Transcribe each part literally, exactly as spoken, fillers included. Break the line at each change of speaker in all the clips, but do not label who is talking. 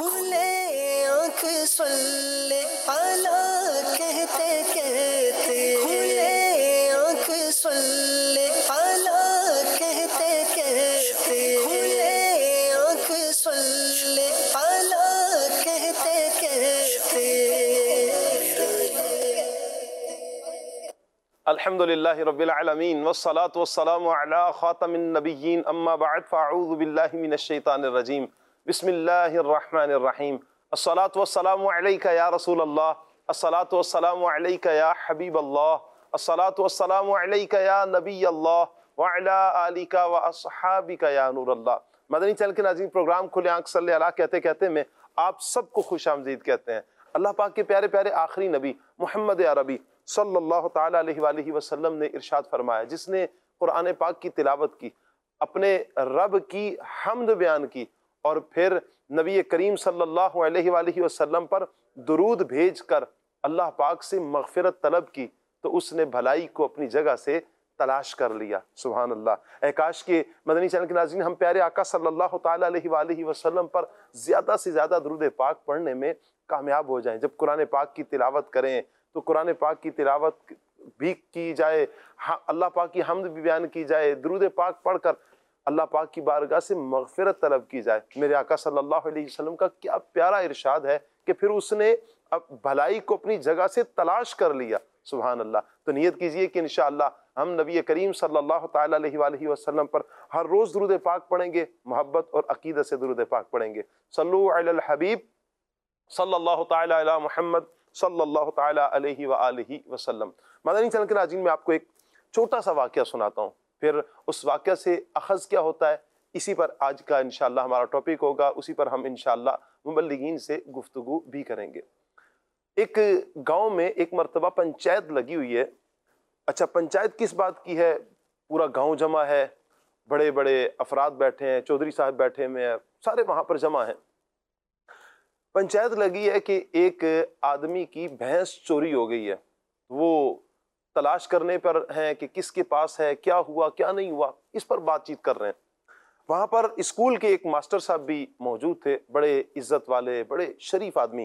کھلے آنکھ صلی علی کہتے کہتے کھلے آنکھ صلی علی کہتے کہتے کھلے آنکھ صلی علی کہتے کہتے
الحمدللہ رب العالمین والصلاة والسلام علی خاتم النبیین اما بعد فاعوذ باللہ من الشیطان الرجیم بسم اللہ الرحمن الرحیم الصلاة والسلام علیکہ یا رسول اللہ الصلاة والسلام علیکہ یا حبیب اللہ الصلاة والسلام علیکہ یا نبی اللہ وعلا آلکہ واصحابکہ یا نور اللہ۔ مدنی چینل کے ناظرین، پروگرام کھلے آنکھ صلی اللہ کہتے کہتے میں آپ سب کو خوش آمدید کہتے ہیں۔ اللہ پاک کے پیارے پیارے آخری نبی محمد عربی صلی اللہ تعالیٰ علیہ وآلہ وسلم نے ارشاد فرمایا، جس نے قرآن پاک کی تلاوت کی، اپنے رب کی حمد بیان کی اور پھر نبی کریم صلی اللہ علیہ وآلہ وسلم پر درود بھیج کر اللہ پاک سے مغفرت طلب کی، تو اس نے بھلائی کو اپنی جگہ سے تلاش کر لیا۔ سبحان اللہ۔ اے کاش کے مدنی چینل کے ناظرین ہم پیارے آقا صلی اللہ تعالیٰ علیہ وآلہ وسلم پر زیادہ سے زیادہ درود پاک پڑھنے میں کامیاب ہو جائیں۔ جب قرآن پاک کی تلاوت کریں تو قرآن پاک کی تلاوت بھی کی جائے، اللہ پاک کی حمد بھی بیان کی جائے، درود پاک پڑھ کر اللہ پاک کی بارگاہ سے مغفرت طلب کی جائے۔ میرے آقا صلی اللہ علیہ وسلم کا کیا پیارا ارشاد ہے کہ پھر اس نے بھلائی کو اپنی جگہ سے تلاش کر لیا۔ سبحان اللہ۔ تو نیت کیجئے کہ انشاءاللہ ہم نبی کریم صلی اللہ تعالیٰ علیہ وآلہ وسلم پر ہر روز درود پاک پڑھیں گے، محبت اور عقیدت سے درود پاک پڑھیں گے۔ صلو علی الحبیب صلی اللہ تعالیٰ علی محمد صلی اللہ تعالیٰ علیہ وآلہ وسلم۔ مدنی چینل کے ناظرین، میں آپ کو ایک چھوٹا سا واقعہ سناتا ہوں، پھر اس واقعہ سے اخذ کیا ہوتا ہے اسی پر آج کا انشاءاللہ ہمارا ٹاپک ہوگا، اسی پر ہم انشاءاللہ مبلغین سے گفتگو بھی کریں گے۔ ایک گاؤں میں ایک مرتبہ پنچایت لگی ہوئی ہے۔ اچھا، پنچایت کس بات کی ہے؟ پورا گاؤں جمع ہے، بڑے بڑے افراد بیٹھے ہیں، چودھری صاحب بیٹھے ہوئے ہیں، سارے وہاں پر جمع ہیں۔ پنچایت لگی ہے کہ ایک آدمی کی بھینس چوری ہو گئی ہے، وہ تلاش کرنے پر ہیں کہ کس کے پاس ہے، کیا ہوا کیا نہیں ہوا، اس پر بات چیت کر رہے ہیں۔ وہاں پر اسکول کے ایک ماسٹر صاحب بھی موجود تھے، بڑے عزت والے، بڑے شریف آدمی۔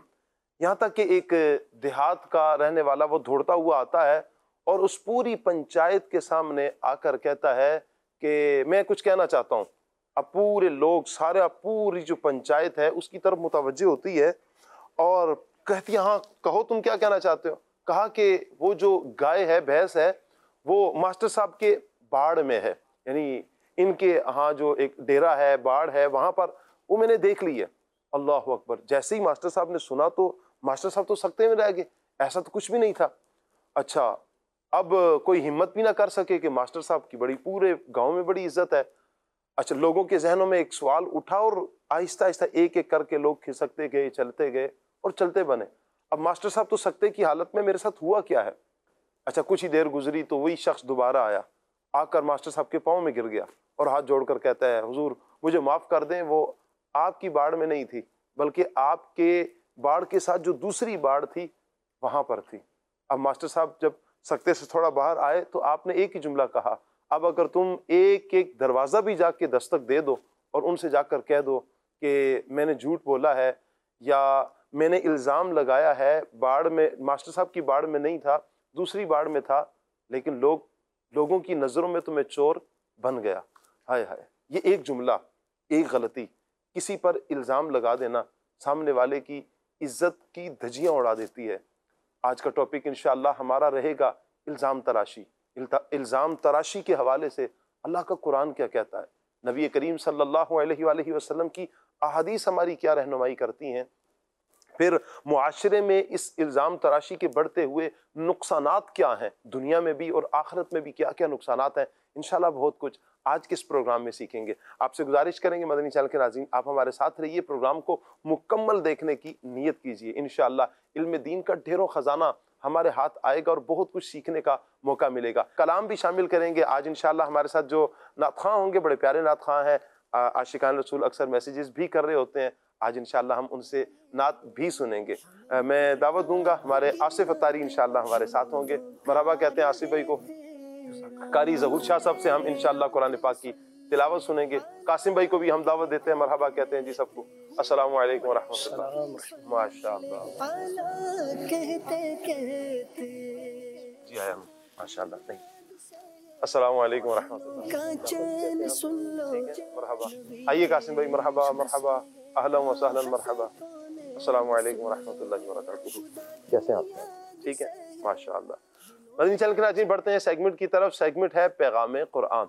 یہاں تک کہ ایک دیہات کا رہنے والا وہ دوڑتا ہوا آتا ہے اور اس پوری پنچایت کے سامنے آ کر کہتا ہے کہ میں کچھ کہنا چاہتا ہوں۔ اب پورے لوگ سارے، پوری جو پنچایت ہے اس کی طرف متوجہ ہوتی ہے اور کہتی ہے ہاں کہو تم کیا کہنا چاہتے ہو۔ کہا کہ وہ جو گائے ہے، بھینس ہے، وہ ماسٹر صاحب کے باڑ میں ہے، یعنی ان کے ہاں جو ایک ڈیرا ہے، باڑ ہے، وہاں پر وہ میں نے دیکھ لی ہے۔ اللہ اکبر۔ جیسے ہی ماسٹر صاحب نے سنا تو ماسٹر صاحب تو سکتے میں رہ گئے، ایسا تو کچھ بھی نہیں تھا۔ اچھا، اب کوئی ہمت بھی نہ کر سکے کہ ماسٹر صاحب کی بڑی پورے گاؤں میں بڑی عزت ہے۔ اچھا، لوگوں کے ذہنوں میں ایک سوال اٹھا اور آہستہ آہستہ ایک ایک کر کے لوگ کھسکتے گئے، چلتے گئے اور چلتے بنے۔ اب ماسٹر صاحب تو سکتے کی حالت میں، میرے ساتھ ہوا کیا ہے؟ اچھا، کچھ ہی دیر گزری تو وہی شخص دوبارہ آیا، آ کر ماسٹر صاحب کے پاؤں میں گر گیا اور ہاتھ جوڑ کر کہتا ہے حضور مجھے معاف کر دیں، وہ آپ کی باڑ میں نہیں تھی بلکہ آپ کے باڑ کے ساتھ جو دوسری باڑ تھی وہاں پر تھی۔ اب ماسٹر صاحب جب سکتے سے تھوڑا باہر آئے تو آپ نے ایک ہی جملہ کہا، اب اگر تم ایک ایک دروازہ بھی جا کے دستک دے دو اور ان سے جا کر کہہ دو کہ میں نے جھوٹ بولا ہے یا میں نے الزام لگایا ہے، باڑ میں ماسٹر صاحب کی باڑ میں نہیں تھا، دوسری باڑ میں تھا، لیکن لوگ لوگوں کی نظروں میں تو میں چور بن گیا۔ ہائے ہائے، یہ ایک جملہ، ایک غلطی، کسی پر الزام لگا دینا سامنے والے کی عزت کی دھجیاں اڑا دیتی ہے۔ آج کا ٹاپک انشاءاللہ ہمارا رہے گا الزام تراشی۔ الزام تراشی کے حوالے سے اللہ کا قرآن کیا کہتا ہے، نبی کریم صلی اللہ علیہ وآلہ وسلم کی احادیث ہماری کیا رہنمائی کرتی ہیں، پھر معاشرے میں اس الزام تراشی کے بڑھتے ہوئے نقصانات کیا ہیں، دنیا میں بھی اور آخرت میں بھی کیا کیا نقصانات ہیں، انشاءاللہ بہت کچھ آج کے اس پروگرام میں سیکھیں گے۔ آپ سے گزارش کریں گے مدنی چینل کے ناظرین، آپ ہمارے ساتھ رہیے، پروگرام کو مکمل دیکھنے کی نیت کیجیے۔ انشاءاللہ علم دین کا ڈھیروں خزانہ ہمارے ہاتھ آئے گا اور بہت کچھ سیکھنے کا موقع ملے گا۔ کلام بھی شامل کریں گے آج انشاءاللہ۔ ہمارے ساتھ جو نعت خواں ہوں گے، بڑے پیارے نعت خواں ہیں، عاشقان رسول اکثر میسیجز بھی کر رہے ہوتے ہیں، آج انشاءاللہ ہم ان سے نعت بھی سنیں گے۔ میں دعوت دوں گا، ہمارے آصف اتاری انشاءاللہ ہمارے ساتھ ہوں گے۔ مرحبا کہتے ہیں آصف بھائی کو۔ قاری ظہور شاہ صاحب سے ہم انشاءاللہ قرآن پاک کی تلاوت سنیں گے۔ قاسم بھائی کو بھی ہم دعوت دیتے ہیں، مرحبا کہتے ہیں جی سب کو۔ السلام علیکم ورحمۃ اللہ. ماشاء اللہ
کہتے کہتے
جی آیا ماشاء اللہ. نہیں السلام علیکم ورحمۃ اللہ.
کا چین سن لو.
مرحبا. آئیے قاسم بھائی. مرحبا مرحبا اہلا و سہلا مرحبا. السلام علیکم ورحمۃ اللہ وبرکاتہ. کیسے ہیں آپ؟ ٹھیک ہے ماشاء اللہ. مدنی چینل کے ناظرین بڑھتے ہیں سیگمنٹ کی طرف. سیگمنٹ ہے پیغام قرآن.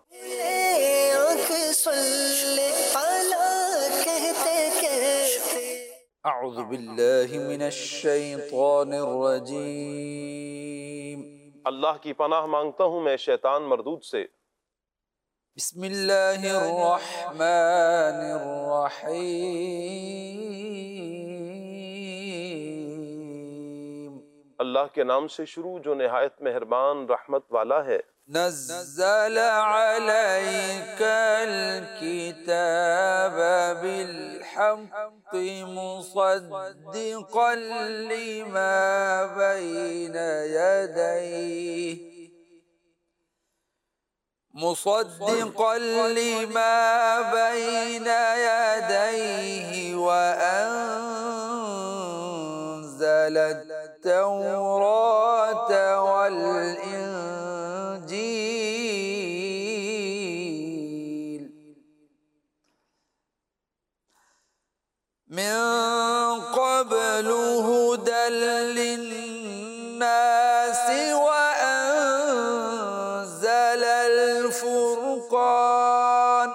اعوذ باللہ من الشیطان الرجیم.
اللہ کی پناہ مانگتا ہوں میں شیطان مردود سے.
بسم اللہ الرحمن الرحیم.
اللہ کے نام سے شروع جو نہایت مہربان رحمت والا ہے.
نزل علیک الکتاب بالحق مصدقا لما بین یدیہ مصدقا لما بین یدیہ وانزل التوراة والانجیل من قبل هدى للناس وأنزل الفرقان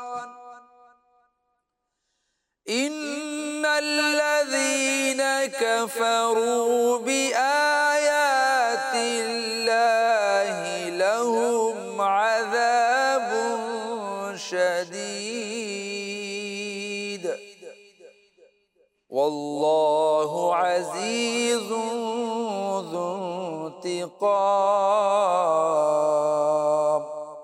إن الذين كفروا بآيات الله لهم عذاب شديد واللہ عزیز ذو انتقام.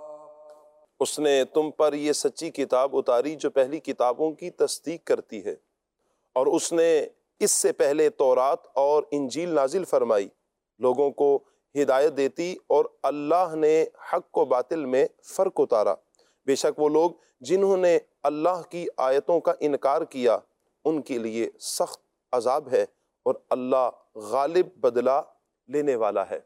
اس نے تم پر یہ سچی کتاب اتاری جو پہلی کتابوں کی تصدیق کرتی ہے اور اس نے اس سے پہلے تورات اور انجیل نازل فرمائی لوگوں کو ہدایت دیتی اور اللہ نے حق و باطل میں فرق اتارا. بے شک وہ لوگ جنہوں نے اللہ کی آیتوں کا انکار کیا ان کے لیے سخت عذاب ہے اور اللہ غالب بدلہ لینے والا ہے.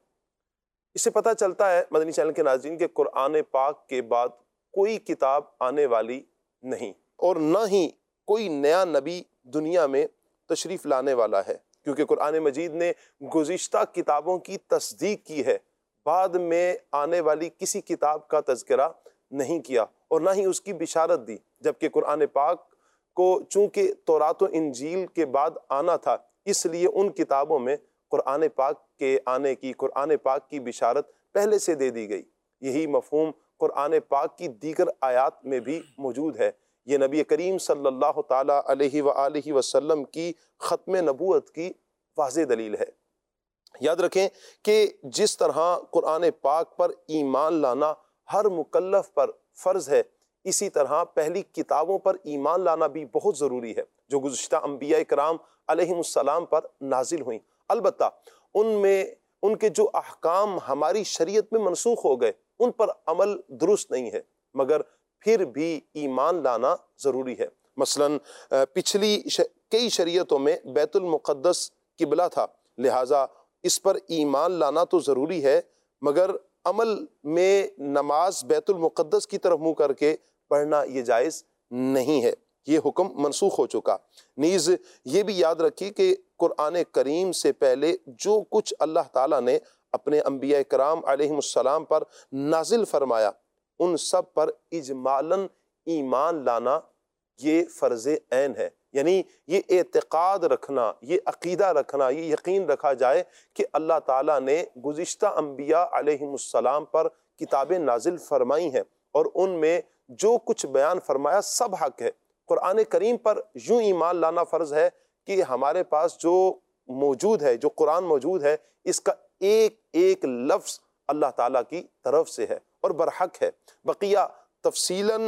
اس سے پتہ چلتا ہے مدنی چینل کے ناظرین کہ قرآن پاک کے بعد کوئی کتاب آنے والی نہیں اور نہ ہی کوئی نیا نبی دنیا میں تشریف لانے والا ہے، کیونکہ قرآن مجید نے گزشتہ کتابوں کی تصدیق کی ہے، بعد میں آنے والی کسی کتاب کا تذکرہ نہیں کیا اور نہ ہی اس کی بشارت دی. جبکہ قرآن پاک کو چونکہ تورات و انجیل کے بعد آنا تھا اس لیے ان کتابوں میں قرآن پاک کے آنے کی قرآن پاک کی بشارت پہلے سے دے دی گئی. یہی مفہوم قرآن پاک کی دیگر آیات میں بھی موجود ہے. یہ نبی کریم صلی اللہ تعالیٰ علیہ وآلہ وسلم کی ختم نبوت کی واضح دلیل ہے. یاد رکھیں کہ جس طرح قرآن پاک پر ایمان لانا ہر مکلف پر فرض ہے، اسی طرح پہلی کتابوں پر ایمان لانا بھی بہت ضروری ہے جو گزشتہ انبیاء کرام علیہم السلام پر نازل ہوئیں. البتہ ان میں ان کے جو احکام ہماری شریعت میں منسوخ ہو گئے ان پر عمل درست نہیں ہے، مگر پھر بھی ایمان لانا ضروری ہے. مثلا پچھلی کئی شریعتوں میں بیت المقدس قبلہ تھا، لہٰذا اس پر ایمان لانا تو ضروری ہے، مگر عمل میں نماز بیت المقدس کی طرف منہ کر کے پڑھنا یہ جائز نہیں ہے. یہ حکم منسوخ ہو چکا. نیز یہ بھی یاد رکھیے کہ قرآن کریم سے پہلے جو کچھ اللہ تعالیٰ نے اپنے انبیاء کرام علیہم السلام پر نازل فرمایا ان سب پر اجمالاً ایمان لانا یہ فرض عین ہے. یعنی یہ اعتقاد رکھنا، یہ عقیدہ رکھنا، یہ یقین رکھا جائے کہ اللہ تعالیٰ نے گزشتہ انبیاء علیہم السلام پر کتابیں نازل فرمائی ہیں اور ان میں جو کچھ بیان فرمایا سب حق ہے. قرآن کریم پر یوں ایمان لانا فرض ہے کہ ہمارے پاس جو موجود ہے، جو قرآن موجود ہے، اس کا ایک ایک لفظ اللہ تعالیٰ کی طرف سے ہے اور برحق ہے. بقیہ تفصیلاً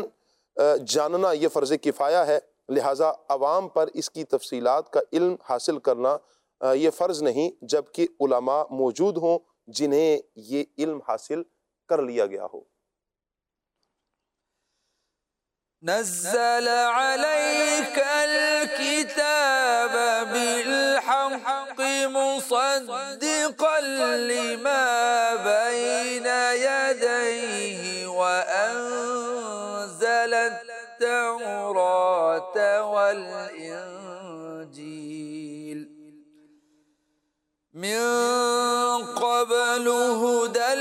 جاننا یہ فرض کفایہ ہے، لہٰذا عوام پر اس کی تفصیلات کا علم حاصل کرنا یہ فرض نہیں جبکہ علماء موجود ہوں جنہیں یہ علم حاصل کر لیا گیا ہو.
نزل عليك الكتاب بالحق مصدقا لما بين يديه وأنزل التوراة والإنجيل من قبل هدى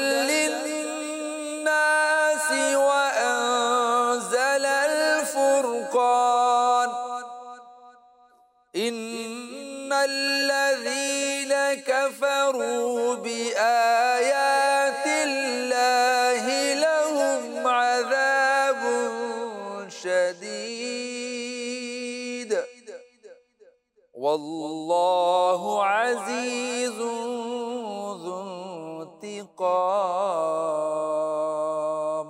للناس وأنزل الفرقان إن الذين كفروا بآيات الله لهم عذاب شديد والله عزيز ذو انتقام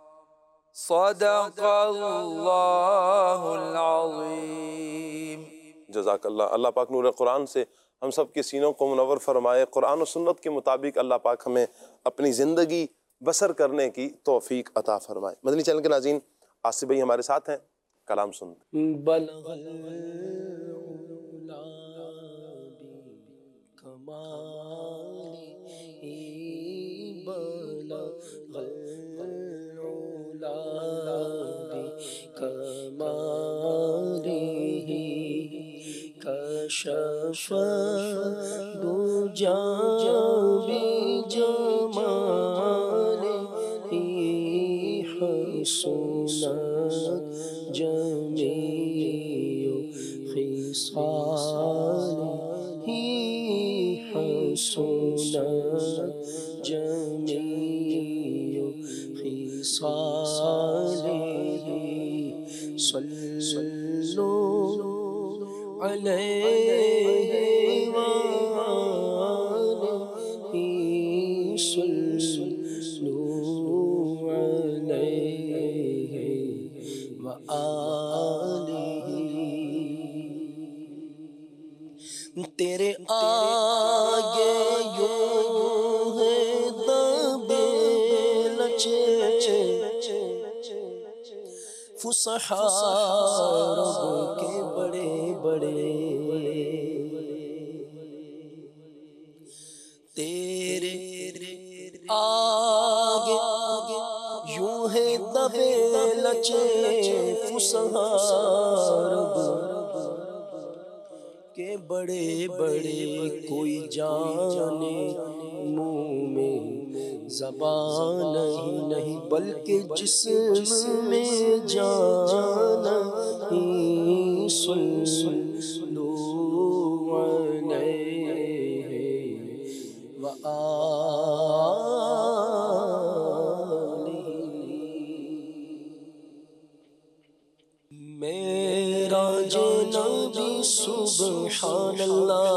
صدق اللہ العظیم.
جزاک اللہ. اللہ پاک نور قرآن سے ہم سب کے سینوں کو منور فرمائے. قرآن و سنت کے مطابق اللہ پاک ہمیں اپنی زندگی بسر کرنے کی توفیق عطا فرمائے. مدنی چینل کے ناظرین، آصف بھائی ہمارے ساتھ ہیں، کلام سنتے ہیں.
بلغ العلا بکمالہ، بلغ العلا بکمالہ، کشف الدجى بجمالہ، حسنت جميع خصاله، حسنت جميع خصاله، صلوا عليه وآله، صلوا عليه وآله. تیرے آگے یوں ہے دبے لچے فصحاء رب کے بڑے بڑے، تیرے آگے یوں ہے دبے لچے فصحاء رب کے بڑے بڑے، کوئی جانے منہ میں زبان نہیں نہیں بلکہ جسم میں جان نہیں. صلوا علیہ وآلہ. میرا نبی سبحان اللہ،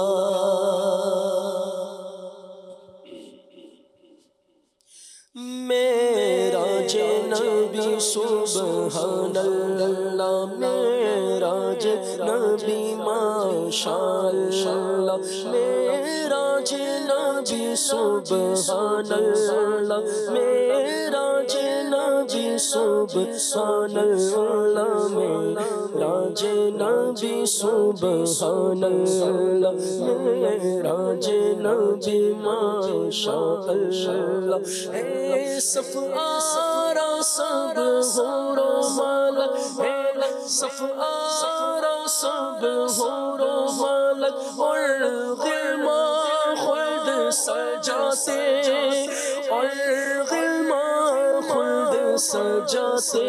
میرا نبی سبحان اللہ، میرا نبی ماشاء اللہ، میرا نبی سبحان اللہ، میرا نبی سبحان اللہ، میرا نبی سبحان اللہ، میرا نبی ماشاء اللہ. اے صف آرا سب حور و ملک، اے صف آرا سب حور و ملک، اور غلمان خلد سجاتے، اور غلمان خلد سجاتے،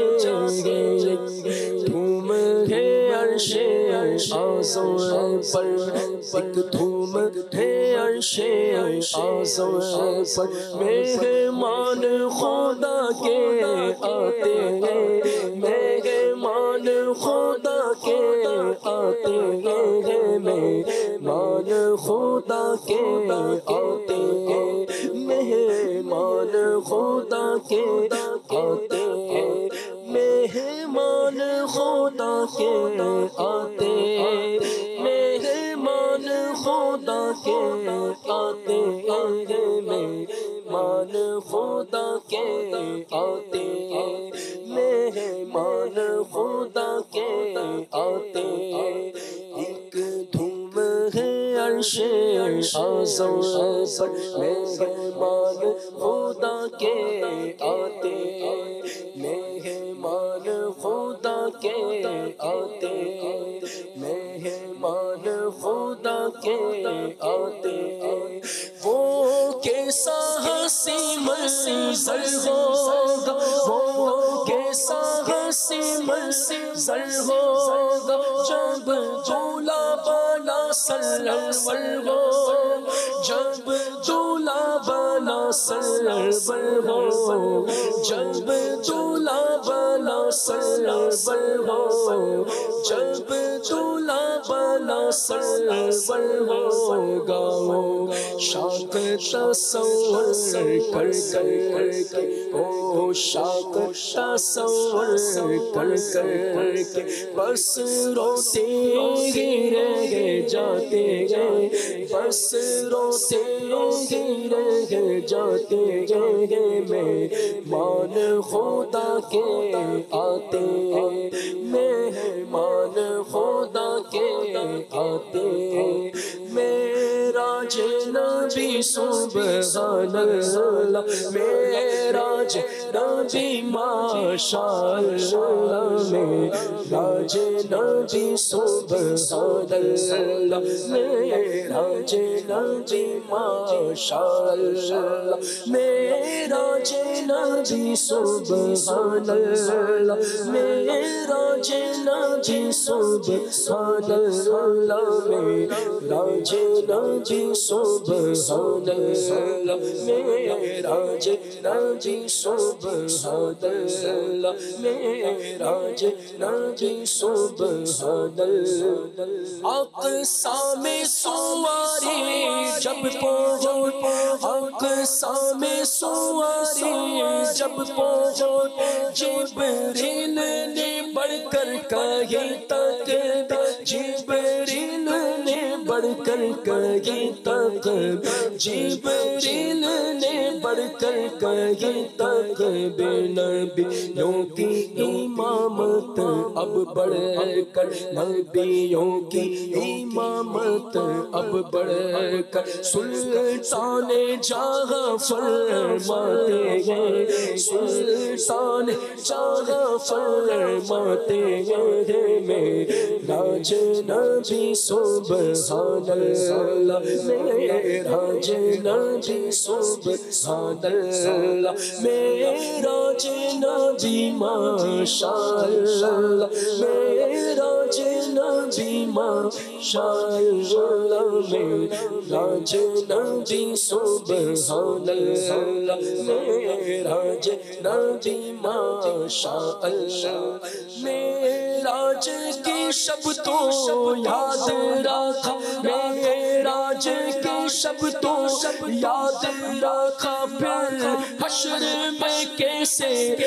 دھوم ہے عرش اعظم پر، ایک دھوم ہے عرش اعظم پر، مہمان خدا کے آتے ہیں، مہمان خدا کے آتے ہیں، مہمان خدا کے آتے ہیں، مہمان خدا کے آتے ہیں، مہمان خدا کے آتے ہیں، مہمان خدا کے آتے ہیں، مہمان خدا کے آتے ہیں، مہمان خدا کے آتے ایک دھوم ہے عرش اعظم پر مہمان خدا کے آتے مہمان خدا کے آتے مہمان خدا کے آتے وہ کیسا حسی منظر ہوگا وہ کیسا حسی منظر ہوگا جب دولہا بنا سرور ہو جب دولہا بنا سرور ہو جب دولہا بنا سرور ہو جب دولہا بنا سرور ہوگا شاک تصور کر کر کے او شاک تصور کر کر کے بس روتے ہی رہ جاتے ہیں بس روتے ہی رہ جاتے ہیں مہمان خدا کے آتے مہمان خدا کے آتے معراج نبی سبحان اللہ معراج نبی ماشاءاللہ معراج نبی سبحان اللہ معراج نبی ماشاءاللہ معراج نبی سبحان اللہ معراج نبی سبحان اللہ معراج نبی سبحان اللہ معراج نبی سبحان اللہ معراج نبی سبحان اللہ اقصی میں سواری جب پہنچ اقصی میں سواری جب پہنچ جبریل نے بڑھ کر کہیں تک جبریل نے بڑھ کر کہیں تک جبریل نے بڑھ کر کہیں تک بے نبیوں کی امامت اب بڑھ کر نبیوں کی امامت اب بڑھ کر سلطان جہاں فرماتے ہیں سلطان جہاں فرماتے ہیں معراج نبی سبحان اللہ معراج نبی سبحان اللہ معراج نبی ماشاءاللہ معراج نبی ماشاءاللہ معراج نبی سبحان اللہ معراج نبی ماشاءاللہ معراج کی شب تو یاد رکھا معراج کی شب تو یاد رکھا پھر حشر میں کیسے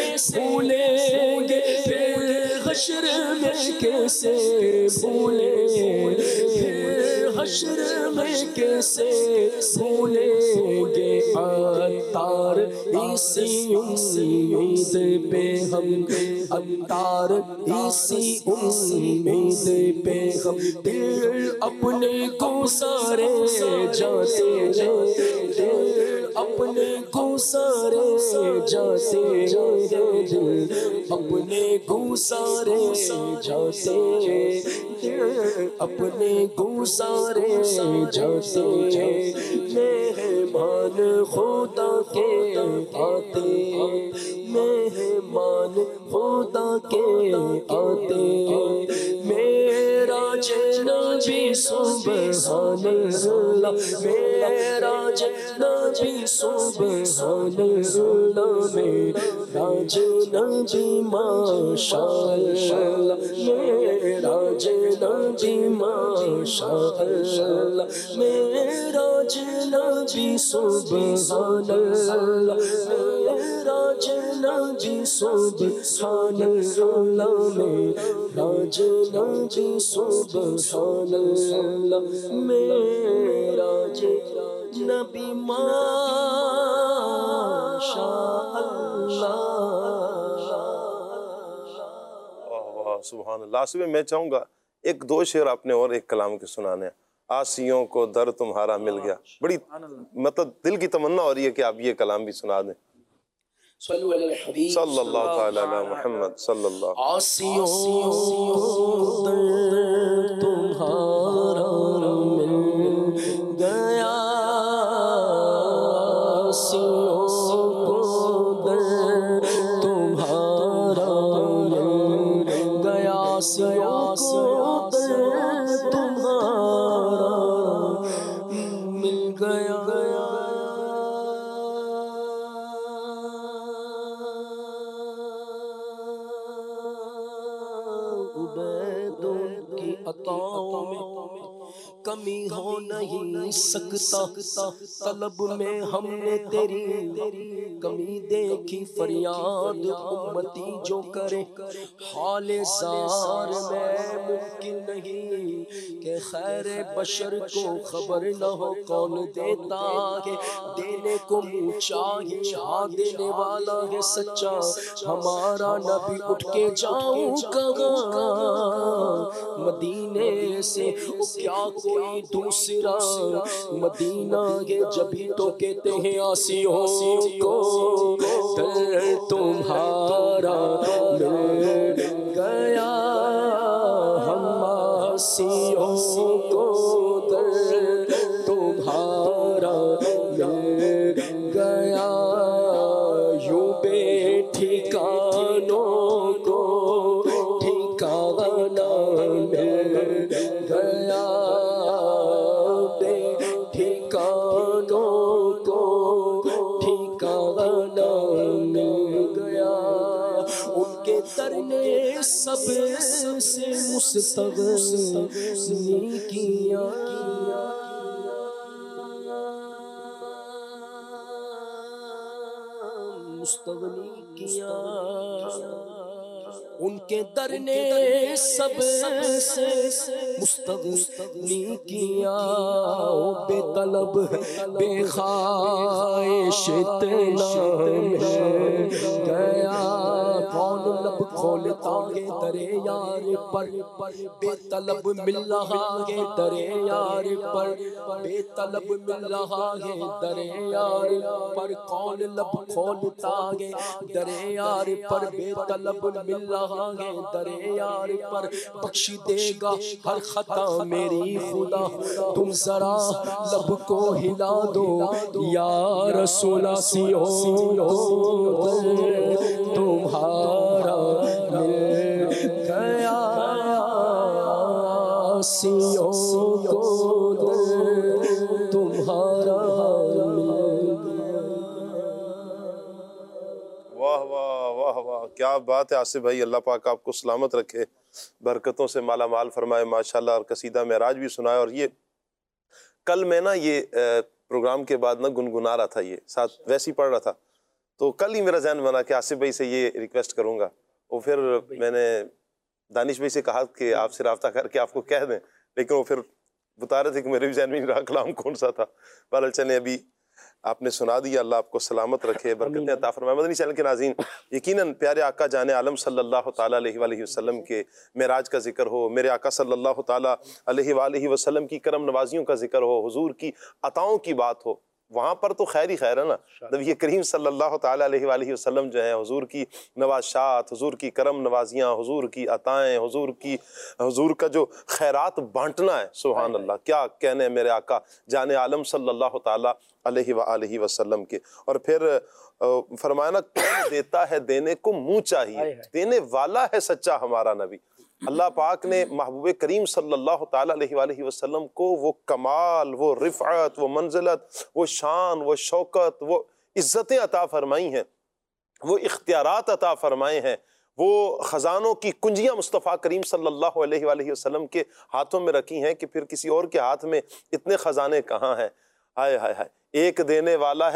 بھولیں گے پھر حشر میں کیسے بھولیں گے حشر میں کیسے بھولیں گے عطار اسی امید پہ ہم عطار اسی امید پہ ہم دل اپنے کو سارے جاتے ہیں دل اپنے کو سارے جاتے ہیں دل اپنے کو سارے جاتے ہیں دل اپنے کو سارے جاتے ہیں مہمان خدا کے آتے مہمان خدا کے آتے معراج نبی سبحان اللہ معراج نبی سبحان اللہ معراج نبی ماشاءاللہ معراج نبی ماشاءاللہ معراج نبی سبحان اللہ معراج نبی سبحان اللہ معراج نبی سبحان اللہ معراج نبی ماشاءاللہ
اللہ سبحان اللہ. آصف بھائی میں چاہوں گا ایک دو شعر آپ نے اور ایک کلام کے سنانے ہیں. آسیوں کو در تمہارا مل گیا, بڑی مطلب دل کی تمنا ہو رہی ہے کہ آپ یہ کلام بھی سنا دیں.
صلو علی الحبیب
صلی اللہ تعالی علی محمد صلی اللہ.
آسیوں کو در تمہارا مل گیا, آسیوں کو در تمہارا مل گیا, آسیوں کو در تمہارا مل گیا. عطاؤں میں کمی ہو نہیں سکتا, طلب میں ہم نے تیری کمی دیکھی, فریاد امتی جو کرے حال زار میں ممکن نہیں کہ خیر بشر کو خبر نہ ہو کون دیتا ہے, دینے کو منہ چاہیے ہاں دینے والا ہے سچا ہمارا نبی. اٹھ کے جاؤں کہاں مدینے سے کیا کوئی دوسرا مدینہ ہے, جبھی تو کہتے ہیں آسیوں کو در تمہارا مل گیا, ہم آسیوں کو در تمہارا مل گیا. یوں بے ٹھکانوں کو ٹھکانا مل گیا, بے ٹھکانوں کو ٹھکانا مل گیا. ان کے ترنے سب سے مستغنی کیا, مستغنی کیا. ان کے در نے سب سے مستغنی کیا, بے طلب بے خواہش اتنا مل گیا. کون لب کھولتا ہے درے یار پر, بے طلب مل رہا ہے درے یار پر, بے طلب مل رہا ہے درے یار پر. کون لب کھولتا ہے درے یار پر, بے طلب مل رہا ہے درے یار پر. بخش دے گا ہر خطا میری خدا, تم ذرا لب کو ہلا دو یا رسول. آسیوں کو تمہارا مل گیا, آسیوں کو تمہارا مل گیا.
واہ واہ واہ واہ, کیا بات ہے آصف بھائی. اللہ پاک آپ کو سلامت رکھے, برکتوں سے مالا مال فرمائے ماشاءاللہ. اور قصیدہ معراج بھی سنائے. اور یہ کل میں نا یہ پروگرام کے بعد نا گنگنا رہا تھا, یہ ساتھ ویسے ہی پڑھ رہا تھا, تو کل ہی میرا ذہن بنا کہ آصف بھائی سے یہ ریکویسٹ کروں گا. اور پھر میں نے دانش بھائی سے کہا کہ آپ سے رابطہ کر کے آپ کو کہہ دیں, لیکن وہ پھر بتا رہے تھے کہ میرے بھی ذہن میں نہیں رہا کلام کون سا تھا. بہرحال چلیں ابھی آپ نے سنا دیا, اللہ آپ کو سلامت رکھے, برکتیں عطا فرمائے. مدنی چینل کے ناظرین, یقیناً پیارے آقا جان عالم صلی اللہ تعالیٰ علیہ وآلہ وسلم کے معراج کا ذکر ہو, میرے آقا صلی اللہ تعالیٰ علیہ وآلہ وسلم کی کرم نوازیوں کا ذکر ہو, حضور کی عطاؤں کی بات ہو, وہاں پر تو خیر ہی خیر ہے نا. نبی کریم صلی اللہ تعالیٰ علیہ وآلہ وسلم جو ہیں, حضور کی نوازشات, حضور کی کرم نوازیاں, حضور کی عطائیں, حضور کی حضور کا جو خیرات بانٹنا ہے, سبحان اللہ, کیا کہنے میرے آقا جان عالم صلی اللہ تعالیٰ علیہ وآلہ وسلم کے. اور پھر فرمایا نا, کون دیتا ہے دینے کو منہ چاہیے, دینے والا ہے سچا ہمارا نبی. اللہ پاک نے محبوب کریم صلی اللہ تعالیٰ علیہ وآلہ وسلم کو وہ کمال, وہ رفعت, وہ منزلت, وہ شان, وہ شوکت, وہ عزتیں عطا فرمائی ہیں, وہ اختیارات عطا فرمائے ہیں, وہ خزانوں کی کنجیاں مصطفیٰ کریم صلی اللہ علیہ وآلہ وسلم کے ہاتھوں میں رکھی ہیں کہ پھر کسی اور کے ہاتھ میں اتنے خزانے کہاں ہیں. ہائے ہائے ہائے, ایک دینے والا ہے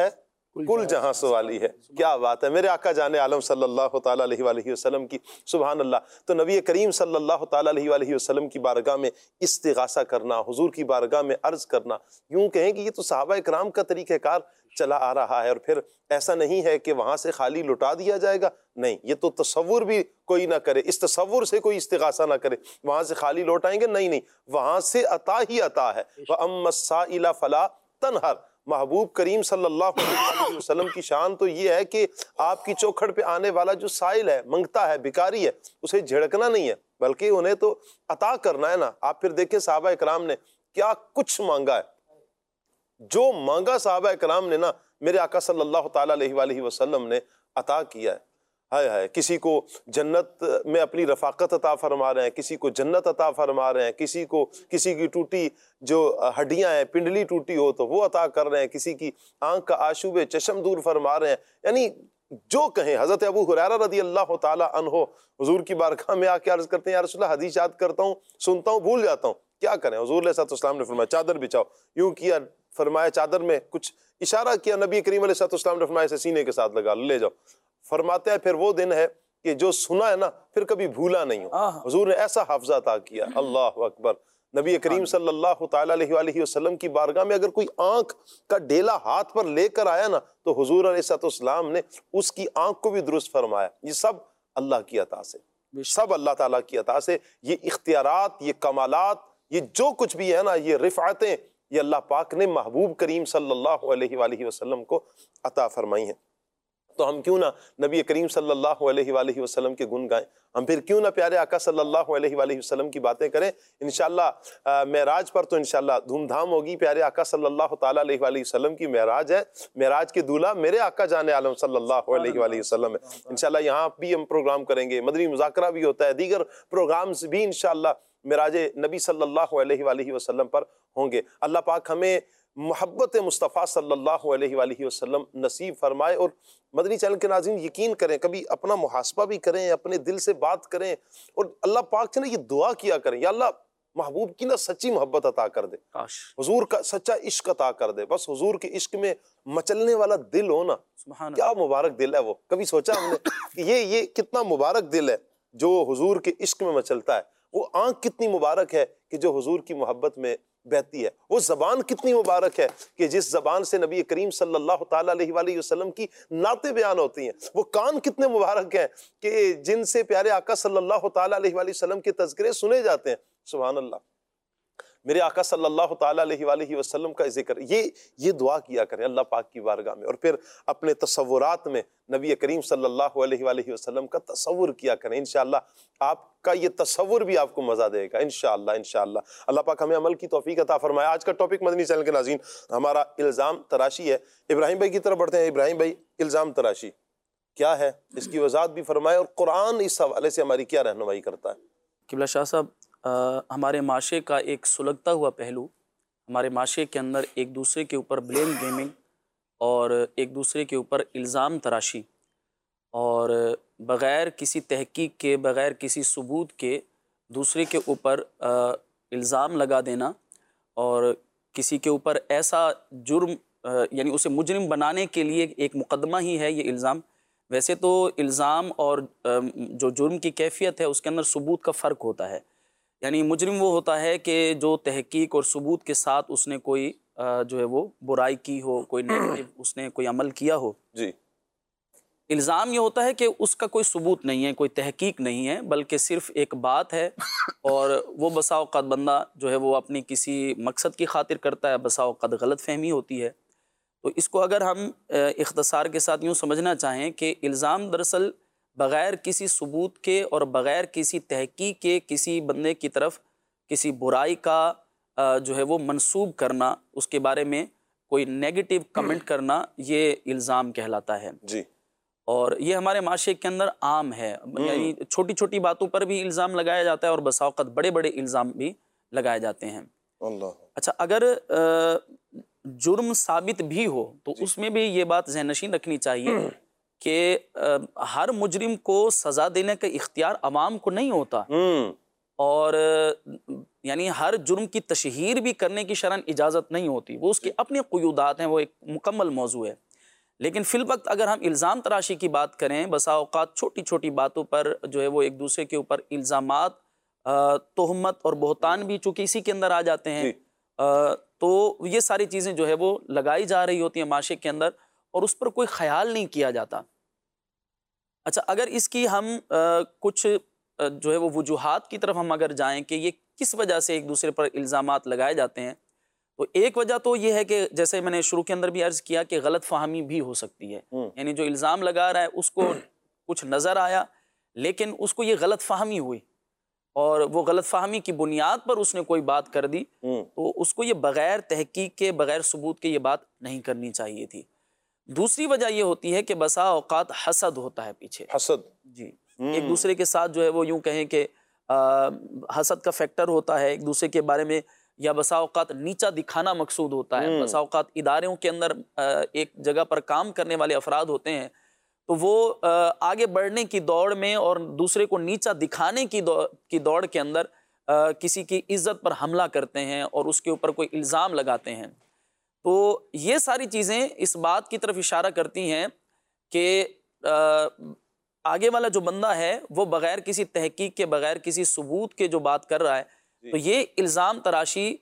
کل جہاں سوالی ہے. کیا بات ہے میرے آقا جان عالم صلی اللہ تعالیٰ علیہ وآلہ وسلم کی. سبحان اللہ. تو نبی کریم صلی اللہ تعالیٰ علیہ وآلہ وسلم کی بارگاہ میں استغاثہ کرنا، حضور کی بارگاہ میں عرض کرنا، یوں کہیں کہ یہ تو صحابہ کرام کا طریقہ کار چلا آ رہا ہے. اور پھر ایسا نہیں ہے کہ وہاں سے خالی لٹا دیا جائے گا، نہیں، یہ تو تصور بھی کوئی نہ کرے، اس تصور سے کوئی استغاثہ نہ کرے وہاں سے خالی لوٹائیں گے، نہیں نہیں، وہاں سے عطا ہی عطا ہے. وَأَمَّا السَّائِلَ فَلَا تَنْهَرْ. محبوب کریم صلی اللہ علیہ وسلم کی شان تو یہ ہے کہ آپ کی چوکھٹ پہ آنے والا جو سائل ہے، منگتا ہے، بھکاری ہے، اسے جھڑکنا نہیں ہے بلکہ انہیں تو عطا کرنا ہے نا. آپ پھر دیکھیں صحابہ اکرام نے کیا کچھ مانگا ہے. جو مانگا صحابہ اکرام نے نا، میرے آقا صلی اللہ تعالیٰ علیہ وآلہ وسلم نے عطا کیا ہے. ہائے ہائے، کسی کو جنت میں اپنی رفاقت عطا فرما رہے ہیں، کسی کو جنت عطا فرما رہے ہیں، کسی کو کسی کی ٹوٹی جو ہڈیاں ہیں، پنڈلی ٹوٹی ہو تو وہ عطا کر رہے ہیں، کسی کی آنکھ کا آشوب چشم دور فرما رہے ہیں. یعنی جو کہیں. حضرت ابو ہریرہ رضی اللہ تعالیٰ عنہ حضور کی بارگاہ میں آ کے عرض کرتے ہیں یا رسول اللہ حدیث یاد کرتا ہوں، سنتا ہوں، بھول جاتا ہوں، کیا کریں. حضور علیہ السلام نے فرمایا چادر بچھاؤ. یوں کیا، فرمایا چادر میں کچھ اشارہ کیا، نبی کریم علیہ السلام نے فرمایا اسے سینے کے ساتھ لگا لے جاؤ. فرماتے ہیں پھر وہ دن ہے کہ جو سنا ہے نا پھر کبھی بھولا نہیں ہو. حضور نے ایسا حافظہ عطا کیا. اللہ اکبر. نبی کریم صلی اللہ تعالیٰ علیہ وآلہ وسلم کی بارگاہ میں اگر کوئی آنکھ کا ڈیلا ہاتھ پر لے کر آیا نا تو حضور علیہ السلام نے اس کی آنکھ کو بھی درست فرمایا. یہ سب اللہ کی عطا سے، سب اللہ تعالیٰ کی عطا سے. یہ اختیارات، یہ کمالات، یہ جو کچھ بھی ہے نا، یہ رفعتیں، یہ اللہ پاک نے محبوب کریم صلی اللہ علیہ وآلہ وسلم کو عطا فرمائی ہیں. تو ہم کیوں نہ نبی کریم صلی اللہ علیہ وآلہ وسلم کے گن گائیں، ہم پھر کیوں نہ پیارے آقا صلی اللہ علیہ وآلہ وسلم کی باتیں کریں. انشاءاللہ معراج پر تو انشاءاللہ دھوم دھام ہوگی. پیارے آقا صلی اللہ تعالیٰ علیہ وآلہ وسلم کی معراج ہے. معراج کے دولہ میرے آقا جان عالم صلی اللہ علیہ وآلہ وسلم ہے. انشاءاللہ یہاں بھی ہم پروگرام کریں گے، مدنی مذاکرہ بھی ہوتا ہے، دیگر پروگرامز بھی انشاءاللہ معراج نبی صلی اللہ علیہ وآلہ وسلم پر ہوں گے. اللہ پاک ہمیں محبت مصطفیٰ صلی اللہ علیہ وآلہ وسلم نصیب فرمائے. اور مدنی چینل کے ناظرین یقین کریں، کبھی اپنا محاسبہ بھی کریں، اپنے دل سے بات کریں اور اللہ پاک سے نا یہ دعا کیا کریں، یا اللہ محبوب کی نا سچی محبت عطا کر دے، حضور کا سچا عشق عطا کر دے. بس حضور کے عشق میں مچلنے والا دل ہو نا، کیا مبارک دل ہے وہ. کبھی سوچا ہم نے کہ یہ یہ کتنا مبارک دل ہے جو حضور کے عشق میں مچلتا ہے. وہ آنکھ کتنی مبارک ہے کہ جو حضور کی محبت میں بہتی ہے. وہ زبان کتنی مبارک ہے کہ جس زبان سے نبی کریم صلی اللہ تعالیٰ علیہ وآلہ وسلم کی نعتیں بیان ہوتی ہیں. وہ کان کتنے مبارک ہیں کہ جن سے پیارے آقا صلی اللہ تعالیٰ علیہ وآلہ وسلم کے تذکرے سنے جاتے ہیں. سبحان اللہ. میرے آقا صلی اللہ تعالیٰ علیہ وآلہ وسلم کا ذکر، یہ یہ دعا کیا کریں اللہ پاک کی بارگاہ میں. اور پھر اپنے تصورات میں نبی کریم صلی اللہ علیہ وآلہ وسلم کا تصور کیا کریں. انشاءاللہ آپ کا یہ تصور بھی آپ کو مزہ دے گا انشاءاللہ. انشاءاللہ اللہ پاک ہمیں عمل کی توفیق عطا فرمائے. آج کا ٹاپک مدنی چینل کے ناظرین ہمارا الزام تراشی ہے. ابراہیم بھائی کی طرف بڑھتے ہیں. ابراہیم بھائی، الزام تراشی کیا ہے، اس کی وضاحت بھی فرمائے اور قرآن اس حوالے سے ہماری کیا رہنمائی کرتا ہے.
قبلہ شاہ صاحب، آ, ہمارے معاشرے کا ایک سلگتا ہوا پہلو، ہمارے معاشرے کے اندر ایک دوسرے کے اوپر بلیم گیمنگ اور ایک دوسرے کے اوپر الزام تراشی اور بغیر کسی تحقیق کے، بغیر کسی ثبوت کے دوسرے کے اوپر آ, الزام لگا دینا اور کسی کے اوپر ایسا جرم آ, یعنی اسے مجرم بنانے کے لیے ایک مقدمہ ہی ہے یہ الزام. ویسے تو الزام اور آ, جو جرم کی کیفیت ہے اس کے اندر ثبوت کا فرق ہوتا ہے. یعنی مجرم وہ ہوتا ہے کہ جو تحقیق اور ثبوت کے ساتھ اس نے کوئی آ, جو ہے وہ برائی کی ہو، کوئی نیگیٹو اس نے کوئی عمل کیا ہو.
جی.
الزام یہ ہوتا ہے کہ اس کا کوئی ثبوت نہیں ہے، کوئی تحقیق نہیں ہے، بلکہ صرف ایک بات ہے اور وہ بسا اوقات بندہ جو ہے وہ اپنی کسی مقصد کی خاطر کرتا ہے، بسا اوقات غلط فہمی ہوتی ہے. تو اس کو اگر ہم اختصار کے ساتھ یوں سمجھنا چاہیں کہ الزام دراصل بغیر کسی ثبوت کے اور بغیر کسی تحقیق کے کسی بندے کی طرف کسی برائی کا جو ہے وہ منسوب کرنا، اس کے بارے میں کوئی نیگیٹو کمنٹ کرنا، یہ الزام کہلاتا ہے.
جی.
اور یہ ہمارے معاشرے کے اندر عام ہے. یعنی چھوٹی چھوٹی باتوں پر بھی الزام لگایا جاتا ہے اور بسا اوقات بڑے بڑے الزام بھی لگائے جاتے ہیں.
اللہ.
اچھا، اگر جرم ثابت بھی ہو تو اس میں بھی یہ بات ذہن نشین رکھنی چاہیے کہ ہر مجرم کو سزا دینے کا اختیار عوام کو نہیں ہوتا، اور یعنی ہر جرم کی تشہیر بھی کرنے کی شرعاً اجازت نہیں ہوتی. وہ اس کے اپنے قیودات ہیں، وہ ایک مکمل موضوع ہے. لیکن فی الوقت اگر ہم الزام تراشی کی بات کریں، بسا اوقات چھوٹی چھوٹی باتوں پر جو ہے وہ ایک دوسرے کے اوپر الزامات، تہمت اور بہتان بھی چونکہ اسی کے اندر آ جاتے ہیں، تو یہ ساری چیزیں جو ہے وہ لگائی جا رہی ہوتی ہیں معاشرے کے اندر اور اس پر کوئی خیال نہیں کیا جاتا۔ اچھا، اگر اس کی ہم کچھ جو ہے وہ وجوہات کی طرف ہم اگر جائیں کہ یہ کس وجہ سے ایک دوسرے پر الزامات لگائے جاتے ہیں، تو ایک وجہ تو یہ ہے کہ جیسے میں نے شروع کے اندر بھی عرض کیا کہ غلط فہمی بھی ہو سکتی ہے، یعنی جو الزام لگا رہا ہے اس کو کچھ نظر آیا لیکن اس کو یہ غلط فہمی ہوئی اور وہ غلط فہمی کی بنیاد پر اس نے کوئی بات کر دی، تو اس کو یہ بغیر تحقیق کے، بغیر ثبوت کے یہ بات نہیں کرنی چاہیے تھی۔ دوسری وجہ یہ ہوتی ہے کہ بسا اوقات حسد ہوتا ہے پیچھے،
حسد،
جی، ایک دوسرے کے ساتھ جو ہے وہ یوں کہیں کہ حسد کا فیکٹر ہوتا ہے، ایک دوسرے کے بارے میں یا بسا اوقات نیچا دکھانا مقصود ہوتا ہے۔ بسا اوقات اداروں کے اندر ایک جگہ پر کام کرنے والے افراد ہوتے ہیں تو وہ آگے بڑھنے کی دوڑ میں اور دوسرے کو نیچا دکھانے کی دوڑ کی دوڑ کے اندر کسی کی عزت پر حملہ کرتے ہیں اور اس کے اوپر کوئی الزام لگاتے ہیں۔ تو یہ ساری چیزیں اس بات کی طرف اشارہ کرتی ہیں کہ آگے والا جو بندہ ہے وہ بغیر کسی تحقیق کے، بغیر کسی ثبوت کے جو بات کر رہا ہے، تو یہ الزام تراشی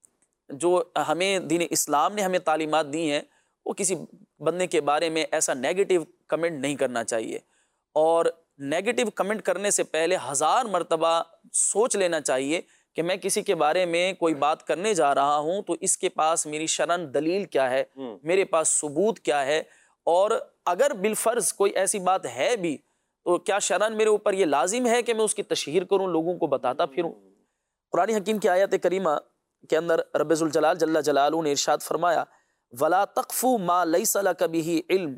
جو ہمیں دین اسلام نے ہمیں تعلیمات دی ہیں، وہ کسی بندے کے بارے میں ایسا نیگیٹو کمنٹ نہیں کرنا چاہیے، اور نیگیٹو کمنٹ کرنے سے پہلے ہزار مرتبہ سوچ لینا چاہیے کہ میں کسی کے بارے میں کوئی بات کرنے جا رہا ہوں تو اس کے پاس میری شرعن دلیل کیا ہے، میرے پاس ثبوت کیا ہے، اور اگر بالفرض کوئی ایسی بات ہے بھی تو کیا شرعن میرے اوپر یہ لازم ہے کہ میں اس کی تشہیر کروں، لوگوں کو بتاتا پھروں۔ قرآن حکیم کی آیت کریمہ کے اندر رب ذوالجلال جل جلالہ نے ارشاد فرمایا وَلَا تَقْفُ مَا لَيْسَ لَكَ بِهِ علم،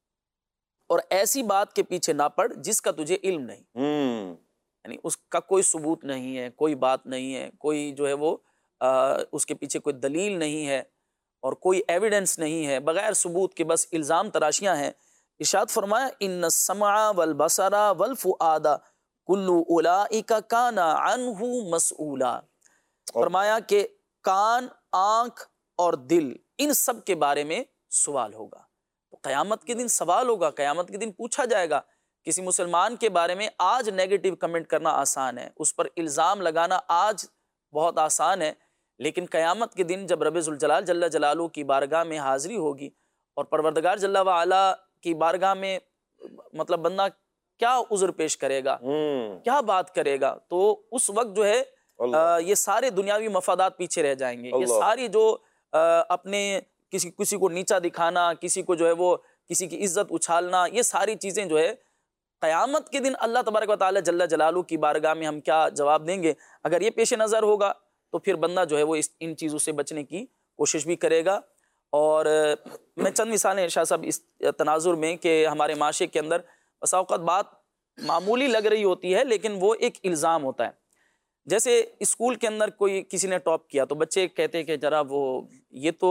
اور ایسی بات کے پیچھے نہ پڑ جس کا تجھے علم نہیں، یعنی اس کا کوئی ثبوت نہیں ہے، کوئی بات نہیں ہے، کوئی جو ہے وہ اس کے پیچھے کوئی دلیل نہیں ہے اور کوئی ایویڈنس نہیں ہے، بغیر ثبوت کے بس الزام تراشیاں ہیں۔ ارشاد فرمایا ان السمع والبصر والفؤاد کل اولئک کان عنہ مسئولا، فرمایا کہ کان، آنکھ اور دل، ان سب کے بارے میں سوال ہوگا، تو قیامت کے دن سوال ہوگا، قیامت کے دن پوچھا جائے گا۔ کسی مسلمان کے بارے میں آج نیگیٹو کمنٹ کرنا آسان ہے، اس پر الزام لگانا آج بہت آسان ہے، لیکن قیامت کے دن جب رب ذوالجلال جل جلالہ کی بارگاہ میں حاضری ہوگی اور پروردگار جل وعلا کی بارگاہ میں مطلب بندہ کیا عذر پیش کرے گا، کیا بات کرے گا، تو اس وقت جو ہے یہ سارے دنیاوی مفادات پیچھے رہ جائیں گے، یہ ساری جو اپنے کسی کسی کو نیچا دکھانا، کسی کو جو ہے وہ کسی کی عزت اچھالنا، یہ ساری چیزیں جو ہے قیامت کے دن اللہ تبارک و تعالی جل جلالہ کی بارگاہ میں ہم کیا جواب دیں گے۔ اگر یہ پیش نظر ہوگا تو پھر بندہ جو ہے وہ اس ان چیزوں سے بچنے کی کوشش بھی کرے گا۔ اور میں چند مثالیں شاہ صاحب اس تناظر میں کہ ہمارے معاشرے کے اندر بسا اوقات بات معمولی لگ رہی ہوتی ہے لیکن وہ ایک الزام ہوتا ہے۔ جیسے اسکول کے اندر کوئی کسی نے ٹاپ کیا تو بچے کہتے ہیں کہ ذرا وہ یہ تو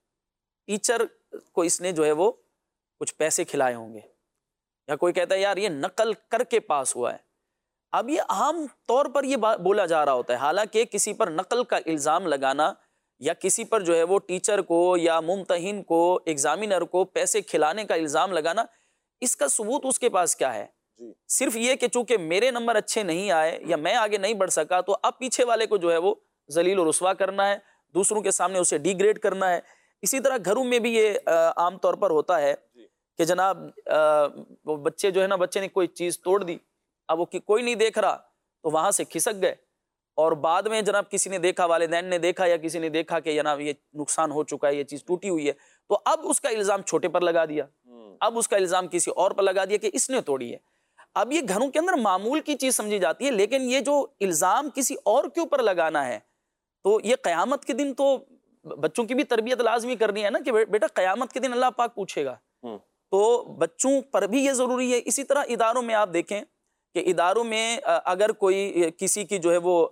ٹیچر کو اس نے جو ہے وہ کچھ پیسے کھلائے ہوں گے، یا کوئی کہتا ہے یار یہ نقل کر کے پاس ہوا ہے۔ اب یہ عام طور پر یہ بولا جا رہا ہوتا ہے، حالانکہ کسی پر نقل کا الزام لگانا یا کسی پر جو ہے وہ ٹیچر کو یا ممتحن کو، ایگزامینر کو پیسے کھلانے کا الزام لگانا، اس کا ثبوت اس کے پاس کیا ہے؟ صرف یہ کہ چونکہ میرے نمبر اچھے نہیں آئے یا میں آگے نہیں بڑھ سکا تو اب پیچھے والے کو جو ہے وہ ذلیل و رسوا کرنا ہے، دوسروں کے سامنے اسے ڈی گریڈ کرنا ہے۔ اسی طرح گھروں میں بھی یہ عام طور پر ہوتا ہے کہ جناب وہ بچے جو ہے نا، بچے نے کوئی چیز توڑ دی، اب وہ کوئی نہیں دیکھ رہا تو وہاں سے کھسک گئے، اور بعد میں جناب کسی نے دیکھا، والدین نے دیکھا یا کسی نے دیکھا کہ جناب یہ نقصان ہو چکا ہے، یہ چیز ٹوٹی ہوئی ہے، تو اب اس کا الزام چھوٹے پر لگا دیا، اب اس کا الزام کسی اور پر لگا دیا کہ اس نے توڑی ہے۔ اب یہ گھروں کے اندر معمول کی چیز سمجھی جاتی ہے، لیکن یہ جو الزام کسی اور کے اوپر لگانا ہے تو یہ قیامت کے دن تو بچوں کی بھی تربیت لازمی کرنی ہے نا کہ بیٹا قیامت کے دن اللہ پاک پوچھے گا، تو بچوں پر بھی یہ ضروری ہے۔ اسی طرح اداروں میں آپ دیکھیں کہ اداروں میں اگر کوئی کسی کی جو ہے وہ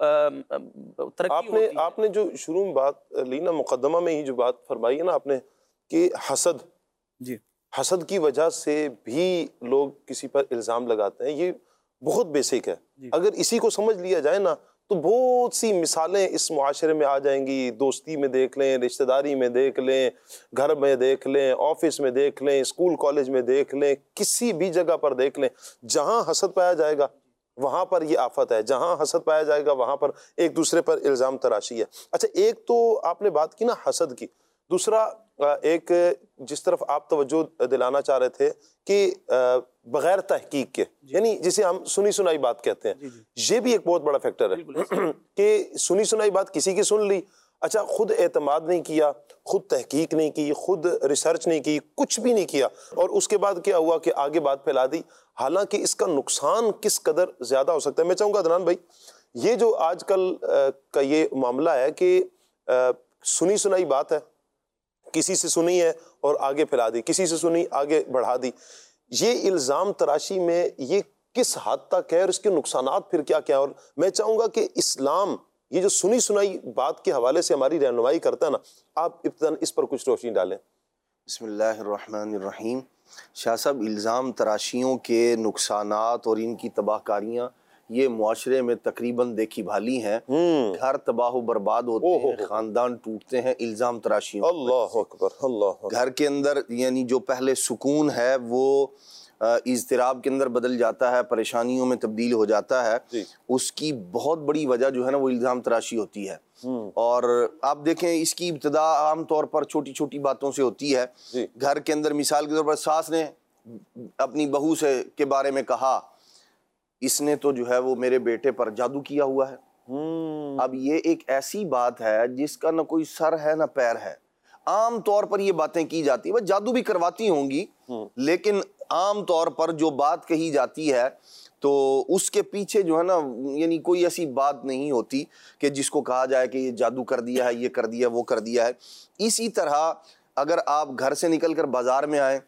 ترقی
آپ نے آپ نے جو شروع میں بات لی نا، مقدمہ میں ہی جو بات فرمائی ہے نا آپ نے کہ حسد،
جی
حسد کی وجہ سے بھی لوگ کسی پر الزام لگاتے ہیں، یہ بہت بیسک ہے۔ اگر اسی کو سمجھ لیا جائے نا تو بہت سی مثالیں اس معاشرے میں آ جائیں گی. دوستی میں دیکھ لیں, رشتہ داری میں دیکھ لیں, گھر میں دیکھ لیں, آفس میں دیکھ لیں, اسکول کالج میں دیکھ لیں, کسی بھی جگہ پر دیکھ لیں. جہاں حسد پایا جائے گا وہاں پر یہ آفت ہے, جہاں حسد پایا جائے گا وہاں پر ایک دوسرے پر الزام تراشی ہے. اچھا, ایک تو آپ نے بات کی نا حسد کی, دوسرا ایک جس طرف آپ توجہ دلانا چاہ رہے تھے کہ بغیر تحقیق کے, یعنی جسے ہم سنی سنائی بات کہتے ہیں, یہ بھی ایک بہت بڑا فیکٹر ہے کہ سنی سنائی بات کسی کی سن لی, اچھا خود اعتماد نہیں کیا, خود تحقیق نہیں کی, خود ریسرچ نہیں کی, کچھ بھی نہیں کیا, اور اس کے بعد کیا ہوا کہ آگے بات پھیلا دی. حالانکہ اس کا نقصان کس قدر زیادہ ہو سکتا ہے. میں چاہوں گا عدنان بھائی, یہ جو آج کل کا یہ معاملہ ہے کہ سنی سنائی بات ہے, کسی سے سنی ہے اور آگے پھیلا دی, کسی سے سنی آگے بڑھا دی, یہ الزام تراشی میں یہ کس حد تک ہے اور اس کے نقصانات پھر کیا کیا. اور میں چاہوں گا کہ اسلام یہ جو سنی سنائی بات کے حوالے سے ہماری رہنمائی کرتا ہے نا, آپ ابتداً اس پر کچھ روشنی ڈالیں.
بسم اللہ الرحمن الرحیم. شاہ صاحب, الزام تراشیوں کے نقصانات اور ان کی تباہ کاریاں یہ معاشرے میں تقریباً دیکھی بھالی ہیں. گھر تباہ و برباد ہوتے ہیں, خاندان ٹوٹتے ہیں الزام تراشیوں.
اللہ اکبر, اللہ.
گھر کے اندر یعنی جو پہلے سکون ہے وہ اضطراب کے اندر بدل جاتا ہے, پریشانیوں میں تبدیل ہو جاتا ہے. اس کی بہت بڑی وجہ جو ہے نا وہ الزام تراشی ہوتی ہے. اور آپ دیکھیں اس کی ابتدا عام طور پر چھوٹی چھوٹی باتوں سے ہوتی ہے. گھر کے اندر مثال کے طور پر ساس نے اپنی بہو سے کے بارے میں کہا, اس نے تو جو ہے وہ میرے بیٹے پر جادو کیا ہوا ہے. اب یہ ایک ایسی بات ہے جس کا نہ کوئی سر ہے نہ پیر ہے. عام طور پر یہ باتیں کی جاتی ہیں, وہ جادو بھی کرواتی ہوں گی, لیکن عام طور پر جو بات کہی جاتی ہے تو اس کے پیچھے جو ہے نا یعنی کوئی ایسی بات نہیں ہوتی کہ جس کو کہا جائے کہ یہ جادو کر دیا ہے, یہ کر دیا, وہ کر دیا ہے. اسی طرح اگر آپ گھر سے نکل کر بازار میں آئیں,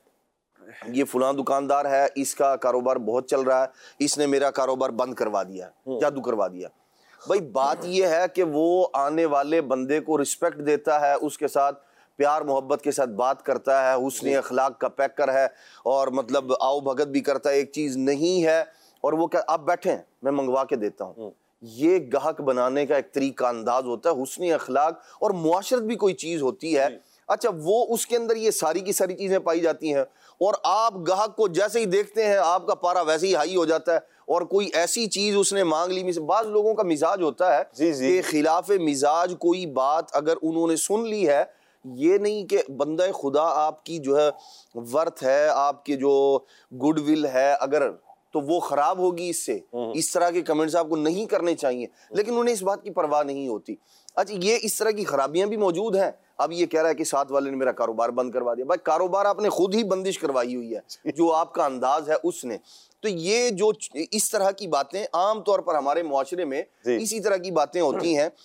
یہ فلاں دکاندار ہے, اس کا کاروبار بہت چل رہا ہے, اس نے میرا کاروبار بند کروا دیا ہے, جادو کروا دیا. بھائی بات یہ ہے کہ وہ آنے والے بندے کو رسپیکٹ دیتا ہے, اس کے ساتھ پیار محبت کے ساتھ بات کرتا ہے, حسن اخلاق کا پیکر ہے, اور مطلب آؤ بھگت بھی کرتا ہے. ایک چیز نہیں ہے اور وہ کہ آپ بیٹھیں میں منگوا کے دیتا ہوں. یہ گاہک بنانے کا ایک طریقہ انداز ہوتا ہے. حسن اخلاق اور معاشرت بھی کوئی چیز ہوتی ہے. اچھا, وہ اس کے اندر یہ ساری کی ساری چیزیں پائی جاتی ہیں, اور آپ گاہک کو جیسے ہی دیکھتے ہیں آپ کا پارا ویسے ہی ہائی ہو جاتا ہے, اور کوئی ایسی چیز اس نے مانگ لی. بعض لوگوں کا مزاج ہوتا ہے کہ خلاف مزاج کوئی بات اگر انہوں نے سن لی ہے, یہ نہیں کہ بندہ خدا آپ کی جو ہے ورتھ ہے, آپ کی جو گڈ ول ہے, اگر تو وہ خراب ہوگی اس سے. اس طرح کے کمنٹس آپ کو نہیں کرنے چاہیے, لیکن انہیں اس بات کی پرواہ نہیں ہوتی. اچھا, یہ اس طرح کی خرابیاں بھی موجود ہیں. اب یہ کہہ رہا ہے کہ ساتھ والے نے میرا کاروبار بند کروا دیا. بھائی کاروبار آپ نے خود ہی بندش کروائی ہوئی ہے, جو آپ کا انداز ہے اس نے. تو یہ جو اس طرح کی باتیں عام طور پر ہمارے معاشرے میں اسی طرح کی باتیں ہوتی ہیں.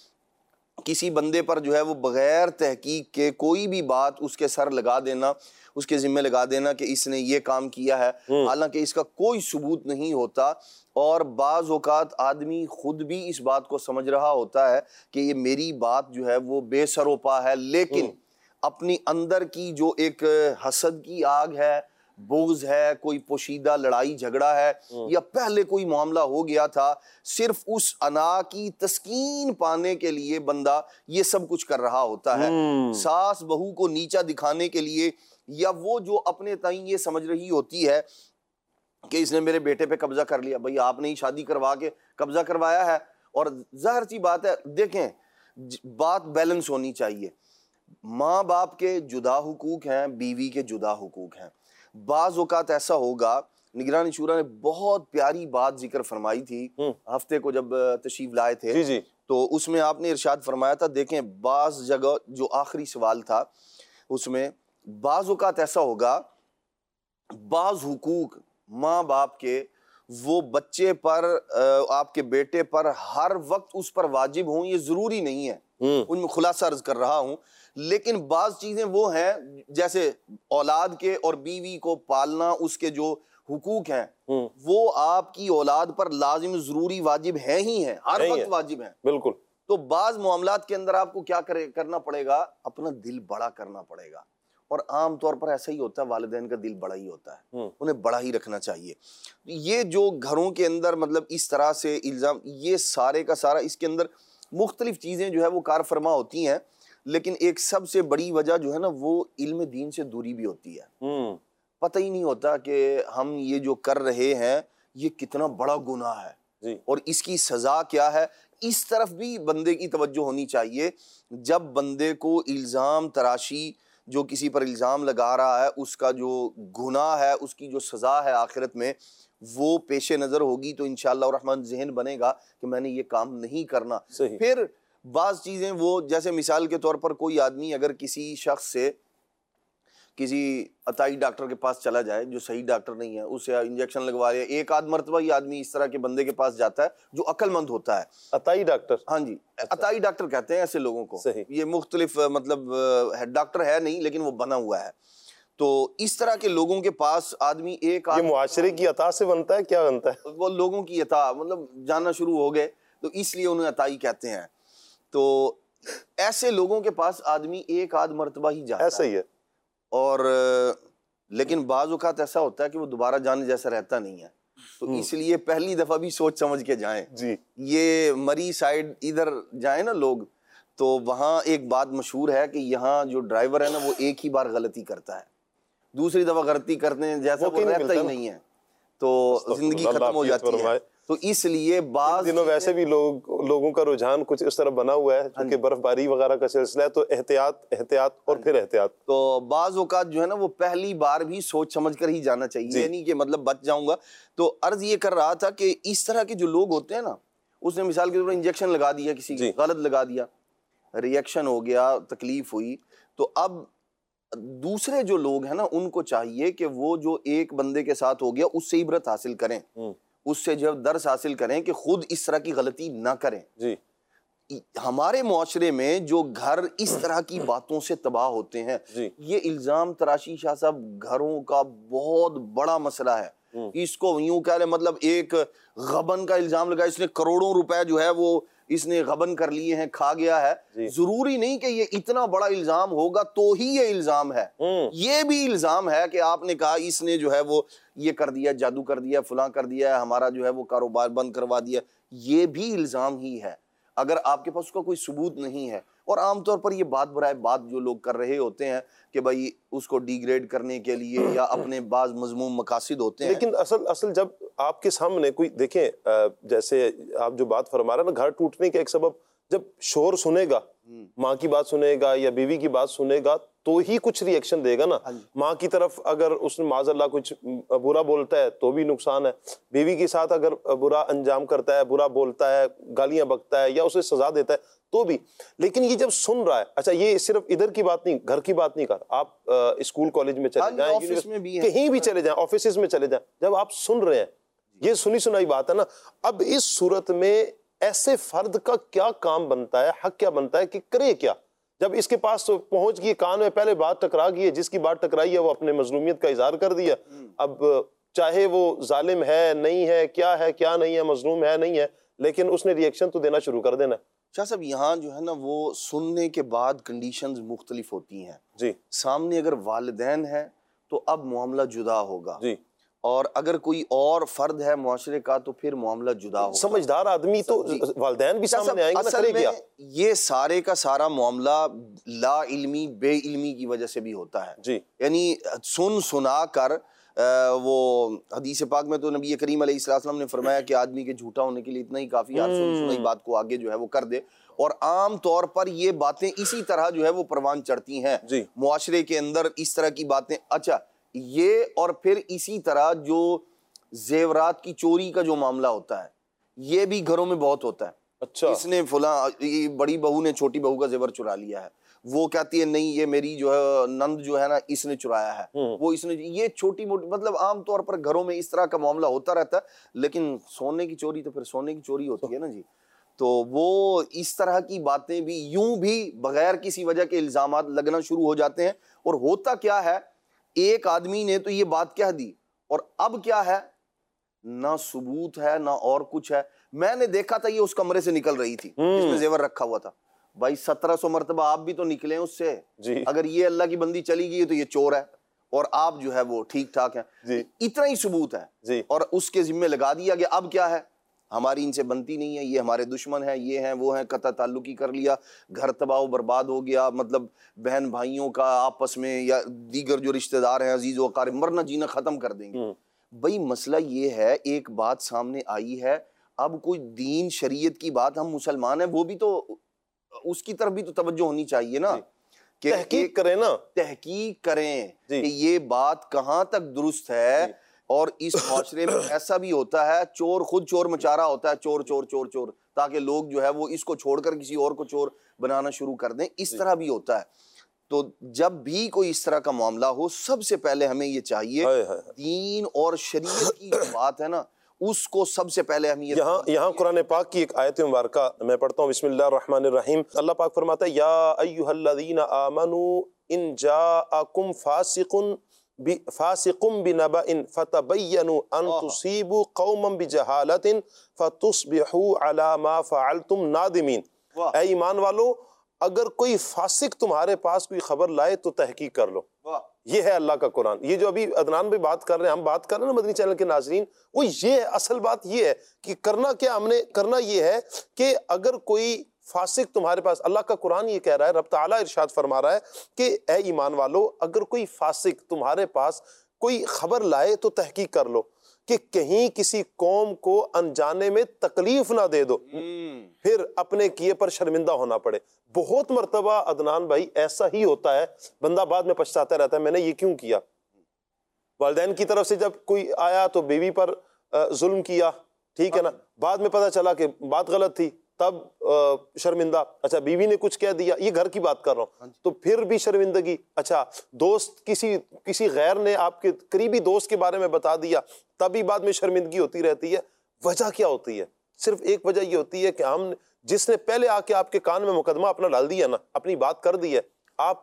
کسی بندے پر جو ہے وہ بغیر تحقیق کے کوئی بھی بات اس کے سر لگا دینا, اس کے ذمہ لگا دینا کہ اس نے یہ کام کیا ہے, حالانکہ اس کا کوئی ثبوت نہیں ہوتا. اور بعض اوقات آدمی خود بھی اس بات کو سمجھ رہا ہوتا ہے کہ یہ میری بات جو ہے وہ بے سر و پا ہے, لیکن اپنی اندر کی جو ایک حسد کی آگ ہے, بغض ہے, کوئی پوشیدہ لڑائی جھگڑا ہے, یا پہلے کوئی معاملہ ہو گیا تھا, صرف اس انا کی تسکین پانے کے لیے بندہ یہ سب کچھ کر رہا ہوتا ہے. ساس بہو کو نیچا دکھانے کے لیے, یا وہ جو اپنے تئیں یہ سمجھ رہی ہوتی ہے کہ اس نے میرے بیٹے پہ قبضہ کر لیا. بھئی آپ نے ہی شادی کروا کے قبضہ کروایا ہے. اور ظاہر سی بات ہے, دیکھیں بات بیلنس ہونی چاہیے. ماں باپ کے جدا حقوق ہیں, بیوی کے جدا حقوق ہیں. بعض اوقات ایسا ہوگا, نگران شورا نے بہت پیاری بات ذکر فرمائی تھی ہفتے کو جب تشریف لائے تھے, جی جی تو اس میں آپ نے ارشاد فرمایا تھا, دیکھیں بعض جگہ جو آخری سوال تھا اس میں, بعض اوقات ایسا ہوگا بعض حقوق ماں باپ کے وہ بچے پر, آپ کے بیٹے پر ہر وقت اس پر واجب ہوں, یہ ضروری نہیں ہے. ان میں خلاصہ عرض کر رہا ہوں, لیکن بعض چیزیں وہ ہیں جیسے اولاد کے اور بیوی کو پالنا, اس کے جو حقوق ہیں وہ آپ کی اولاد پر لازم ضروری واجب ہیں ہی ہیں, ہر وقت واجب ہیں.
بالکل.
تو بعض معاملات کے اندر آپ کو کیا کرنا پڑے گا, اپنا دل بڑا کرنا پڑے گا, اور عام طور پر ایسا ہی ہوتا ہے، والدین کا دل بڑا ہی ہوتا ہے، انہیں بڑا ہی رکھنا چاہیے. یہ جو گھروں کے اندر مطلب اس طرح سے الزام، یہ سارے کا سارا اس کے اندر مختلف چیزیں جو ہے وہ کار فرما ہوتی ہیں، لیکن ایک سب سے بڑی وجہ جو ہے نا وہ علم دین سے دوری بھی ہوتی ہے. پتہ ہی نہیں ہوتا کہ ہم یہ جو کر رہے ہیں یہ کتنا بڑا گناہ ہے اور اس کی سزا کیا ہے. اس طرف بھی بندے کی توجہ ہونی چاہیے. جب بندے کو الزام تراشی، جو کسی پر الزام لگا رہا ہے، اس کا جو گناہ ہے، اس کی جو سزا ہے آخرت میں، وہ پیش نظر ہوگی تو انشاءاللہ الرحمن ذہن بنے گا کہ میں نے یہ کام نہیں کرنا. پھر بعض چیزیں وہ، جیسے مثال کے طور پر کوئی آدمی اگر کسی شخص سے کسی عطائی ڈاکٹر کے پاس چلا جائے جو صحیح ڈاکٹر نہیں ہے، اسے انجیکشن لگوا لیا، ایک آدھ مرتبہ یہ آدمی اس طرح کے بندے کے پاس جاتا ہے جو عقل مند ہوتا ہے.
عطائی ڈاکٹر؟
ہاں جی، عطائی ڈاکٹر کہتے ہیں ایسے لوگوں کو. یہ مختلف مطلب ڈاکٹر ہے نہیں لیکن وہ بنا ہوا ہے. تو اس طرح کے لوگوں کے پاس آدمی ایک
یہ معاشرے کی عطا سے بنتا ہے، کیا بنتا ہے؟
وہ لوگوں کی عطا مطلب جاننا شروع ہو گئے تو اس لیے انہیں عطائی کہتے ہیں. تو ایسے لوگوں کے پاس آدمی ایک آدھ مرتبہ ہی جاتا ہے.
ایسا ہی ہے.
اور لیکن بعض اوقات ایسا ہوتا ہے کہ وہ دوبارہ جانے جیسا رہتا نہیں ہے. تو اس لیے پہلی دفعہ بھی سوچ سمجھ کے جائیں.
جی
یہ مری سائڈ ادھر جائیں نا لوگ، تو وہاں ایک بات مشہور ہے کہ یہاں جو ڈرائیور ہے نا وہ ایک ہی بار غلطی کرتا ہے، دوسری دفعہ غلطی کرتے ہیں جیسا وہ رہتا ہی نہیں ہے، تو زندگی ختم ہو جاتی ہے. تو اس لیے بعض
دنوں ویسے بھی لوگ لوگوں کا رجحان کچھ اس طرح بنا ہوا ہے کیونکہ برف باری وغیرہ کا سلسلہ ہے، تو احتیاط احتیاط اور پھر احتیاط.
تو بعض اوقات جو ہے نا وہ پہلی بار بھی سوچ سمجھ کر ہی جانا چاہیے، یعنی کہ مطلب بچ جاؤں گا. تو عرض یہ کر رہا تھا کہ اس طرح کے جو لوگ ہوتے ہیں نا، اس نے مثال کے طور پر انجیکشن لگا دیا، کسی کو غلط لگا دیا، ریئیکشن ہو گیا، تکلیف ہوئی. تو اب دوسرے جو لوگ ہیں نا ان کو چاہیے کہ وہ جو ایک بندے کے ساتھ ہو گیا اس سے عبرت حاصل کریں، اس سے جو درس حاصل کریں کہ خود اس طرح کی غلطی نہ کریں.
جی
ہمارے معاشرے میں جو گھر اس طرح کی باتوں سے تباہ ہوتے ہیں، یہ الزام تراشی شاہ صاحب گھروں کا بہت بڑا مسئلہ ہے. اس کو یوں کہہ لیں مطلب ایک غبن کا الزام لگا، اس نے کروڑوں روپے جو ہے وہ اس نے غبن کر لیے ہیں، کھا گیا ہے. ضروری نہیں کہ یہ اتنا بڑا الزام ہوگا تو ہی یہ الزام ہے. یہ بھی الزام ہے کہ آپ نے کہا اس نے جو ہے وہ یہ کر دیا، جادو کر دیا، فلاں کر دیا، ہمارا جو ہے وہ کاروبار بند کروا دیا. یہ بھی الزام ہی ہے اگر آپ کے پاس اس کا کوئی ثبوت نہیں ہے. اور عام طور پر یہ بات برائے بات جو لوگ کر رہے ہوتے ہیں کہ بھائی اس کو ڈی گریڈ کرنے کے لیے یا اپنے بعض مذموم مقاصد ہوتے ہیں.
لیکن اصل اصل جب آپ کے سامنے کوئی دیکھیں، جیسے آپ جو بات فرما رہے ہیں نا، گھر ٹوٹنے کا ایک سبب جب شور سنے گا، ماں کی بات سنے گا یا بیوی کی بات سنے گا تو ہی کچھ ری ایکشن دے گا نا. ماں کی طرف اگر اس نے معاذ اللہ کچھ برا بولتا ہے تو بھی نقصان ہے، بیوی کے ساتھ اگر برا انجام کرتا ہے، برا بولتا ہے، گالیاں بکتا ہے یا اسے سزا دیتا ہے تو بھی. لیکن یہ جب سن رہا ہے، اچھا یہ صرف ادھر کی بات نہیں، گھر کی بات نہیں کر، آپ اسکول کالج میں چلے جائیں، کہیں بھی چلے جائیں، آفیسز میں چلے جائیں، جب آپ سن رہے ہیں یہ سنی سنائی بات ہے نا. اب اس صورت میں ایسے فرد کا کیا کام بنتا ہے، حق کیا بنتا ہے کہ کرے کیا؟ جب اس کے پاس پہنچ گئی، کان میں پہلے بات ٹکرا گئی ہے، جس کی بات ٹکرائی ہے وہ اپنے مظلومیت کا اظہار کر دیا. اب چاہے وہ ظالم ہے نہیں ہے، کیا ہے کیا نہیں ہے، مظلوم ہے نہیں ہے، لیکن اس نے ری ایکشن تو دینا شروع کر دینا.
شاہ صاحب یہاں جو ہے نا وہ سننے کے بعد کنڈیشنز مختلف ہوتی ہیں.
جی
سامنے اگر والدین ہیں تو اب معاملہ جدا ہوگا،
جی،
اور اگر کوئی اور فرد ہے معاشرے کا تو پھر معاملہ جدا ہوگا.
سمجھدار آدمی تو والدین بھی سامنے آئیں گے نا، کرے کیا؟
یہ سارے کا سارا معاملہ لا علمی بے علمی کی وجہ سے بھی ہوتا ہے.
جی،
یعنی سن سنا کر وہ حدیث پاک میں تو نبی کریم علیہ السلام نے فرمایا کہ آدمی کے جھوٹا ہونے کے لیے اتنا ہی کافی ہے، سن سنائی بات کو آگے جو ہے وہ کر دے. اور عام طور پر یہ باتیں اسی طرح جو ہے وہ پروان چڑھتی ہیں معاشرے کے اندر، اس طرح کی باتیں. اچھا یہ، اور پھر اسی طرح جو زیورات کی چوری کا جو معاملہ ہوتا ہے یہ بھی گھروں میں بہت ہوتا ہے.
اچھا
اس نے فلاں بڑی بہو نے چھوٹی بہو کا زیور چرا لیا ہے، وہ کہتی ہے نہیں یہ میری جو ہے نند جو ہے نا اس نے چرایا ہے، وہ اس نے، یہ چھوٹی موٹی مطلب عام طور پر گھروں میں اس طرح کا معاملہ ہوتا رہتا ہے. لیکن سونے کی چوری تو پھر سونے کی چوری ہوتی ہے نا جی. تو وہ اس طرح کی باتیں بھی یوں بھی بغیر کسی وجہ کے الزامات لگنا شروع ہو جاتے ہیں. اور ہوتا کیا ہے، ایک آدمی نے تو یہ بات کہہ دی اور اب کیا ہے، نہ ثبوت ہے نہ اور کچھ ہے. میں نے دیکھا تھا یہ اس کمرے سے نکل رہی تھی جس میں زیور رکھا ہوا تھا، بھائی سترہ سو مرتبہ آپ بھی تو نکلے اس سے
جی
اگر یہ اللہ کی بندی چلی گئی ہے تو یہ چور ہے اور آپ جو ہے وہ ٹھیک ٹھاک ہیں
جی
اتنا ہی ثبوت ہے
جی
اور اس کے ذمہ لگا دیا کہ اب کیا ہے ہماری ان سے بنتی نہیں ہے یہ ہمارے دشمن ہیں یہ ہیں وہ ہیں قطع تعلقی کر لیا گھر تباہ و برباد ہو گیا مطلب بہن بھائیوں کا آپس میں یا دیگر جو رشتہ دار ہیں عزیز و اقارب مرنا جینا ختم کر دیں گے بھائی مسئلہ یہ ہے ایک بات سامنے آئی ہے اب کوئی دین شریعت کی بات ہم مسلمان ہیں وہ بھی تو اس کی طرف بھی تو توجہ ہونی چاہیے نا کہ
تحقیق کریں نا
تحقیق کریں
جی
کہ یہ بات کہاں تک درست ہے اور اس معاشرے میں ایسا بھی ہوتا ہے چور خود چور مچا رہا ہوتا ہے چور چور چور چور تاکہ لوگ جو ہے وہ اس کو چھوڑ کر کسی اور کو چور بنانا شروع کر دیں اس طرح بھی ہوتا ہے تو جب بھی کوئی اس طرح کا معاملہ ہو سب سے پہلے ہمیں یہ چاہیے دین اور شریعت کی بات ہے نا اس کو سب سے پہلے ہم یہ
یہاں یہاں قرآن پاک کی ایک آیت مبارکہ میں پڑھتا ہوں بسم اللہ الرحمن الرحیم اللہ پاک فرماتا ہے یا ایھا الذین آمنوا ان جاءکم فاسق فاسق بنبأ فتبینوا ان تصیبوا قوما بجہالۃ فتصبحوا علی ما فعلتم نادمین اے ایمان والو اگر کوئی فاسق تمہارے پاس کوئی خبر لائے تو تحقیق کر لو یہ ہے اللہ کا قرآن یہ جو ابھی عدنان بھی بات کر رہے ہیں ہم بات کر رہے ہیں نا مدنی چینل کے ناظرین وہ یہ ہے اصل بات یہ ہے کہ کرنا کیا ہم نے کرنا یہ ہے کہ اگر کوئی فاسق تمہارے پاس اللہ کا قرآن یہ کہہ رہا ہے رب تعالیٰ ارشاد فرما رہا ہے کہ اے ایمان والو اگر کوئی فاسق تمہارے پاس کوئی خبر لائے تو تحقیق کر لو کہ کہیں کسی قوم کو انجانے میں تکلیف نہ دے دو پھر اپنے کیے پر شرمندہ ہونا پڑے بہت مرتبہ عدنان بھائی ایسا ہی ہوتا ہے بندہ بعد میں پچھتاتا رہتا ہے میں نے یہ کیوں کیا والدین کی طرف سے جب کوئی آیا تو بیوی پر ظلم کیا ٹھیک ہے نا بعد میں پتہ چلا کہ بات غلط تھی تب شرمندہ اچھا بیوی نے کچھ کہہ دیا یہ گھر کی بات کر رہا ہوں تو پھر بھی شرمندگی اچھا دوست کسی کسی غیر نے آپ کے قریبی دوست کے بارے میں بتا دیا تبھی بعد میں شرمندگی ہوتی رہتی ہے وجہ کیا ہوتی ہے صرف ایک وجہ یہ ہوتی ہے کہ ہم جس نے پہلے آ کے آپ کے کان میں مقدمہ اپنا ڈال دیا نا اپنی بات کر دی ہے آپ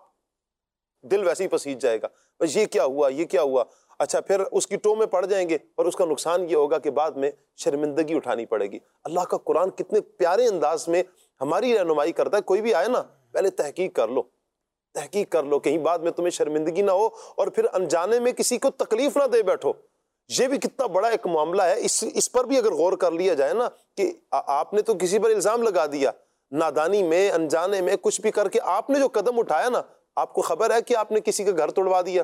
دل ویسے ہی پسیج جائے گا یہ کیا ہوا یہ کیا ہوا اچھا پھر اس کی ٹو میں پڑ جائیں گے اور اس کا نقصان یہ ہوگا کہ بعد میں شرمندگی اٹھانی پڑے گی اللہ کا قرآن کتنے پیارے انداز میں ہماری رہنمائی کرتا ہے کوئی بھی آئے نا پہلے تحقیق کر لو تحقیق کر لو کہیں بعد میں تمہیں شرمندگی نہ ہو اور پھر انجانے میں کسی کو تکلیف نہ دے بیٹھو یہ بھی کتنا بڑا ایک معاملہ ہے اس اس پر بھی اگر غور کر لیا جائے نا کہ آپ نے تو کسی پر الزام لگا دیا نادانی میں انجانے میں کچھ بھی کر کے آپ نے جو قدم اٹھایا نا آپ کو خبر ہے کہ آپ نے کسی کا گھر توڑوا دیا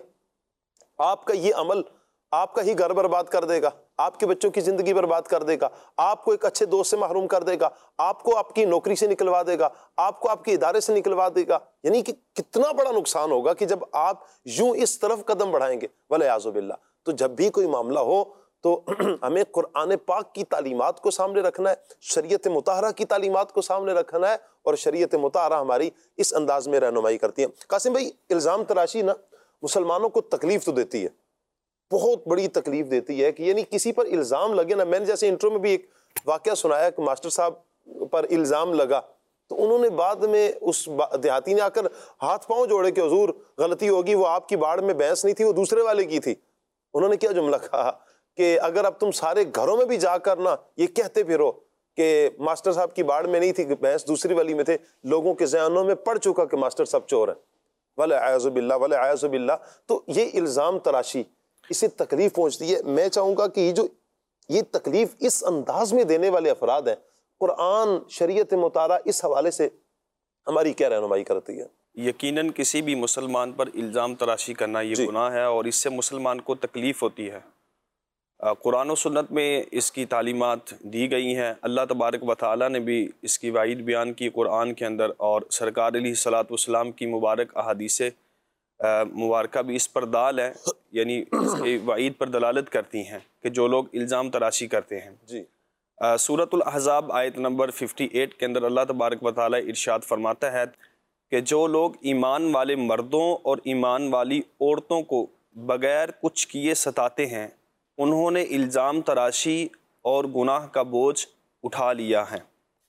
آپ کا یہ عمل آپ کا ہی گھر برباد کر دے گا آپ کے بچوں کی زندگی برباد کر دے گا آپ کو ایک اچھے دوست سے محروم کر دے گا آپ کو آپ کی نوکری سے نکلوا دے گا آپ کو آپ کے ادارے سے نکلوا دے گا یعنی کہ کتنا بڑا نقصان ہوگا کہ جب آپ یوں اس طرف قدم بڑھائیں گے والعیاذ باللہ تو جب بھی کوئی معاملہ ہو تو ہمیں قرآن پاک کی تعلیمات کو سامنے رکھنا ہے شریعت مطہرہ کی تعلیمات کو سامنے رکھنا ہے اور شریعت مطہرہ ہماری اس انداز میں رہنمائی کرتی ہے قاسم بھائی الزام تراشی نا مسلمانوں کو تکلیف تو دیتی ہے بہت بڑی تکلیف دیتی ہے کہ یعنی کسی پر الزام لگے نا میں نے جیسے انٹرو میں بھی ایک واقعہ سنایا کہ ماسٹر صاحب پر الزام لگا تو انہوں نے بعد میں اس دیہاتی نے آ کر ہاتھ پاؤں جوڑے کہ حضور غلطی ہوگی وہ آپ کی باڑ میں بھینس نہیں تھی وہ دوسرے والے کی تھی انہوں نے کیا جملہ کہا کہ اگر اب تم سارے گھروں میں بھی جا کر نا یہ کہتے پھرو کہ ماسٹر صاحب کی باڑ میں نہیں تھی بھینس دوسری والی میں تھے لوگوں کے ذہنوں میں پڑ چکا کہ ماسٹر صاحب چور ہیں والعیاذ باللہ والعیاذ باللہ تو یہ الزام تراشی اسے تکلیف پہنچتی ہے میں چاہوں گا کہ یہ جو یہ تکلیف اس انداز میں دینے والے افراد ہیں قرآن شریعت مطالعہ اس حوالے سے ہماری کیا رہنمائی کرتی ہے
یقیناً کسی بھی مسلمان پر الزام تراشی کرنا یہ
جی
گناہ ہے اور اس سے مسلمان کو تکلیف ہوتی ہے قرآن و سنت میں اس کی تعلیمات دی گئی ہیں اللہ تبارک و تعالیٰ نے بھی اس کی وعید بیان کی قرآن کے اندر اور سرکار علیہ الصلاۃ والسلام کی مبارک احادیث مبارکہ بھی اس پر دال ہے یعنی اس کی وعید پر دلالت کرتی ہیں کہ جو لوگ الزام تراشی کرتے ہیں
جی
سورۃ الاحزاب آیت نمبر اٹھاون کے اندر اللہ تبارک و تعالیٰ ارشاد فرماتا ہے کہ جو لوگ ایمان والے مردوں اور ایمان والی عورتوں کو بغیر کچھ کیے ستاتے ہیں انہوں نے الزام تراشی اور گناہ کا بوجھ اٹھا لیا ہے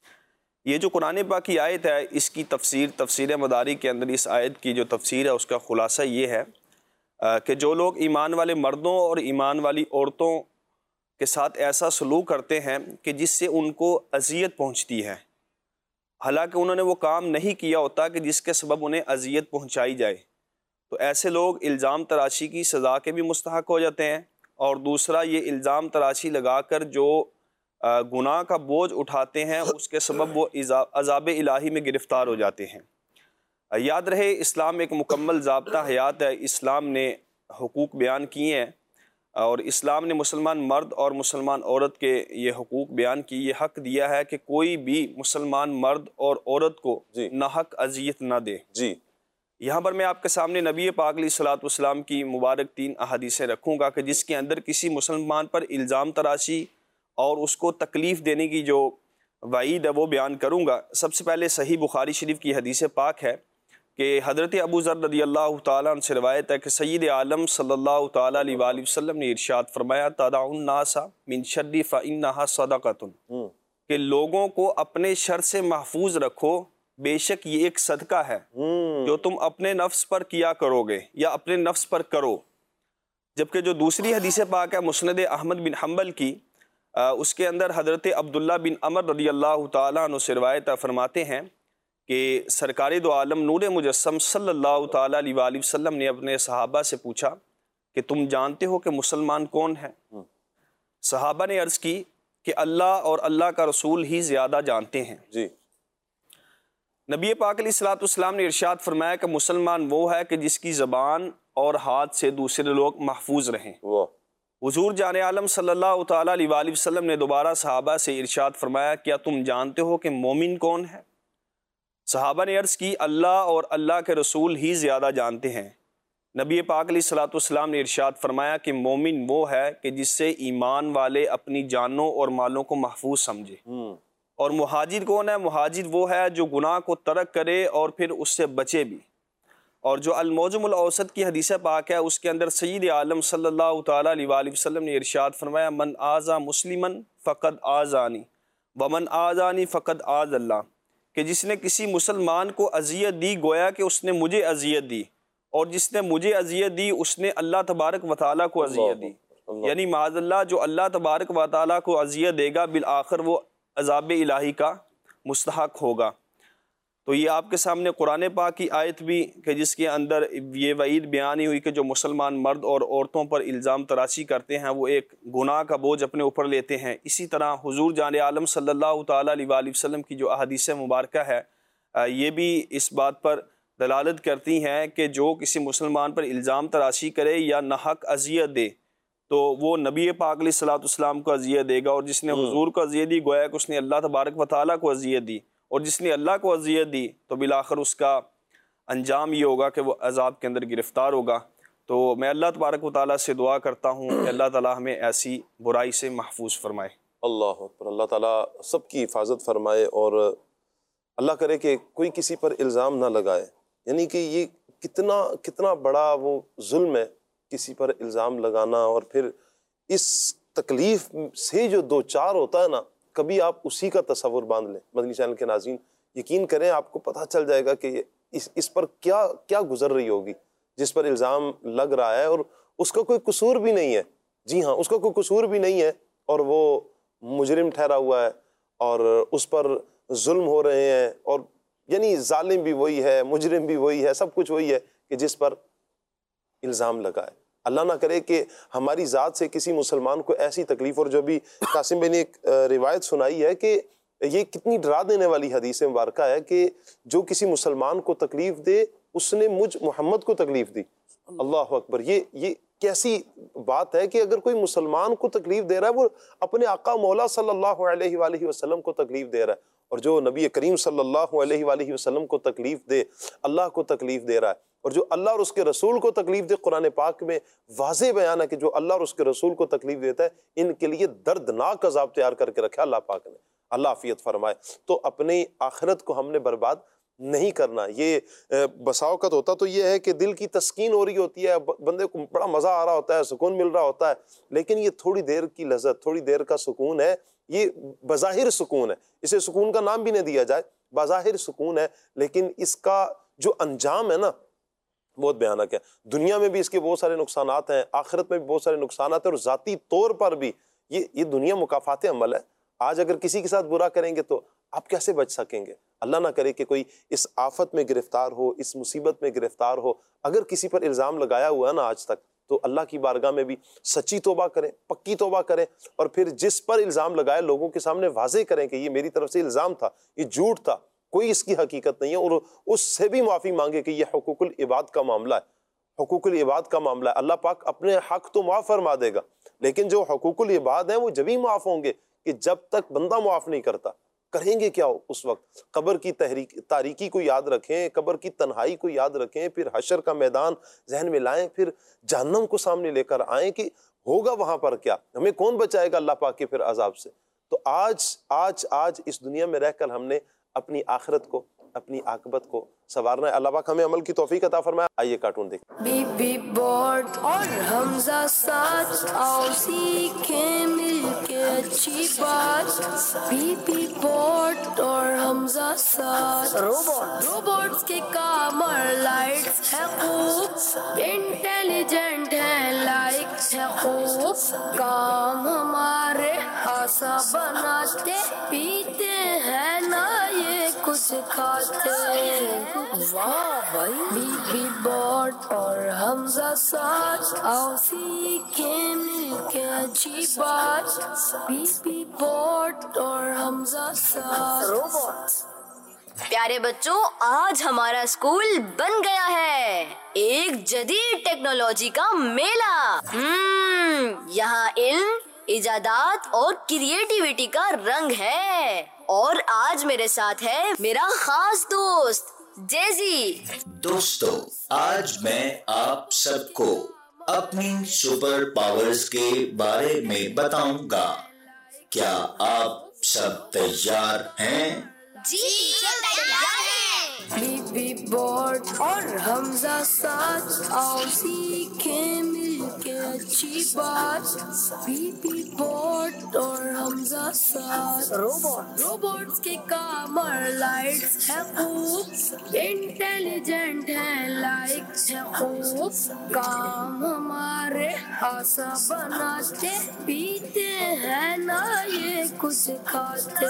یہ جو قرآن پاک کی آیت ہے اس کی تفسیر تفسیر مداری کے اندر اس آیت کی جو تفسیر ہے اس کا خلاصہ یہ ہے کہ جو لوگ ایمان والے مردوں اور ایمان والی عورتوں کے ساتھ ایسا سلوک کرتے ہیں کہ جس سے ان کو اذیت پہنچتی ہے حالانکہ انہوں نے وہ کام نہیں کیا ہوتا کہ جس کے سبب انہیں اذیت پہنچائی جائے، تو ایسے لوگ الزام تراشی کی سزا کے بھی مستحق ہو جاتے ہیں۔ اور دوسرا یہ الزام تراشی لگا کر جو گناہ کا بوجھ اٹھاتے ہیں اس کے سبب وہ عذاب الہی میں گرفتار ہو جاتے ہیں۔ یاد رہے اسلام ایک مکمل ضابطہ حیات ہے، اسلام نے حقوق بیان کیے ہیں اور اسلام نے مسلمان مرد اور مسلمان عورت کے یہ حقوق بیان کی، یہ حق دیا ہے کہ کوئی بھی مسلمان مرد اور عورت کو
جی
ناحق اذیت نہ دے۔
جی
یہاں پر میں آپ کے سامنے نبی پاک علیہ الصلوۃ والسلام کی مبارک تین احادیثیں رکھوں گا کہ جس کے اندر کسی مسلمان پر الزام تراشی اور اس کو تکلیف دینے کی جو وعید ہے وہ بیان کروں گا۔ سب سے پہلے صحیح بخاری شریف کی حدیث پاک ہے کہ حضرت ابو ذر رضی اللہ تعالیٰ عنہ سے روایت ہے کہ سید عالم صلی اللہ تعالیٰ علیہ وآلہ وسلم نے ارشاد فرمایا تدع الناس من شر فإنها صدقۃ، کہ لوگوں کو اپنے شر سے محفوظ رکھو، بے شک یہ ایک صدقہ ہے جو تم اپنے نفس پر کیا کرو گے یا اپنے نفس پر کرو۔ جبکہ جو دوسری حدیث پاک ہے مسند احمد بن حنبل کی، اس کے اندر حضرت عبداللہ بن عمر رضی اللہ تعالیٰ عنہ سے روایت فرماتے ہیں کہ سرکار دو عالم نور مجسم صلی اللہ تعالیٰ علیہ وآلہ وسلم نے اپنے صحابہ سے پوچھا کہ تم جانتے ہو کہ مسلمان کون ہے؟ صحابہ نے عرض کی کہ اللہ اور اللہ کا رسول ہی زیادہ جانتے ہیں۔
جی
نبی پاک علیہ الصلوۃ والسلام نے ارشاد فرمایا کہ مسلمان وہ ہے کہ جس کی زبان اور ہاتھ سے دوسرے لوگ محفوظ رہیں۔
وہ
حضور جان عالم صلی اللہ تعالیٰ علیہ وآلہ وسلم نے دوبارہ صحابہ سے ارشاد فرمایا کیا تم جانتے ہو کہ مومن کون ہے؟ صحابہ نے عرض کی اللہ اور اللہ کے رسول ہی زیادہ جانتے ہیں۔ نبی پاک علیہ الصلوۃ والسلام نے ارشاد فرمایا کہ مومن وہ ہے کہ جس سے ایمان والے اپنی جانوں اور مالوں کو محفوظ سمجھے۔ اور مہاجر کون ہے؟ مہاجر وہ ہے جو گناہ کو ترک کرے اور پھر اس سے بچے بھی۔ اور جو المعجم الاوسط کی حدیث پاک ہے اس کے اندر سید عالم صلی اللہ تعالیٰ علیہ وآلہ وسلم نے ارشاد فرمایا من آذا مسلمن فقد آذانی ومن آذانی فقد آذ اللہ، کہ جس نے کسی مسلمان کو اذیت دی گویا کہ اس نے مجھے اذیت دی، اور جس نے مجھے اذیت دی اس نے اللہ تبارک و تعالیٰ کو اذیت دی۔ یعنی معاذ اللہ جو اللہ تبارک و تعالیٰ کو اذیت دے گا بالآخر وہ عذاب الہی کا مستحق ہوگا۔ تو یہ آپ کے سامنے قرآن پاک کی آیت بھی کہ جس کے اندر یہ وعید بیان ہی ہوئی کہ جو مسلمان مرد اور عورتوں پر الزام تراشی کرتے ہیں وہ ایک گناہ کا بوجھ اپنے اوپر لیتے ہیں۔ اسی طرح حضور جان عالم صلی اللہ تعالیٰ علیہ وآلہ وسلم کی جو احادیث مبارکہ ہے یہ بھی اس بات پر دلالت کرتی ہیں کہ جو کسی مسلمان پر الزام تراشی کرے یا ناحق اذیت دے تو وہ نبی پاک علیہ الصلوۃ والسلام کو اذیت دے گا، اور جس نے حضور کو اذیت دی گویا کہ اس نے اللہ تبارک و تعالیٰ کو اذیت دی، اور جس نے اللہ کو اذیت دی تو بالآخر اس کا انجام یہ ہوگا کہ وہ عذاب کے اندر گرفتار ہوگا۔ تو میں اللہ تبارک و تعالیٰ سے دعا کرتا ہوں کہ اللہ تعالیٰ ہمیں ایسی برائی سے محفوظ فرمائے۔
اللہ اکبر، اللہ تعالیٰ سب کی حفاظت فرمائے، اور اللہ کرے کہ کوئی کسی پر الزام نہ لگائے۔ یعنی کہ یہ کتنا کتنا بڑا وہ ظلم ہے کسی پر الزام لگانا، اور پھر اس تکلیف سے جو دو چار ہوتا ہے نا، کبھی آپ اسی کا تصور باندھ لیں۔ مدنی چینل کے ناظرین یقین کریں آپ کو پتہ چل جائے گا کہ اس اس پر کیا کیا گزر رہی ہوگی جس پر الزام لگ رہا ہے، اور اس کا کوئی قصور بھی نہیں ہے۔ جی ہاں، اس کا کوئی قصور بھی نہیں ہے اور وہ مجرم ٹھہرا ہوا ہے اور اس پر ظلم ہو رہے ہیں، اور یعنی ظالم بھی وہی ہے، مجرم بھی وہی ہے، سب کچھ وہی ہے کہ جس پر الزام لگا ہے۔ اللہ نہ کرے کہ ہماری ذات سے کسی مسلمان کو ایسی تکلیف، اور جو بھی قاسم بھائی نے ایک روایت سنائی ہے کہ یہ کتنی ڈرا دینے والی حدیث مبارکہ ہے کہ جو کسی مسلمان کو تکلیف دے اس نے مجھ محمد کو تکلیف دی۔ اللہ اکبر، یہ یہ کیسی بات ہے کہ اگر کوئی مسلمان کو تکلیف دے رہا ہے وہ اپنے آقا مولا صلی اللہ علیہ وآلہ وسلم کو تکلیف دے رہا ہے، اور جو نبی کریم صلی اللہ علیہ وآلہ وسلم کو تکلیف دے اللہ کو تکلیف دے رہا ہے، اور جو اللہ اور اس کے رسول کو تکلیف دے قرآن پاک میں واضح بیان ہے کہ جو اللہ اور اس کے رسول کو تکلیف دیتا ہے ان کے لیے دردناک عذاب تیار کر کے رکھا اللہ پاک نے۔ اللہ عافیت فرمائے۔ تو اپنی آخرت کو ہم نے برباد نہیں کرنا۔ یہ بسا اوقات ہوتا تو یہ ہے کہ دل کی تسکین ہو رہی ہوتی ہے، بندے کو بڑا مزہ آ رہا ہوتا ہے، سکون مل رہا ہوتا ہے، لیکن یہ تھوڑی دیر کی لذت، تھوڑی دیر کا سکون ہے، یہ بظاہر سکون ہے، اسے سکون کا نام بھی نہ دیا جائے، بظاہر سکون ہے، لیکن اس کا جو انجام ہے نا بہت بھیانک ہے۔ دنیا میں بھی اس کے بہت سارے نقصانات ہیں، آخرت میں بھی بہت سارے نقصانات ہیں، اور ذاتی طور پر بھی یہ یہ دنیا مکافات عمل ہے۔ آج اگر کسی کے ساتھ برا کریں گے تو آپ کیسے بچ سکیں گے؟ اللہ نہ کرے کہ کوئی اس آفت میں گرفتار ہو، اس مصیبت میں گرفتار ہو، اگر کسی پر الزام لگایا ہوا ہے نا آج تک، تو اللہ کی بارگاہ میں بھی سچی توبہ کریں، پکی توبہ کریں، اور پھر جس پر الزام لگائے لوگوں کے سامنے واضح کریں کہ یہ میری طرف سے الزام تھا، یہ جھوٹ تھا، کوئی اس کی حقیقت نہیں ہے، اور اس سے بھی معافی مانگے کہ یہ حقوق العباد کا معاملہ ہے، حقوق العباد کا معاملہ ہے۔ اللہ پاک اپنے حق تو معاف فرما دے گا، لیکن جو حقوق العباد ہیں وہ جبھی معاف ہوں گے کہ جب تک بندہ معاف نہیں کرتا۔ کریں گے کیا اس وقت؟ قبر کی تحریک تاریکی کو یاد رکھیں، قبر کی تنہائی کو یاد رکھیں، پھر حشر کا میدان ذہن میں لائیں، پھر جہنم کو سامنے لے کر آئیں کہ ہوگا وہاں پر کیا، ہمیں کون بچائے گا اللہ پاک کے پھر عذاب سے۔ تو آج آج آج اس دنیا میں رہ کر ہم نے اپنی آخرت کو، اپنی عاقبت کو سنوارنا ہے۔ اللہ پاک ہمیں عمل کی توفیق عطا فرمائے۔ آئیے کارٹون دیکھیں۔
بی بی بورڈ اور حمزہ ساتھ آؤ سیکھیں مل کے اچھی بات، بی بی بورڈ اور حمزہ ساتھ۔ روبوٹ روبوٹس کے کام اور لائٹس ہے خوب، انٹیلیجنٹ ہے لائک ہے خوب، کام ہمارے آسان بناتے، پیتے ہیں نا یہ کچھ کھاتے۔ واہ بھائی، بی بی بورڈ اور حمزہ ساتھ آؤ سیکھیں مل کے اچھی بات، بی بی بورڈ اور حمزہ ساتھ۔ روبوٹ۔ پیارے بچوں، آج ہمارا اسکول بن گیا ہے ایک جدید ٹیکنالوجی کا میلہ۔ ہم یہاں علم، ایجادات اور کریٹیوٹی کا رنگ ہے، اور آج میرے ساتھ ہے میرا خاص دوست جیزی۔
دوستو، آج میں آپ سب کو اپنی سپر پاورز کے بارے میں بتاؤں گا۔ کیا آپ سب تیار ہیں؟
جی تیار ہیں۔ بی بی بورڈ اور حمزہ ساتھ آؤ سیکھیں مل کے اچھی بات، بی بی بورڈ اور حمزہ ساتھ۔ روبوٹ روبوٹس کے کام اور لائٹس ہے خوب، انٹیلیجنٹ ہے لائک ہے خوب، کام ہمارے آسان بناتے، پیتے ہیں نا یہ کچھ کھاتے۔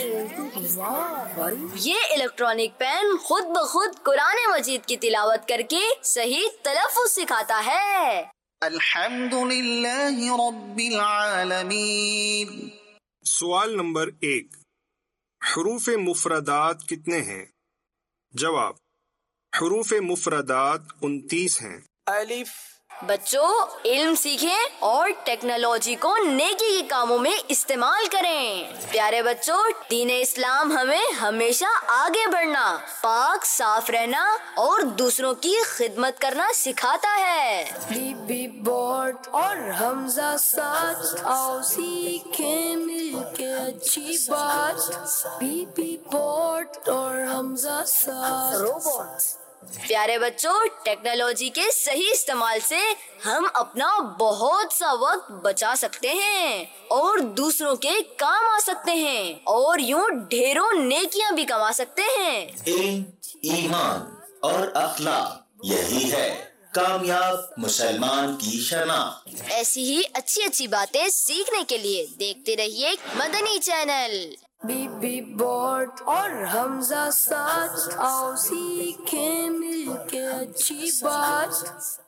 واہ بھائی، یہ الیکٹرانک پین خود بخود قرآن مجید کی تلاوت کر کے صحیح تلفظ سکھاتا ہے۔
الحمد للہ رب العالمین۔
سوال نمبر ایک، حروف مفردات کتنے ہیں؟ جواب، حروف مفردات انتیس ہیں۔
الف۔
بچوں، علم سیکھیں اور ٹیکنالوجی کو نیکی کے کاموں میں استعمال کریں۔ پیارے بچوں، دین اسلام ہمیں ہمیشہ آگے بڑھنا، پاک صاف رہنا اور دوسروں کی خدمت کرنا سکھاتا ہے۔ بی بی بورڈ اور حمزہ ساتھ آؤ سیکھیں مل کے اچھی بات، بی بی بورڈ اور حمزہ ساتھ۔ روبوٹ۔ پیارے بچوں، ٹیکنالوجی کے صحیح استعمال سے ہم اپنا بہت سا وقت بچا سکتے ہیں اور دوسروں کے کام آ سکتے ہیں، اور یوں ڈھیروں نیکیاں بھی کما سکتے ہیں۔
علم، ایمان اور اخلاق، یہی ہے کامیاب مسلمان کی شناخت۔
ایسی ہی اچھی اچھی باتیں سیکھنے کے لیے دیکھتے رہیے مدنی چینل۔ بی بی بورڈ اور حمزہ ساتھ آؤ سیکھیں مل کے اچھی بات۔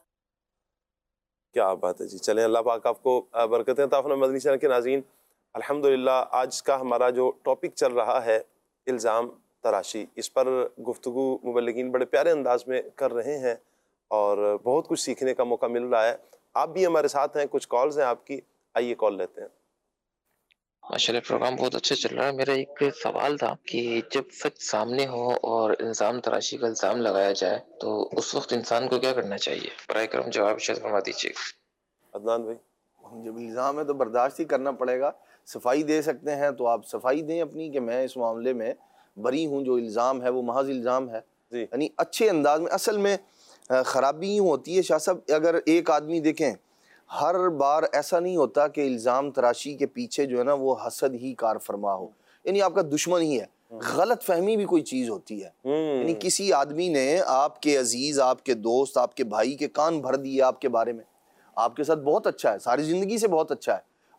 کیا بات ہے جی، چلیں اللہ پاک آپ کو برکتیں عطا فرمائے۔ مدنی چینل کے ناظرین، الحمدللہ آج کا ہمارا جو ٹاپک چل رہا ہے الزام تراشی، اس پر گفتگو مبلغین بڑے پیارے انداز میں کر رہے ہیں اور بہت کچھ سیکھنے کا موقع مل رہا ہے۔ آپ بھی ہمارے ساتھ ہیں، کچھ کالز ہیں آپ کی، آئیے کال لیتے ہیں۔
ماشاءاللہ پروگرام بہت اچھا چل رہا ہے۔ میرا ایک سوال تھا کہ جب سچ سامنے ہو اور الزام تراشی کا الزام لگایا جائے تو اس وقت انسان کو کیا کرنا چاہیے؟ برائے کرم جواب شاید فرما دیجیے۔
عدنان بھائی،
جب الزام ہے تو برداشت ہی کرنا پڑے گا۔ صفائی دے سکتے ہیں تو آپ صفائی دیں اپنی کہ میں اس معاملے میں بری ہوں، جو الزام ہے وہ محض الزام ہے، یعنی اچھے انداز میں۔ اصل میں خرابی یوں ہوتی ہے شاہ صاحب، اگر ایک آدمی دیکھیں ہر بار ایسا نہیں ہوتا کہ الزام تراشی کے پیچھے جو ہے نا وہ حسد ہی کار فرما ہو، یعنی آپ کا دشمن ہی ہے، غلط فہمی بھی کوئی چیز ہوتی ہے، یعنی کسی آدمی نے آپ کے عزیز، آپ کے دوست، آپ کے بھائی کے کان بھر دیے آپ کے بارے میں، آپ کے ساتھ بہت اچھا ہے، ساری زندگی سے بہت اچھا ہے،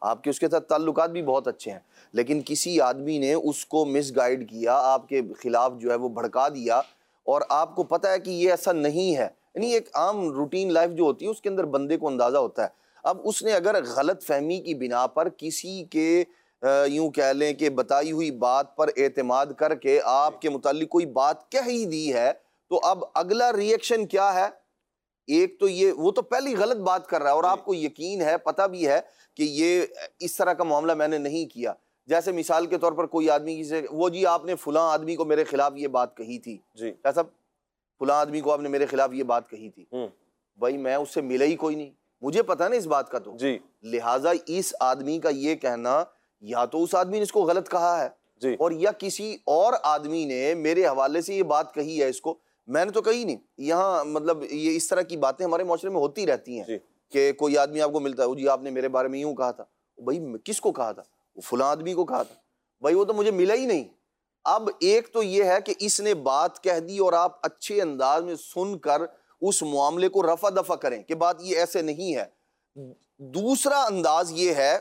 آپ کے اس کے ساتھ تعلقات بھی بہت اچھے ہیں، لیکن کسی آدمی نے اس کو مس گائیڈ کیا، آپ کے خلاف جو ہے وہ بھڑکا دیا، اور آپ کو پتہ ہے کہ یہ ایسا نہیں ہے. یعنی ایک عام روٹین لائف جو ہوتی ہے اس کے اندر بندے کو اندازہ ہوتا ہے. اب اس نے اگر غلط فہمی کی بنا پر کسی کے یوں کہہ لیں کہ بتائی ہوئی بات پر اعتماد کر کے آپ کے متعلق کوئی بات کہہ ہی دی ہے، تو اب اگلا ری ایکشن کیا ہے؟ ایک تو یہ وہ تو پہلی غلط بات کر رہا ہے اور آپ کو یقین ہے، پتہ بھی ہے کہ یہ اس طرح کا معاملہ میں نے نہیں کیا. جیسے مثال کے طور پر کوئی آدمی کی سے وہ جی آپ نے فلاں آدمی کو میرے خلاف یہ بات کہی تھی،
جی
ایسا فلاں آدمی کو آپ نے میرے خلاف یہ بات کہی تھی. بھائی میں اس سے ملا ہی کوئی نہیں، مجھے پتہ نہیں اس بات کا، تو
جی
لہٰذا اس آدمی کا یہ کہنا یا تو اس آدمی نے اس کو غلط کہا ہے
جی
اور یا کسی اور آدمی نے میرے حوالے سے یہ بات کہی ہے اس کو، میں نے تو کہی نہیں. یہاں مطلب یہ اس طرح کی باتیں ہمارے معاشرے میں ہوتی رہتی ہیں
جی
کہ کوئی آدمی آپ کو ملتا ہے، جی آپ نے میرے بارے میں یوں کہا تھا. بھائی کس کو کہا تھا؟ وہ فلاں آدمی کو کہا تھا. بھائی وہ تو مجھے ملا ہی نہیں. اب ایک تو یہ ہے کہ اس نے بات کہہ دی اور آپ اچھے انداز میں سن کر اس معاملے کو رفع دفع کریں کہ بات یہ ایسے نہیں ہے. دوسرا انداز یہ ہے،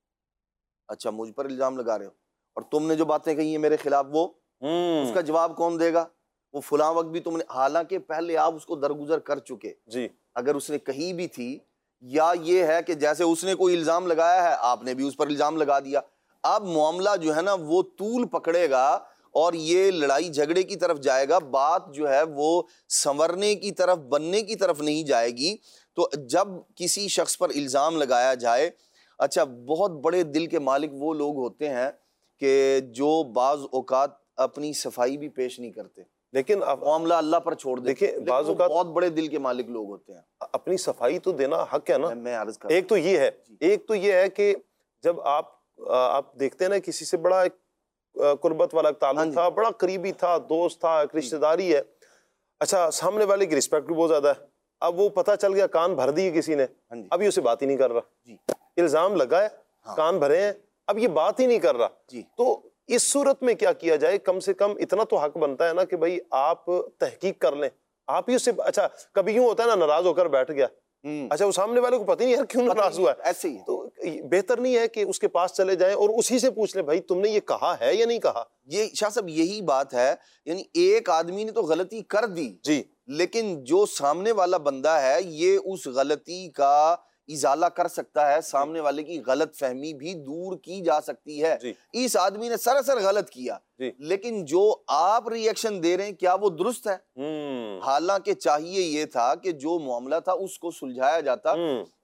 اچھا مجھ پر الزام لگا رہے ہو اور تم نے جو باتیں کہی ہیں میرے خلاف، وہ اس کا جواب کون دے گا؟ وہ فلاں وقت بھی تم نے، حالانکہ پہلے آپ اس کو درگزر کر چکے.
جی
اگر اس نے کہی بھی تھی، یا یہ ہے کہ جیسے اس نے کوئی الزام لگایا ہے آپ نے بھی اس پر الزام لگا دیا، اب معاملہ جو ہے نا وہ طول پکڑے گا اور یہ لڑائی جھگڑے کی طرف جائے گا، بات جو ہے وہ سنورنے کی طرف بننے کی طرف نہیں جائے گی. تو جب کسی شخص پر الزام لگایا جائے، اچھا بہت بڑے دل کے مالک وہ لوگ ہوتے ہیں کہ جو بعض اوقات اپنی صفائی بھی پیش نہیں کرتے،
لیکن
معاملہ اللہ پر چھوڑ دیں.
دیکھیں بعض اوقات
بہت بڑے دل کے مالک لوگ ہوتے ہیں.
اپنی صفائی تو دینا حق ہے نا.
میں عرض کر
ایک تو یہ ہے ایک تو یہ ہے کہ جب آپ آپ دیکھتے ہیں نا کسی سے بڑا ایک قربت والا تعلق تھا، بڑا قریبی تھا، دوست تھا، ایک رشتہ داری ہے، اچھا سامنے والے کی رسپیکٹ بھی بہت زیادہ ہے. اب وہ پتہ چل گیا کان بھر دیے کسی نے، ابھی اسے بات ہی نہیں کر رہا، الزام لگا ہے، کان بھرے ہیں، اب یہ بات ہی نہیں کر رہا. تو اس صورت میں کیا کیا جائے؟ کم سے کم اتنا تو حق بنتا ہے نا کہ بھائی آپ تحقیق کر لیں، آپ ہی اس سے. اچھا کبھی یوں ہوتا ہے نا ناراض ہو کر بیٹھ گیا، اچھا وہ سامنے والے کو پتہ نہیں یار کیوں ناراض ہوا ہے،
ایسے ہی
تو بہتر نہیں ہے کہ اس کے پاس چلے جائیں اور اسی سے پوچھ لیں بھائی تم نے یہ کہا ہے یا نہیں کہا؟
یہ شاہ صاحب یہی بات ہے. یعنی ایک آدمی نے تو غلطی کر دی
جی،
لیکن جو سامنے والا بندہ ہے یہ اس غلطی کا ازالہ کر سکتا ہے، سامنے والے کی غلط فہمی بھی دور کی جا سکتی ہے. اس آدمی نے سراسر غلط کیا، لیکن جو آپ ری ایکشن دے رہے ہیں کیا وہ درست ہے؟ حالانکہ چاہیے یہ تھا کہ جو معاملہ تھا اس کو سلجھایا جاتا.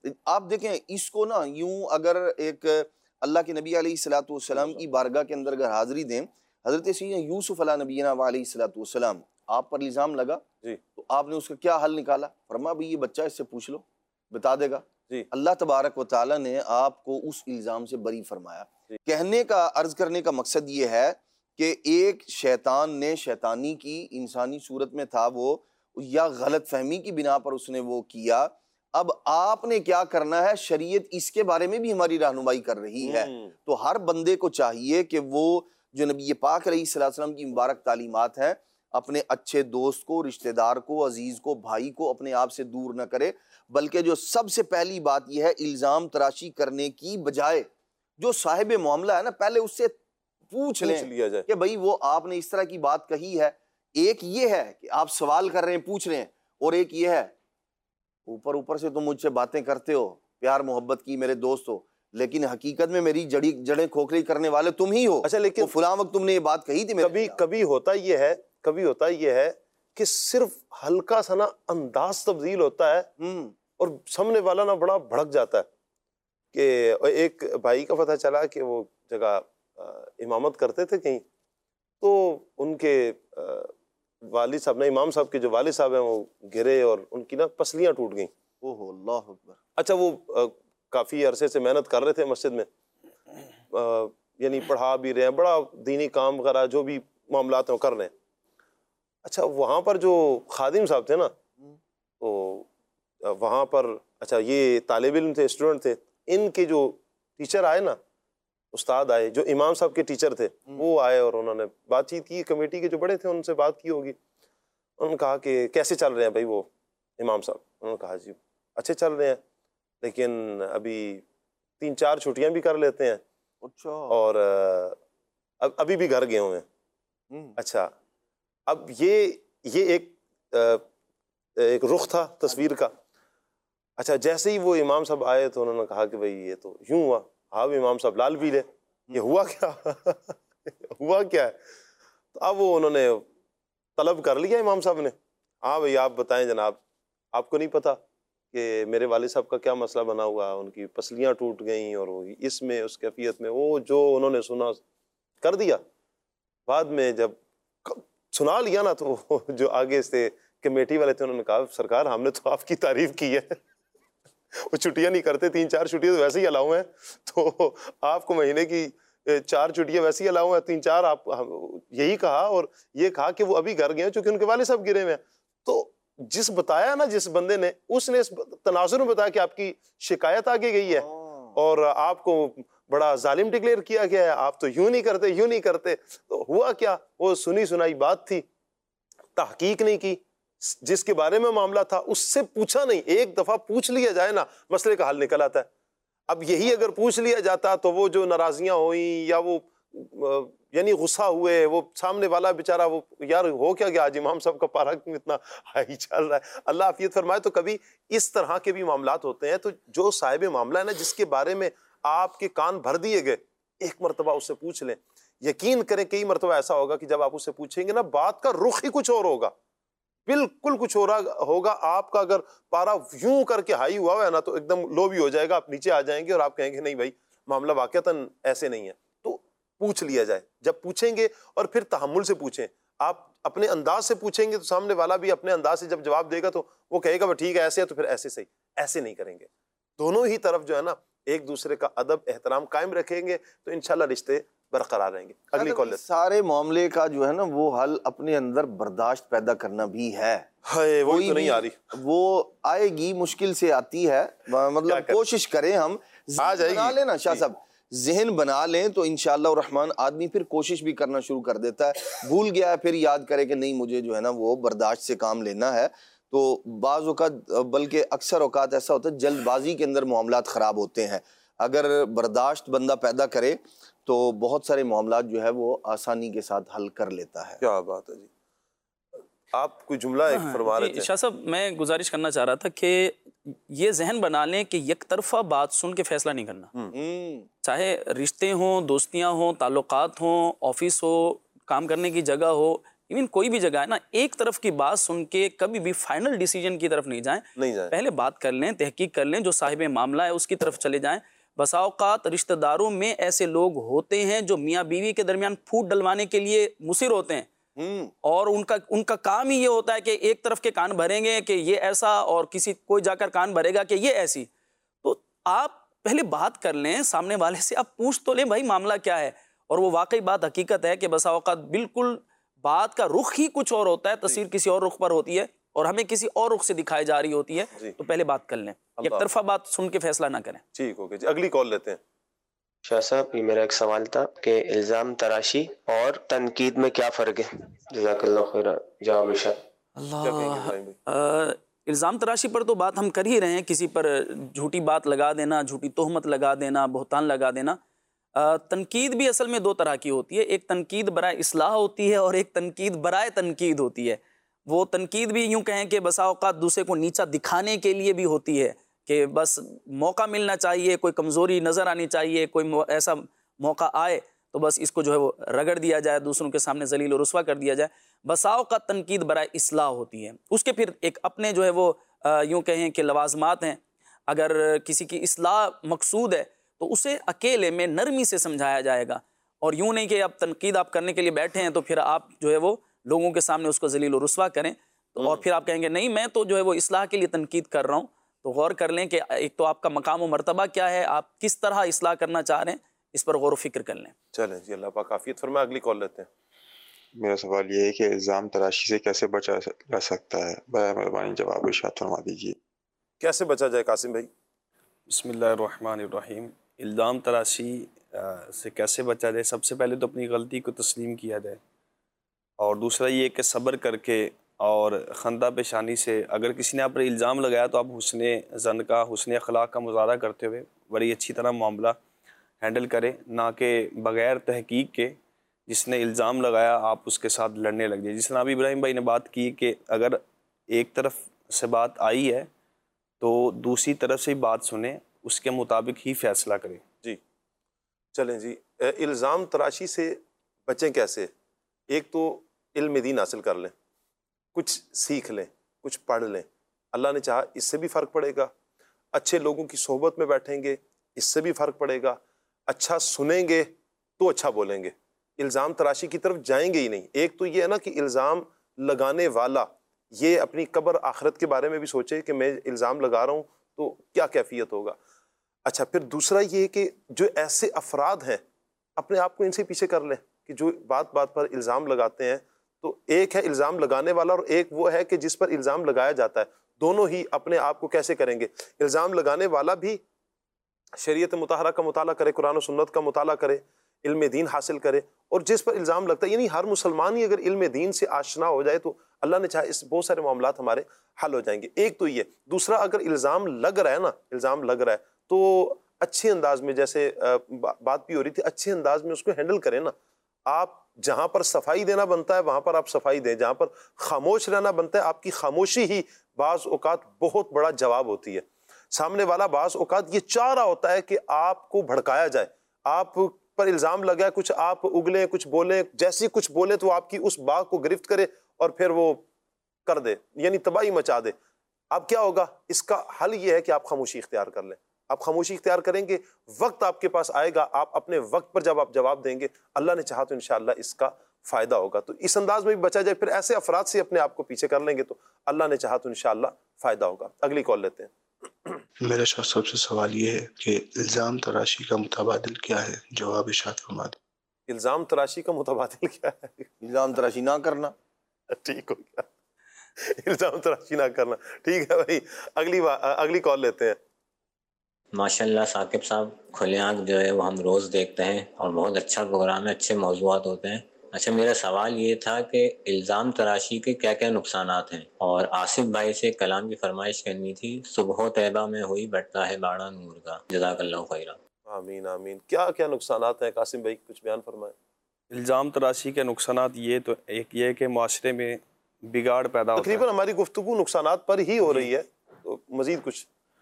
آپ دیکھیں اس کو نا یوں اگر ایک اللہ کے نبی علیہ الصلوۃ والسلام کی بارگاہ کے اندر اگر حاضری دیں، حضرت سیدنا یوسف علیہ نبینا علیہ الصلوۃ والسلام آپ پر الزام لگا تو آپ نے اس کا کیا حل نکالا؟ فرمایا بھئی یہ بچہ اس سے پوچھ لو بتا دے گا. اللہ تبارک و تعالیٰ نے آپ کو اس الزام سے بری فرمایا. کہنے کا عرض کرنے کا مقصد یہ ہے کہ ایک شیطان نے شیطانی کی انسانی صورت میں تھا وہ، یا غلط فہمی کی بنا پر اس نے وہ کیا. اب آپ نے کیا کرنا ہے؟ شریعت اس کے بارے میں بھی ہماری رہنمائی کر رہی ہے. تو ہر بندے کو چاہیے کہ وہ جو نبی پاک علیہ الصلوۃ والسلام کی مبارک تعلیمات ہیں، اپنے اچھے دوست کو، رشتہ دار کو، عزیز کو، بھائی کو اپنے آپ سے دور نہ کرے، بلکہ جو سب سے پہلی بات یہ ہے الزام تراشی کرنے کی بجائے جو صاحب معاملہ ہے نا پہلے اس سے پوچھ لیں
لیا جائے
کہ بھئی وہ آپ نے اس طرح کی بات کہی ہے. ایک یہ ہے کہ آپ سوال کر رہے ہیں، پوچھ رہے ہیں، اور ایک یہ ہے اوپر اوپر سے تم مجھ سے باتیں کرتے ہو پیار محبت کی، میرے دوست ہو، لیکن حقیقت میں میری جڑی جڑیں کھوکھلی کرنے والے تم ہی ہو.
اچھا لیکن
فلاں وقت تم نے یہ بات کہی تھی.
کبھی کبھی ہوتا یہ ہے کبھی ہوتا یہ ہے کہ صرف ہلکا سا نا انداز تبدیل ہوتا ہے اور سامنے والا نا بڑا بھڑک جاتا ہے. کہ ایک بھائی کا پتہ چلا کہ وہ جگہ امامت کرتے تھے کہیں، تو ان کے والد صاحب نے، امام صاحب کے جو والد صاحب ہیں وہ گرے اور ان کی نا پسلیاں ٹوٹ گئیں.
اوہ اللہ اکبر.
اچھا وہ کافی عرصے سے محنت کر رہے تھے مسجد میں، یعنی پڑھا بھی رہے ہیں، بڑا دینی کام وغیرہ جو بھی معاملات ہیں کر رہے ہیں. اچھا وہاں پر جو خادم صاحب تھے نا، تو وہاں پر اچھا یہ طالب علم تھے، اسٹوڈنٹ تھے، ان کے جو ٹیچر آئے نا، استاد آئے، جو امام صاحب کے ٹیچر تھے وہ آئے اور انہوں نے بات چیت کی، کمیٹی کے جو بڑے تھے ان سے بات کی ہوگی. انہوں نے کہا کہ کیسے چل رہے ہیں بھائی وہ امام صاحب؟ انہوں نے کہا جی اچھے چل رہے ہیں، لیکن ابھی تین چار چھٹیاں بھی کر لیتے ہیں
اچھا
اور اب ابھی بھی گھر گئے ہوئے ہیں. اچھا اب یہ یہ ایک ایک رخ تھا تصویر کا. اچھا جیسے ہی وہ امام صاحب آئے تو انہوں نے کہا کہ بھئی یہ تو یوں ہوا. ہاں امام صاحب لال پیلے, یہ ہوا کیا ہوا کیا ہے؟ تو اب وہ انہوں نے طلب کر لیا امام صاحب نے. ہاں بھئی آپ بتائیں جناب, آپ کو نہیں پتا کہ میرے والد صاحب کا کیا مسئلہ بنا ہوا, ان کی پسلیاں ٹوٹ گئیں اور وہ اس میں اس کیفیت میں, وہ جو انہوں نے سنا کر دیا. بعد میں جب سنا لیا نا تو جو آگے سے کمیٹی والے تھے انہوں نے کہا سرکار ہم نے تو آپ کی تعریف کی ہے, وہ چھٹیاں نہیں کرتے, تین چار چھٹیاں تو ویسے ہی الاؤ ہیں, تو آپ کو مہینے کی چار چھٹیاں ویسے ہی الاؤ ہیں, تین چار آپ یہی کہا اور یہ کہا کہ وہ ابھی گھر گئے ہیں چونکہ ان کے والد صاحب گرے ہوئے ہیں. تو جس بتایا نا جس بندے نے, اس نے اس تناظر میں بتایا کہ آپ کی شکایت آگے گئی ہے اور آپ کو بڑا ظالم ڈکلیئر کیا گیا ہے, آپ تو یوں نہیں کرتے یوں نہیں کرتے. تو ہوا کیا, وہ سنی سنائی بات تھی, تحقیق نہیں کی, جس کے بارے میں معاملہ تھا اس سے پوچھا نہیں. ایک دفعہ پوچھ لیا جائے نا مسئلے کا حل نکل آتا ہے. اب یہی اگر پوچھ لیا جاتا تو وہ جو ناراضیاں ہوئیں یا وہ یعنی غصہ ہوئے, وہ سامنے والا بیچارہ وہ یار ہو کیا گیا آج امام صاحب کا پارا کیوں اتنا ہائی چل رہا ہے, اللہ عافیت فرمائے. تو کبھی اس طرح کے بھی معاملات ہوتے ہیں. تو جو صاحب معاملہ ہے نا, جس کے بارے میں آپ کے کان بھر دیے گئے, ایک مرتبہ اس سے پوچھ لیں. یقین کریں کئی مرتبہ ایسا ہوگا کہ جب آپ اس سے پوچھیں گے نا بات کا رخ ہی کچھ اور ہوگا, بالکل کچھ اور ہوگا. آپ کا اگر پارا یوں کر کے ہائی ہوا ہے نا تو ایک دم لو بھی ہو جائے گا, آپ نیچے آ جائیں گے اور آپ کہیں گے نہیں بھائی معاملہ واقعتاً ایسے نہیں ہے. تو پوچھ لیا جائے, جب پوچھیں گے اور پھر تحمل سے پوچھیں. آپ اپنے انداز سے پوچھیں گے تو سامنے والا بھی اپنے انداز سے جب جواب دے گا تو وہ کہے گا وہ ٹھیک ہے ایسے ہے تو پھر ایسے صحیح. ایسے نہیں کریں گے, دونوں ہی طرف جو ہے نا ایک دوسرے کا ادب احترام قائم رکھیں گے تو انشاءاللہ رشتے برقرار رہیں گے. اگلی کال.
سارے معاملے کا جو ہے نا وہ حل اپنے اندر برداشت پیدا کرنا بھی ہے.
ہے وہ تو نہیں آ رہی,
وہ آئے گی, مشکل سے آتی ہے, مطلب کوشش کریں ہم بنا لیں نا شاہ صاحب, ذہن بنا لیں تو انشاءاللہ الرحمن آدمی پھر کوشش بھی کرنا شروع کر دیتا ہے. بھول گیا ہے پھر یاد کرے کہ نہیں مجھے جو ہے نا وہ برداشت سے کام لینا ہے. تو بعض اوقات بلکہ اکثر اوقات ایسا ہوتا ہے جلد بازی کے اندر معاملات خراب ہوتے ہیں. اگر برداشت بندہ پیدا کرے تو بہت سارے معاملات جو ہے وہ آسانی کے ساتھ حل کر لیتا ہے.
کیا بات ہے جی, آپ کوئی جملہ ایک فرما رہے تھے.
شاہ صاحب میں گزارش کرنا چاہ رہا تھا کہ یہ ذہن بنا لیں کہ یک طرفہ بات سن کے فیصلہ نہیں کرنا, چاہے رشتے ہوں, دوستیاں ہوں, تعلقات ہوں, آفس ہو, کام کرنے کی جگہ ہو, ایون کوئی بھی جگہ ہے نا, ایک طرف کی بات سن کے کبھی بھی فائنل ڈیسیجن کی طرف نہیں جائیں,
نہیں جائیں.
پہلے بات کر لیں, تحقیق کر لیں, جو صاحب معاملہ ہے اس کی طرف چلے جائیں. بسا اوقات رشتہ داروں میں ایسے لوگ ہوتے ہیں جو میاں بیوی کے درمیان پھوٹ ڈلوانے کے لیے مصر ہوتے ہیں, اور ان کا ان کا کام ہی یہ ہوتا ہے کہ ایک طرف کے کان بھریں گے کہ یہ ایسا, اور کسی کوئی جا کر کان بھرے گا کہ یہ ایسی. تو آپ پہلے بات کر لیں سامنے والے سے, آپ پوچھ تو لیں بھائی معاملہ کیا ہے. اور وہ واقعی بات حقیقت ہے کہ بسا اوقات بالکل بات کا رخ ہی کچھ اور ہوتا ہے, تصویر کسی اور رخ پر ہوتی ہے اور ہمیں کسی اور رخ سے دکھائی جا رہی ہوتی ہے. تو پہلے بات کر لیں, ایک طرفہ بات سن کے فیصلہ نہ کریں.
ٹھیک ہو گیا جی, اگلی کال لیتے ہیں.
شاہ صاحب یہ میرا ایک سوال تھا کہ الزام تراشی اور تنقید میں کیا فرق ہے؟ جزاک اللہ خیر. جواب
اللہ, الزام تراشی پر تو بات ہم کر ہی رہے ہیں, کسی پر جھوٹی بات لگا دینا, جھوٹی تہمت لگا دینا, بہتان لگا دینا. تنقید بھی اصل میں دو طرح کی ہوتی ہے, ایک تنقید برائے اصلاح ہوتی ہے اور ایک تنقید برائے تنقید ہوتی ہے. وہ تنقید بھی یوں کہیں کہ بسا اوقات دوسرے کو نیچا دکھانے کے لیے بھی ہوتی ہے, کہ بس موقع ملنا چاہیے, کوئی کمزوری نظر آنی چاہیے, کوئی ایسا موقع آئے تو بس اس کو جو ہے وہ رگڑ دیا جائے, دوسروں کے سامنے ذلیل و رسوا کر دیا جائے. بسا اوقات تنقید برائے اصلاح ہوتی ہے, اس کے پھر ایک اپنے جو ہے وہ یوں کہیں کہ لوازمات ہیں. اگر کسی کی اصلاح مقصود ہے تو اسے اکیلے میں نرمی سے سمجھایا جائے گا, اور یوں نہیں کہ اب تنقید آپ کرنے کے لیے بیٹھے ہیں تو پھر آپ جو ہے وہ لوگوں کے سامنے اس کو ذلیل و رسوا کریں, تو اور پھر آپ کہیں گے نہیں میں تو جو ہے وہ اصلاح کے لیے تنقید کر رہا ہوں. تو غور کر لیں کہ ایک تو آپ کا مقام و مرتبہ کیا ہے, آپ کس طرح اصلاح کرنا چاہ رہے ہیں, اس پر غور و فکر کر لیں.
چلیں جی, اللہ پاک عافیت فرمائے. اگلی کال لیتے ہیں.
میرا سوال یہ ہے کہ الزام تراشی سے کیسے بچا جا سکتا ہے؟ برائے مہربانی جواب ارشاد فرما دیجیے.
کیسے بچا جائے قاسم بھائی؟
بسم اللہ الرحمن الرحیم. الزام تراشی سے کیسے بچا جائے؟ سب سے پہلے تو اپنی غلطی کو تسلیم کیا جائے, اور دوسرا یہ کہ صبر کر کے اور خندہ پیشانی سے اگر کسی نے آپ پر الزام لگایا تو آپ حسن ظن کا حسن اخلاق کا مظاہرہ کرتے ہوئے بڑی اچھی طرح معاملہ ہینڈل کریں، نہ کہ بغیر تحقیق کے جس نے الزام لگایا آپ اس کے ساتھ لڑنے لگ جائیں۔ جس طرح ابھی ابراہیم بھائی نے بات کی کہ اگر ایک طرف سے بات آئی ہے تو دوسری طرف سے بات سنیں، اس کے مطابق ہی فیصلہ کریں۔
جی چلیں جی، الزام تراشی سے بچیں کیسے؟ ایک تو علم دین حاصل کر لیں، کچھ سیکھ لیں، کچھ پڑھ لیں، اللہ نے چاہا اس سے بھی فرق پڑے گا، اچھے لوگوں کی صحبت میں بیٹھیں گے اس سے بھی فرق پڑے گا، اچھا سنیں گے تو اچھا بولیں گے، الزام تراشی کی طرف جائیں گے ہی نہیں۔ ایک تو یہ ہے نا کہ الزام لگانے والا یہ اپنی قبر آخرت کے بارے میں بھی سوچے کہ میں الزام لگا رہا ہوں تو کیا کیفیت ہوگا۔ اچھا پھر دوسرا یہ کہ جو ایسے افراد ہیں اپنے آپ کو ان سے پیچھے کر لیں کہ جو بات بات پر الزام لگاتے ہیں، تو ایک ہے الزام لگانے والا اور ایک وہ ہے کہ جس پر الزام لگایا جاتا ہے، دونوں ہی اپنے آپ کو کیسے کریں گے؟ الزام لگانے والا بھی شریعت مطہرہ کا مطالعہ کرے، قرآن و سنت کا مطالعہ کرے، علم دین حاصل کرے، اور جس پر الزام لگتا ہے یعنی ہر مسلمان ہی اگر علم دین سے آشنا ہو جائے تو اللہ نے چاہا اس بہت سارے معاملات ہمارے حل ہو جائیں گے۔ ایک تو یہ، دوسرا اگر الزام لگ رہا ہے نا الزام لگ رہا ہے تو اچھے انداز میں، جیسے بات بھی ہو رہی تھی، اچھے انداز میں اس کو ہینڈل کریں نا۔ آپ جہاں پر صفائی دینا بنتا ہے وہاں پر آپ صفائی دیں، جہاں پر خاموش رہنا بنتا ہے آپ کی خاموشی ہی بعض اوقات بہت بڑا جواب ہوتی ہے۔ سامنے والا بعض اوقات یہ چاہ رہا ہوتا ہے کہ آپ کو بھڑکایا جائے، آپ پر الزام لگا، کچھ آپ اگلیں، کچھ بولیں، جیسی کچھ بولے تو آپ کی اس بات کو گرفت کرے اور پھر وہ کر دے، یعنی تباہی مچا دے۔ اب کیا ہوگا؟ اس کا حل یہ ہے کہ آپ خاموشی اختیار کر لیں۔ آپ خاموشی اختیار کریں گے، وقت آپ کے پاس آئے گا، آپ اپنے وقت پر جب آپ جواب دیں گے اللہ نے چاہا تو انشاءاللہ اس کا فائدہ ہوگا۔ تو اس انداز میں بھی بچا جائے، پھر ایسے افراد سے اپنے آپ کو پیچھے کر لیں گے تو اللہ نے چاہا تو انشاءاللہ فائدہ ہوگا۔ اگلی کال لیتے ہیں۔
میرا سب سے سوال یہ ہے کہ الزام تراشی کا متبادل کیا ہے؟ جواب ارشاد فرما دیں۔
الزام تراشی کا متبادل کیا ہے؟
الزام تراشی نہ کرنا۔
ٹھیک ہو گیا، الزام تراشی نہ کرنا، ٹھیک ہے بھائی۔ اگلی اگلی کال لیتے ہیں۔
ماشاء اللہ ثاقب صاحب، کھلے آنکھ جو ہے وہ ہم روز دیکھتے ہیں اور بہت اچھا پروگرام ہے، اچھے موضوعات ہوتے ہیں۔ اچھا میرا سوال یہ تھا کہ الزام تراشی کے کیا کیا نقصانات ہیں، اور آصف بھائی سے کلام کی فرمائش کرنی تھی۔ صبح و طیبہ میں ہوئی بڑھتا ہے باڑا نور کا، جزاک اللہ خیرہ۔
آمین آمین۔ کیا کیا نقصانات ہیں قاسم بھائی، کچھ بیان فرمائیں۔
الزام تراشی کے نقصانات یہ تو ایک یہ کہ معاشرے میں بگاڑ پیدا ہوتا ہے۔
تقریباً ہماری گفتگو نقصانات پر ہی ہو رہی ہے، تو مزید کچھ؟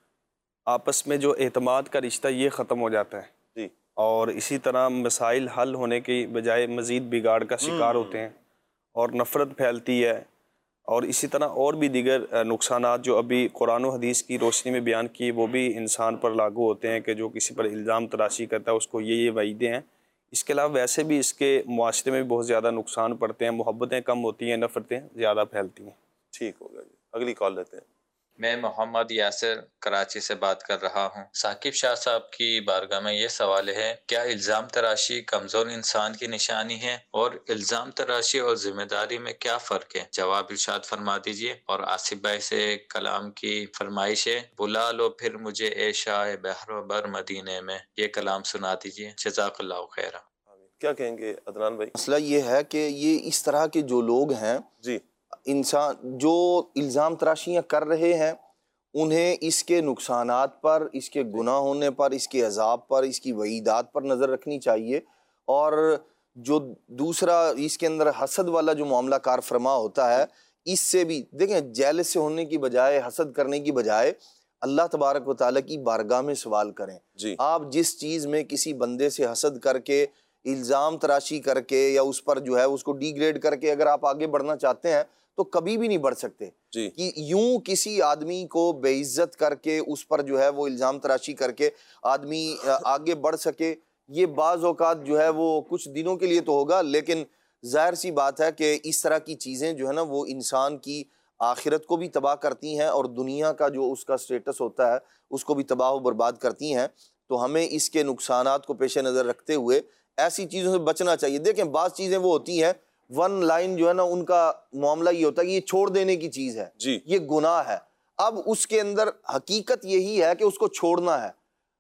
آپس میں جو اعتماد کا رشتہ یہ ختم ہو جاتا ہے
جی،
اور اسی طرح مسائل حل ہونے کی بجائے مزید بگاڑ کا شکار ہوتے ہیں اور نفرت پھیلتی ہے، اور اسی طرح اور بھی دیگر نقصانات جو ابھی قرآن و حدیث کی روشنی میں بیان کی وہ بھی انسان پر لاگو ہوتے ہیں کہ جو کسی پر الزام تراشی کرتا ہے اس کو یہ یہ وعیدیں ہیں۔ اس کے علاوہ ویسے بھی اس کے معاشرے میں بہت زیادہ نقصان پڑتے ہیں، محبتیں کم ہوتی ہیں، نفرتیں زیادہ پھیلتی ہیں۔
ٹھیک ہو گیا جی، اگلی کال لیتے ہیں۔
میں محمد یاسر کراچی سے بات کر رہا ہوں۔ ثاقب شاہ صاحب کی بارگاہ میں یہ سوال ہے، کیا الزام تراشی کمزور انسان کی نشانی ہے، اور الزام تراشی اور ذمہ داری میں کیا فرق ہے؟ جواب ارشاد فرما دیجئے۔ اور آصف بھائی سے کلام کی فرمائش ہے، بلا لو پھر مجھے اے شاہ بحر و بر مدینے میں، یہ کلام سنا دیجئے، جزاک اللہ خیرہ۔
کیا کہیں گے عدنان بھائی؟
مسئلہ یہ ہے کہ یہ اس طرح کے جو لوگ ہیں
جی،
انسان جو الزام تراشیاں کر رہے ہیں انہیں اس کے نقصانات پر، اس کے گناہ ہونے پر، اس کے عذاب پر، اس کی وعیدات پر نظر رکھنی چاہیے۔ اور جو دوسرا اس کے اندر حسد والا جو معاملہ کار فرما ہوتا ہے، اس سے بھی دیکھیں جیلس سے ہونے کی بجائے، حسد کرنے کی بجائے اللہ تبارک و تعالیٰ کی بارگاہ میں سوال کریں۔
جی،
آپ جس چیز میں کسی بندے سے حسد کر کے، الزام تراشی کر کے، یا اس پر جو ہے اس کو ڈی گریڈ کر کے اگر آپ آگے بڑھنا چاہتے ہیں تو کبھی بھی نہیں بڑھ سکتے۔
جی،
کہ یوں کسی آدمی کو بے عزت کر کے اس پر جو ہے وہ الزام تراشی کر کے آدمی آگے بڑھ سکے، یہ بعض اوقات جو ہے وہ کچھ دنوں کے لیے تو ہوگا، لیکن ظاہر سی بات ہے کہ اس طرح کی چیزیں جو ہے نا وہ انسان کی آخرت کو بھی تباہ کرتی ہیں اور دنیا کا جو اس کا سٹیٹس ہوتا ہے اس کو بھی تباہ و برباد کرتی ہیں۔ تو ہمیں اس کے نقصانات کو پیش نظر رکھتے ہوئے ایسی چیزوں سے بچنا چاہیے۔ دیکھیں بعض چیزیں وہ ہوتی ہیں، ون لائن جو ہے نا ان کا معاملہ یہ ہوتا ہے کہ یہ چھوڑ دینے کی چیز ہے،
جی،
یہ گناہ ہے۔ اب اس کے اندر حقیقت یہی ہے کہ اس کو چھوڑنا ہے،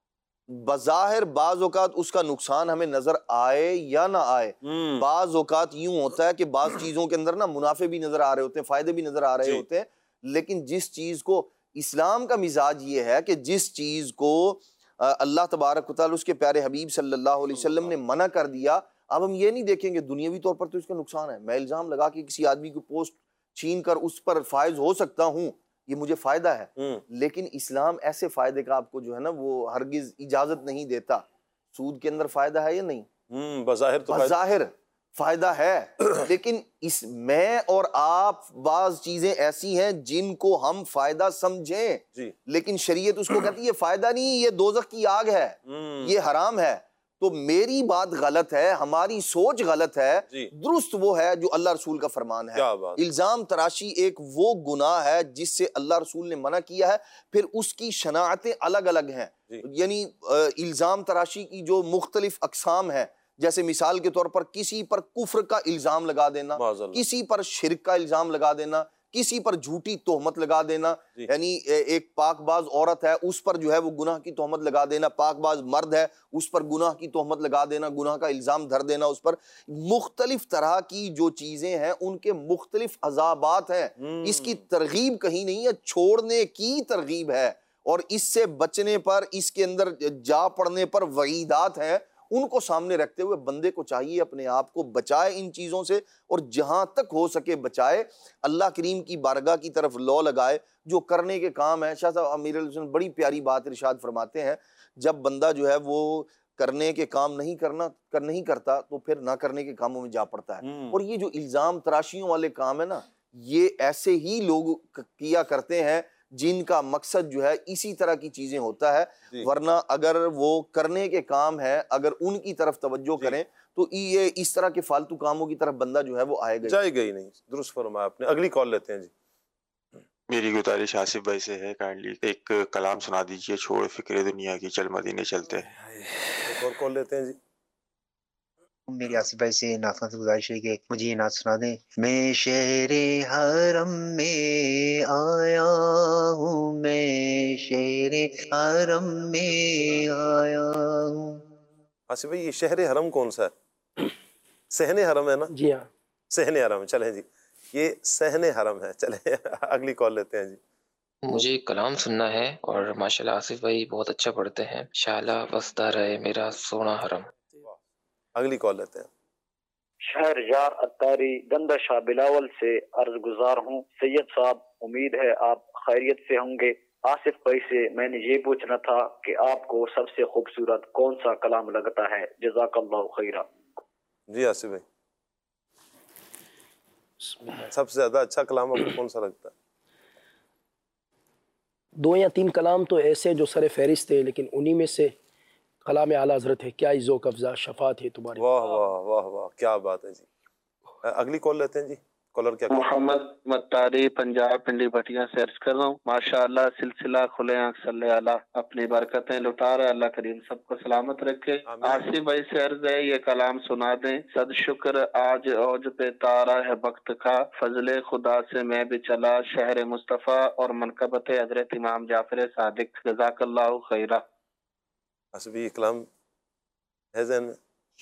بظاہر بعض اوقات اس کا نقصان ہمیں نظر آئے یا نہ آئے، بعض اوقات یوں ہوتا ہے کہ بعض چیزوں کے اندر نا منافع بھی نظر آ رہے ہوتے ہیں، فائدے بھی نظر آ رہے ہوتے ہیں، لیکن جس چیز کو اسلام کا مزاج یہ ہے کہ جس چیز کو اللہ تبارک و تعالیٰ اس کے پیارے حبیب صلی اللہ علیہ وسلم نے منع کر دیا، اب ہم یہ نہیں دیکھیں گے دنیاوی طور پر تو اس کا نقصان ہے، میں الزام لگا کے کسی آدمی کی پوسٹ چھین کر اس پر فائز ہو سکتا ہوں، یہ مجھے فائدہ ہے، لیکن اسلام ایسے فائدے کا آپ کو جو ہے نا وہ ہرگز اجازت نہیں دیتا۔ سود کے اندر فائدہ ہے یا نہیں؟
بظاہر تو
بظاہر فائدہ ہے، لیکن اس میں اور آپ بعض چیزیں ایسی ہیں جن کو ہم فائدہ سمجھیں، لیکن شریعت اس کو کہتی ہے یہ فائدہ نہیں، یہ دوزخ کی آگ ہے، یہ حرام ہے۔ تو میری بات غلط ہے، ہماری سوچ غلط ہے، درست وہ ہے جو اللہ رسول کا فرمان ہے۔ الزام تراشی ایک وہ گناہ ہے جس سے اللہ رسول نے منع کیا ہے، پھر اس کی شناعتیں الگ الگ ہیں، یعنی الزام تراشی کی جو مختلف اقسام ہیں، جیسے مثال کے طور پر کسی پر کفر کا الزام لگا دینا، کسی پر شرک کا الزام لگا دینا، کسی پر جھوٹی تہمت لگا دینا، یعنی ایک پاک باز عورت ہے اس پر جو ہے وہ گناہ کی تہمت لگا دینا، پاک باز مرد ہے اس پر گناہ کی تہمت لگا دینا، گناہ کا الزام دھر دینا اس پر۔ مختلف طرح کی جو چیزیں ہیں ان کے مختلف عذابات ہیں، اس کی ترغیب کہیں نہیں ہے، چھوڑنے کی ترغیب ہے، اور اس سے بچنے پر، اس کے اندر جا پڑنے پر وعیدات ہیں، ان کو سامنے رکھتے ہوئے بندے کو چاہیے اپنے آپ کو بچائے ان چیزوں سے، اور جہاں تک ہو سکے بچائے، اللہ کریم کی بارگاہ کی طرف لو لگائے، جو کرنے کے کام ہے۔ شاہ صاحب امیر علیہ السلام بڑی پیاری بات ارشاد فرماتے ہیں، جب بندہ جو ہے وہ کرنے کے کام نہیں کرنا کر نہیں کرتا تو پھر نہ کرنے کے کاموں میں جا پڑتا ہے، اور یہ جو الزام تراشیوں والے کام ہے نا، یہ ایسے ہی لوگ کیا کرتے ہیں جن کا مقصد جو ہے اسی طرح کی چیزیں ہوتا ہے، ورنہ اگر وہ کرنے کے کام ہے، اگر ان کی طرف توجہ کریں تو یہ اس طرح کے فالتو کاموں کی طرف بندہ جو ہے وہ آئے گا
جائے گا ہی نہیں۔ درست فرمایا آپ نے۔ اگلی کال لیتے ہیں جی۔
میری گزارش آصف بھائی سے ہے، کائنڈلی ایک کلام سنا دیجئے، چھوڑ فکر دنیا کی چل مدینے چلتے ہیں۔
ایک اور کال لیتے ہیں جی۔
میری آصف بھائی سے ناظرین سے گزارش ہے کہ مجھے یہ نعت سنا دیں۔ میں شہر حرم میں آیا ہوں، میں شہر حرم میں آیا ہوں۔
آصف بھائی یہ شہر حرم کون سا ہے؟ صحن حرم ہے نا؟
جی ہاں
صحن حرم، چلیں جی یہ صحن حرم ہے۔ چلیں اگلی کال لیتے ہیں جی۔
مجھے کلام سننا ہے اور ماشاءاللہ آصف بھائی بہت اچھا پڑھتے ہیں، شالا بستا رہے میرا سونا حرم۔
اگلی کال لیتے ہیں۔
شہر یار اتاری گندہ شاہ بلاول سے عرض گزار ہوں، سید صاحب امید ہے آپ خیریت سے ہوں گے۔ آصف بھائی سے میں نے یہ پوچھنا تھا کہ آپ کو سب سے خوبصورت کون سا کلام لگتا ہے؟ جزاک اللہ خیرہ۔
جی آصف بھائی سب سے زیادہ اچھا کلام آپ کو کون سا لگتا ہے؟
دو یا تین کلام تو ایسے جو سر فہرست ہے، لیکن انہی میں سے کلام اعلیٰ حضرت ہے، کیا ذوق افزا شفاعت ہے تمہاری۔
واہ واہ واہ واہ کیا بات ہے جی۔ اگلی کال لیتے ہیں جی۔ کالر کیا؟
محمد متاری پنجاب پنڈی بٹیا سے عرض کر رہا ہوں، ماشاءاللہ سلسلہ کھلے آنکھ صلی اللہ اپنی برکتیں لٹا رہا ہے، اللہ کریم سب کو سلامت رکھے۔ آصف بھائی سے عرض ہے یہ کلام سنا دیں۔ صد شکر آج اوج پہ تارا ہے وقت کا، فضل خدا سے میں بھی چلا شہر مصطفیٰ اور منقبت حضرت امام جعفر صادق، جزاک اللہ خیرہ۔
آصف یہ کلام ہے ذہن میں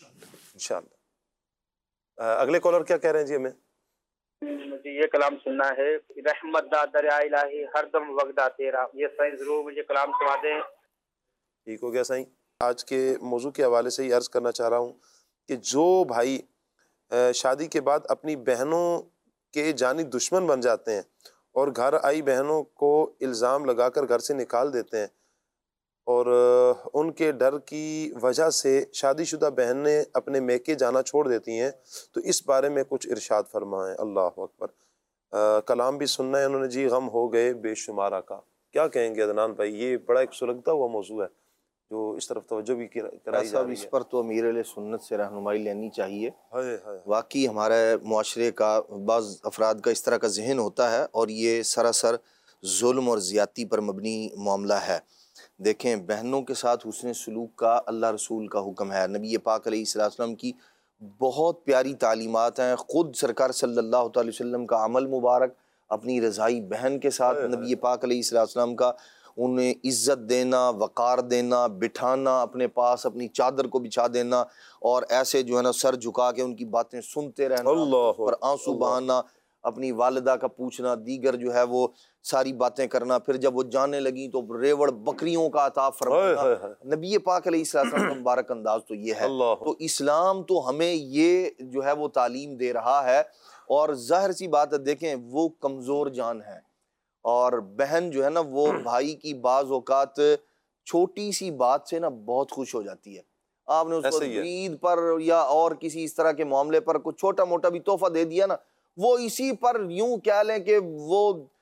انشاءاللہ۔ اگلے کالر کیا کہہ رہے ہیں جی ہمیں؟
مجھے یہ کلام سننا ہے، رحمت دا دریا الہی ہر دم وگدا تیرا، یہ سائیں ضرور مجھے کلام سنا دیں۔
ٹھیک ہو گیا سائیں۔ آج کے موضوع کے حوالے سے ہی عرض کرنا چاہ رہا ہوں کہ جو بھائی شادی کے بعد اپنی بہنوں کے جانی دشمن بن جاتے ہیں اور گھر آئی بہنوں کو الزام لگا کر گھر سے نکال دیتے ہیں، اور ان کے ڈر کی وجہ سے شادی شدہ بہنیں اپنے میکے جانا چھوڑ دیتی ہیں، تو اس بارے میں کچھ ارشاد فرمائیں۔ اللہ اکبر۔ کلام بھی سننا ہے انہوں نے جی، غم ہو گئے بے شمارہ کا۔ کیا کہیں گے عدنان بھائی، یہ بڑا ایک سلگتا ہوا موضوع ہے جو اس طرف توجہ بھی کرائی جا رہی ہے۔
اس پر تو امیر علیہ سنت سے رہنمائی لینی چاہیے۔ واقعی ہمارے معاشرے کا بعض افراد کا اس طرح کا ذہن ہوتا ہے اور یہ سراسر ظلم اور زیادتی پر مبنی معاملہ ہے۔ دیکھیں بہنوں کے ساتھ حسن سلوک کا اللہ رسول کا حکم ہے، نبی پاک علیہ الصلوۃ والسلام کی بہت پیاری تعلیمات ہیں، خود سرکار صلی اللہ علیہ وسلم کا عمل مبارک، اپنی رضائی بہن کے ساتھ نبی پاک علیہ الصلوۃ والسلام کا انہیں عزت دینا، وقار دینا، بٹھانا اپنے پاس، اپنی چادر کو بچھا دینا اور ایسے جو ہے نا سر جھکا کے ان کی باتیں سنتے رہنا اور آنسو بہانا، اپنی والدہ کا پوچھنا، دیگر جو ہے وہ ساری باتیں کرنا، پھر جب وہ جانے لگیں تو ریوڑ بکریوں کا عطا فرمانا۔ نبی پاک علیہ السلام کا مبارک انداز تو یہ ہے۔ تو اسلام تو ہمیں یہ جو ہے وہ تعلیم دے رہا ہے، اور ظاہر سی بات ہے دیکھیں وہ کمزور جان ہے، اور بہن جو ہے نا وہ بھائی کی بعض اوقات چھوٹی سی بات سے نا بہت خوش ہو جاتی ہے۔ آپ نے اس کو عید پر یا اور کسی اس طرح کے معاملے پر کوئی چھوٹا موٹا بھی تحفہ دے دیا نا، وہ اسی پر یوں کہہ لیں کہ وہ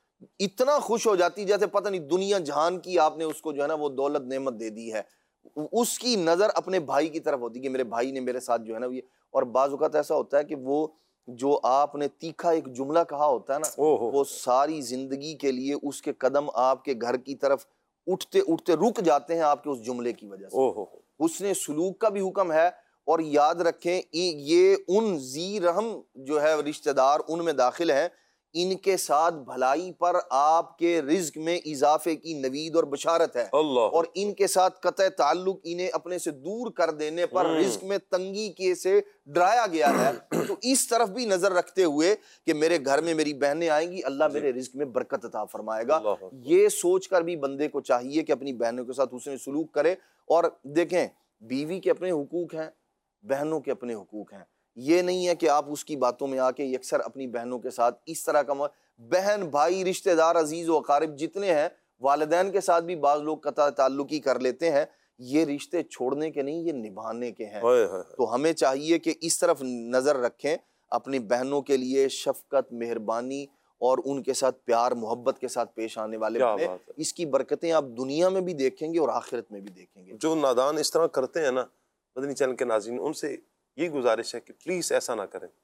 اتنا خوش ہو جاتی جیسے پتہ نہیں دنیا جہان کی آپ نے اس کو جو ہے نا وہ دولت نعمت دے دی ہے۔ اس کی نظر اپنے بھائی کی طرف ہوتی ہے کہ میرے بھائی نے میرے ساتھ جو ہے نا یہ، اور بعض اوقات ایسا ہوتا ہے کہ وہ جو آپ نے تیکھا ایک جملہ کہا ہوتا ہے نا، وہ ساری زندگی کے لیے اس کے قدم آپ کے گھر کی طرف اٹھتے اٹھتے رک جاتے ہیں آپ کے اس جملے کی وجہ سے۔ حسن سلوک کا بھی حکم ہے، اور یاد رکھیں یہ ان ذی رحم جو ہے رشتہ دار ان میں داخل ہیں، ان کے ساتھ بھلائی پر آپ کے رزق میں اضافے کی نوید اور بشارت ہے، اور ان کے ساتھ قطع تعلق انہیں اپنے سے دور کر دینے پر رزق میں تنگی کے سے ڈرایا گیا ہے۔ تو اس طرف بھی نظر رکھتے ہوئے کہ میرے گھر میں میری بہنیں آئیں گی، اللہ میرے رزق میں برکت عطا فرمائے گا، یہ سوچ کر بھی بندے کو چاہیے کہ اپنی بہنوں کے ساتھ حسن سلوک کرے۔ اور دیکھیں بیوی کے اپنے حقوق ہیں، بہنوں کے اپنے حقوق ہیں، یہ نہیں ہے کہ آپ اس کی باتوں میں آ کے یکسر اپنی بہنوں کے ساتھ اس طرح کا، بہن بھائی رشتہ دار عزیز و اقارب جتنے ہیں، والدین کے ساتھ بھی بعض لوگ قطع تعلقی کر لیتے ہیں، یہ رشتے چھوڑنے کے نہیں، یہ نبھانے کے ہیں۔ تو ہمیں چاہیے کہ اس طرف نظر رکھیں، اپنی بہنوں کے لیے شفقت، مہربانی اور ان کے ساتھ پیار محبت کے ساتھ پیش آنے والے بنے۔ اس کی برکتیں آپ دنیا میں بھی دیکھیں گے اور آخرت میں بھی دیکھیں گے۔
جو نادان اس طرح کرتے ہیں نا مدنی چینل کے ناظرین، ان سے یہ گزارش ہے کہ پلیز ایسا نہ کریں۔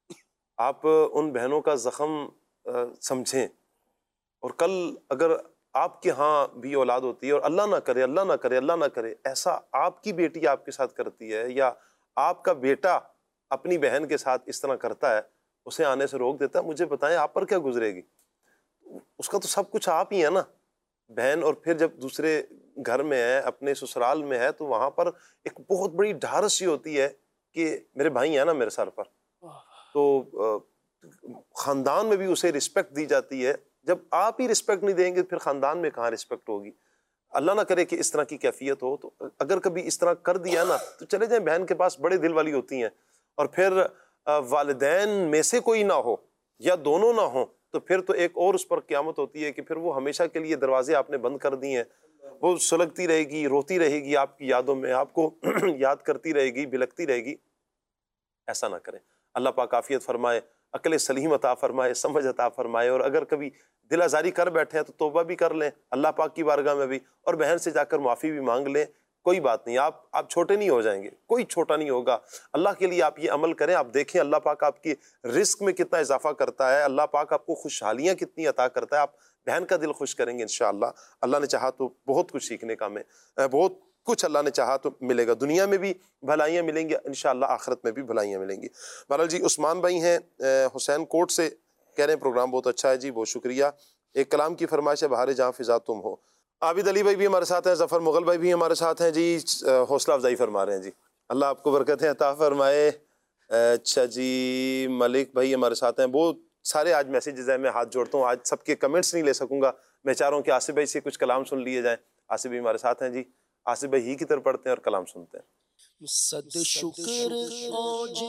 آپ ان بہنوں کا زخم سمجھیں، اور کل اگر آپ کے ہاں بھی اولاد ہوتی ہے اور اللہ نہ کرے اللہ نہ کرے اللہ نہ کرے ایسا آپ کی بیٹی آپ کے ساتھ کرتی ہے، یا آپ کا بیٹا اپنی بہن کے ساتھ اس طرح کرتا ہے، اسے آنے سے روک دیتا ہے، مجھے بتائیں آپ پر کیا گزرے گی؟ اس کا تو سب کچھ آپ ہی ہے نا بہن، اور پھر جب دوسرے گھر میں ہے، اپنے سسرال میں ہے، تو وہاں پر ایک بہت بڑی ڈھارس سی ہوتی ہے کہ میرے بھائی ہیں نا میرے سر پر، تو خاندان میں بھی اسے رسپیکٹ دی جاتی ہے۔ جب آپ ہی رسپیکٹ نہیں دیں گے پھر خاندان میں کہاں رسپیکٹ ہوگی؟ اللہ نہ کرے کہ اس طرح کی کیفیت ہو، تو اگر کبھی اس طرح کر دیا نا تو چلے جائیں بہن کے پاس، بڑے دل والی ہوتی ہیں، اور پھر والدین میں سے کوئی نہ ہو یا دونوں نہ ہوں، تو پھر تو ایک اور اس پر قیامت ہوتی ہے کہ پھر وہ ہمیشہ کے لیے دروازے آپ نے بند کر دی ہیں، وہ سلگتی رہے گی، روتی رہے گی آپ کی یادوں میں، آپ کو یاد کرتی رہے گی، بھلکتی رہے گی۔ ایسا نہ کریں۔ اللہ پاک عافیت فرمائے، عقل سلیم عطا فرمائے، سمجھ عطا فرمائے، اور اگر کبھی دل آزاری کر بیٹھے ہیں تو توبہ بھی کر لیں اللہ پاک کی بارگاہ میں بھی، اور بہن سے جا کر معافی بھی مانگ لیں۔ کوئی بات نہیں، آپ آپ چھوٹے نہیں ہو جائیں گے، کوئی چھوٹا نہیں ہوگا۔ اللہ کے لیے آپ یہ عمل کریں، آپ دیکھیں اللہ پاک آپ کی رزق میں کتنا اضافہ کرتا ہے، اللہ پاک آپ کو خوشحالیاں کتنی عطا کرتا ہے۔ آپ بہن کا دل خوش کریں گے انشاءاللہ۔ اللہ نے چاہا تو بہت کچھ سیکھنے کا میں بہت کچھ اللہ نے چاہا تو ملے گا، دنیا میں بھی بھلائیاں ملیں گی انشاءاللہ، آخرت میں بھی بھلائیاں ملیں گی۔ بہرحال جی عثمان بھائی ہیں حسین کوٹ سے، کہہ رہے ہیں پروگرام بہت اچھا ہے جی، بہت شکریہ۔ ایک کلام کی فرمائش ہے، بہار جہاں فضا تم ہو۔ عابد علی بھائی بھی ہمارے ساتھ ہیں، ظفر مغل بھائی بھی ہمارے ساتھ ہیں جی، حوصلہ افزائی فرما رہے ہیں جی، اللہ آپ کو برکتیں عطا فرمائے۔ اچھا جی ملک بھائی ہمارے ساتھ ہیں، بہت سارے آج میسیجز ہیں، میں ہاتھ جوڑتا ہوں، آج سب کے کمنٹس نہیں لے سکوں گا، میں چاہ رہا ہوں کہ آصف بھائی سے کچھ کلام سن لیے جائیں۔ آصف بھائی ہمارے ساتھ ہیں جی، آصف بھائی ہی کی طرف پڑھتے ہیں اور کلام سنتے ہیں۔
صد شکر آج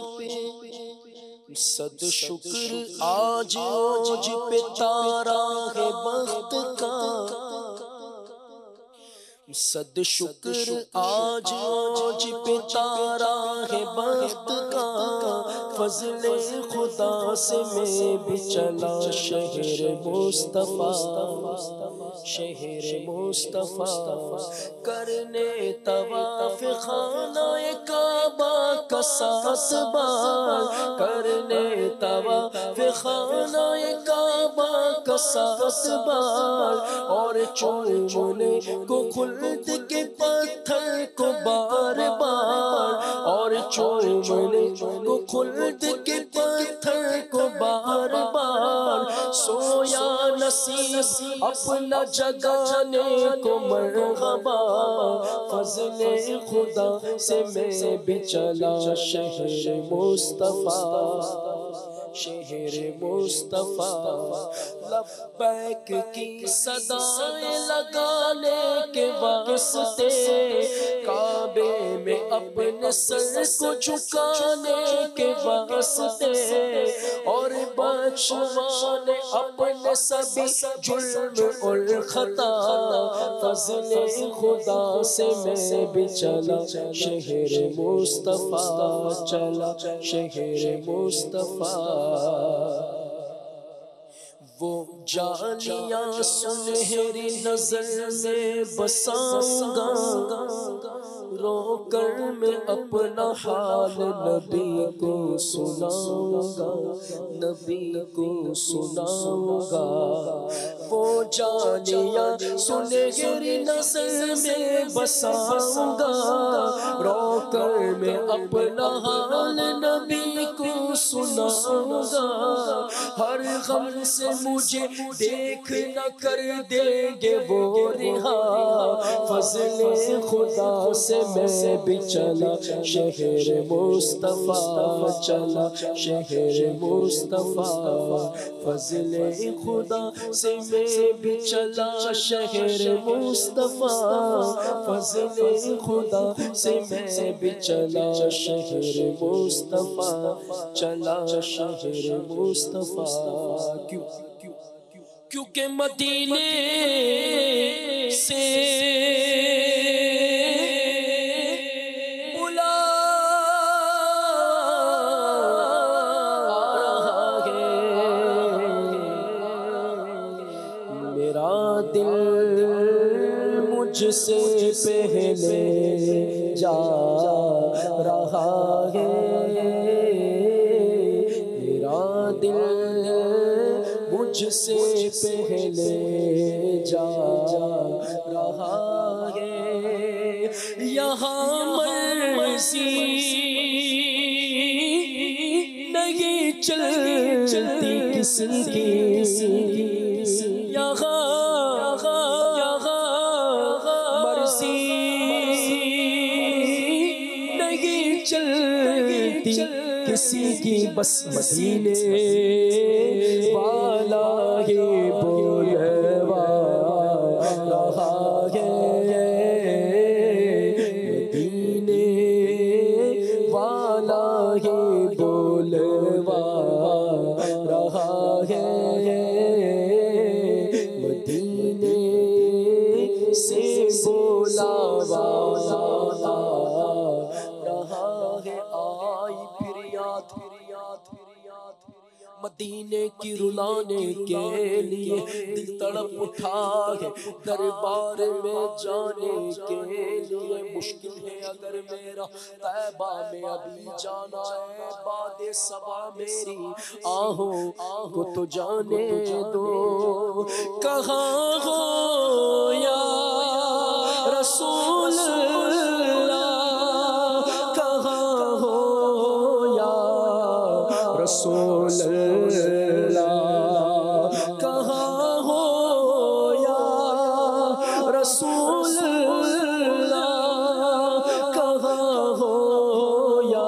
پہ، صد شکر آج آج پہ تارا ہے بخت کا، صد شکر آج آج پہ تارا ہے بخت کا، فضل خدا سے میں بھی چلا شہر مصطفیٰ، شہر مصطفیٰ، کرنے طواف خانہ کعبہ کا سات بار، کرنے طواف خانہ کعبہ کا سات بار، اور چومنے کو خلد کے پتھر کو بار بار، اور چومنے کو خلد کے پتھر کو بار بار، سویا نہ نصیب اپنا جگانے کو مرحبا فضل خدا سے میں بھی چلا شہر مصطفیٰ شہر مصطفیٰ لبیک کی صدائیں لگانے کے واسطے کعبے میں اپنے سر کو جھکانے کے واسطے اور بخشوانے اپنے سبھی جرم اور خطا فضل خدا سے میں بھی چلا شہر مصطفیٰ چلا شہر مصطفیٰ وہ جانیاں سنہری نظر میں بساؤں گا رو کر میں اپنا حال نبی کو سناؤں گا نبی کو سناؤں گا وہ جانیاں سنہری نظر میں بساؤں گا رو کر میں اپنا حال نبی کو سناؤں گا ہر غم سے مجھے دیکھ نہ کر دیں گے وہ رہا فضل خدا سے میں بھی چلا شہر مصطفیٰ چلا شہر مصطفیٰ فضل خدا سے میں بھی چلا شہر مصطفیٰ فضل خدا سے میں بھی چلا شہر مصطفیٰ چلا شہر مصطفیٰ کیوں کیونکہ مدینے سے بلا رہا ہے میرا دل مجھ سے پہلے جا رہا ہے میرا دل مجھ سے پہلے جا رہا ہے یہاں مرضی نہیں چلتی کسی کی یہاں مرضی نہیں چلتی کسی کی بس مدینے والا ہی بولوا رہا ہے مدینے والا ہی بولوا رہا ہے مدینے سے بولاوا رہا ہے آئی پھر یاد مدینے کی رلانے کے لیے دل تڑپ اٹھا ہے دربار میں جانے کے لیے مشکل ہے اگر میرا طیبہ میں ابھی جانا ہے باد صبا میری آہوں کو تو جانے دو کہاں ہو یا رسول اللہ کہاں ہو یا رسول اللہ کہاں ہو یا رسول اللہ کہاں ہو یا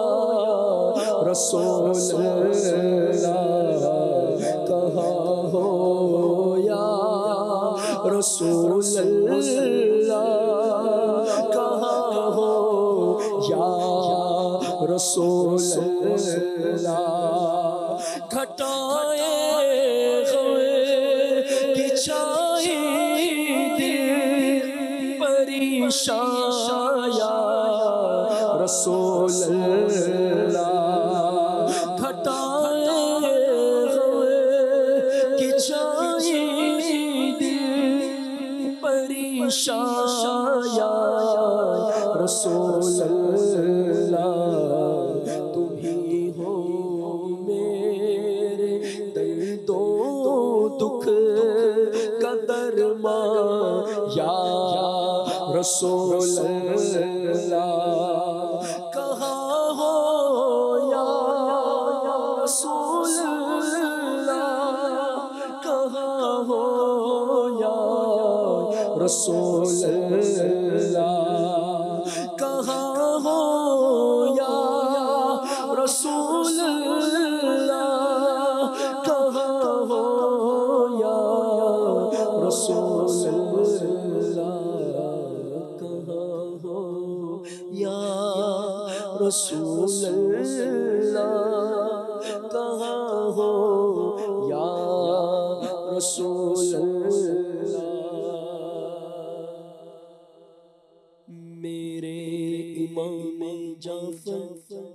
رسول اللہ کہاں ہو یا رسول اللہ کہاں ہو یا رسول اللہ گھٹائے غم کی چھائی دل پریشان یا رسول اللہ گھٹائے غم کی چھائی دل پریشان یا رسول اللہ تم ہی ہو میرے درد و دکھ کا درمان یا رسول اللہ کہاں ہو یا رسول اللہ کہاں ہو رسول اللہ کہاں ہو یا رسول اللہ کہاں ہو یا رسول اللہ کہاں ہو یا رسول اللہ کہاں ہو یا رسول اللہ میرے امام جعفر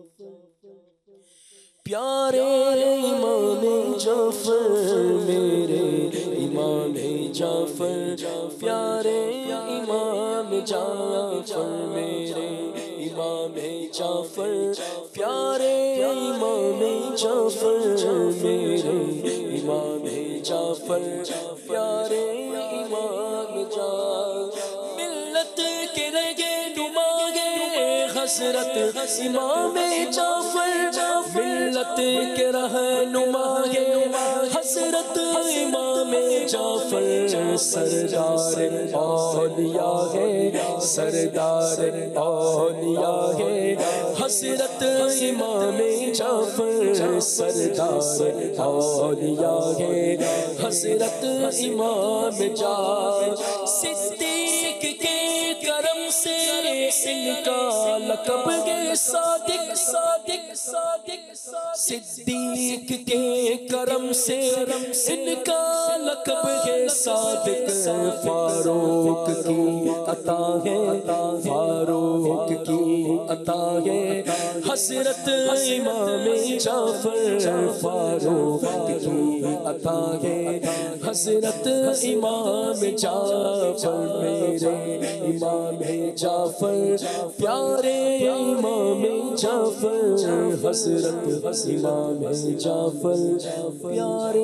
پیارے امام جعفر میرے امام جعفر پیارے امام جعفر میرے امام جعفر پیارے امام جعفر میرے امام جعفر پیارے امام جعفر ملت کے رگے نماگے حسرت امام جعفر ملت کے رہنما ہے حسرت امام جعفر سردار اولیاء ہے سردار اولیاء ہے حسرت امام جعفر سردار اولیاء ہے حسرت امام جعفر صدیق کے کرم سے ان کا لقب ہے صادق صادق صادق صدیق کے کرم سے ان کا لقب ہے صادق فاروق کی عطا ہے فاروق کی عطا ہے حسرت امام جعفر فاروق کی عطا ہے حسرت امام جعفر میرے امام جعفر پیارے امام جعفر حسرت امام جعفر پیارے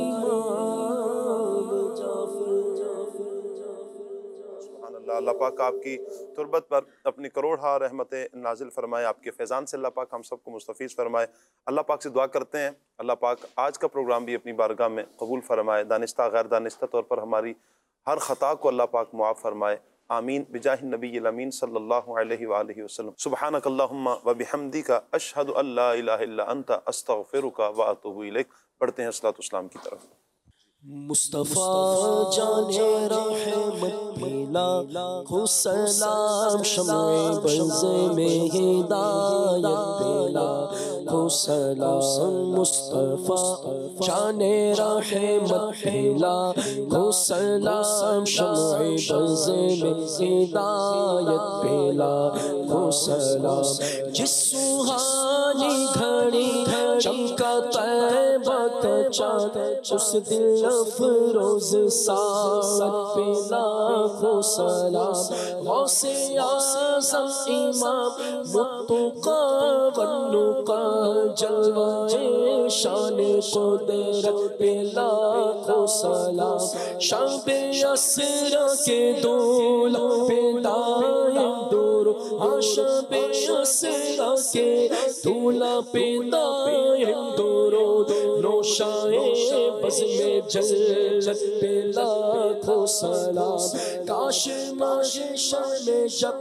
امام جعفر
سبحان اللہ اللہ پاک آپ کی تربت پر اپنی کروڑہا رحمتیں نازل فرمائے آپ کے فیضان سے اللہ پاک ہم سب کو مستفیض فرمائے اللہ پاک سے دعا کرتے ہیں اللہ پاک آج کا پروگرام بھی اپنی بارگاہ میں قبول فرمائے دانستہ غیر دانستہ طور پر ہماری ہر خطا کو اللہ پاک معاف فرمائے آمین بجاہ النبی الامین صلی اللہ علیہ وآلہ وسلم سبحانک اللہم و بحمدک اشہد ان لا الہ الا انت استغفرک و اتوب الیک پڑھتے ہیں صلاۃ اسلام کی طرف
مصطفیٰ جان رحمت پھیلا ہو سلام شمع بز میں ہدایت پھیلا ہو سلام مصطفیٰ جان رحمت پھیلا ہو سلام شمع بز میں ہدایت پھیلا ہو سلام جس سہانی گھڑی چمکا طیبہ کا چاند اس دل افروز ساعت پہ لاکھوں سلام غوث اعظم امام متقی والنقی جلوہ شان قدرت پہ لاکھوں سلام شب اسرا کے دولہ پہ دائم درود ہاں شب اسرا کے دولہ پہ دائم درود نوشائے بز میں جلت پہ لاکھوں سلام کاش محشر میں جب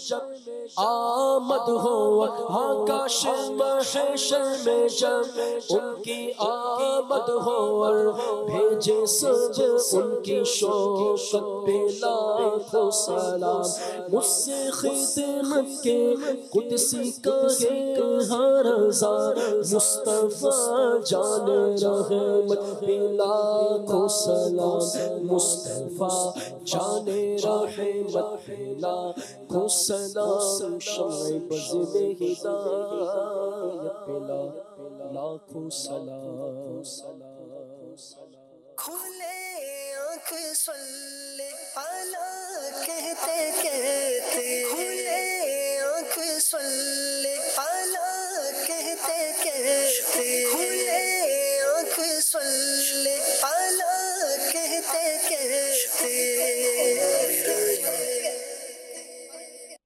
آمد ہو ہاں کاش محشر میں جب ان کی آمد ہو اور بھیجے سب ان کی شوقت پہ لاکھوں سلام مجھ سے خدمت کے قدسی کا ہے ہر ہزار مصطفیٰ جان رحمت پہ لاکھوں سلام مصطفیٰ جان رحمت پہ لاکھوں سلام شمع بز میں ہدایت پہ لاکھوں سلام
کھلے آنکھ صلی علی کہتے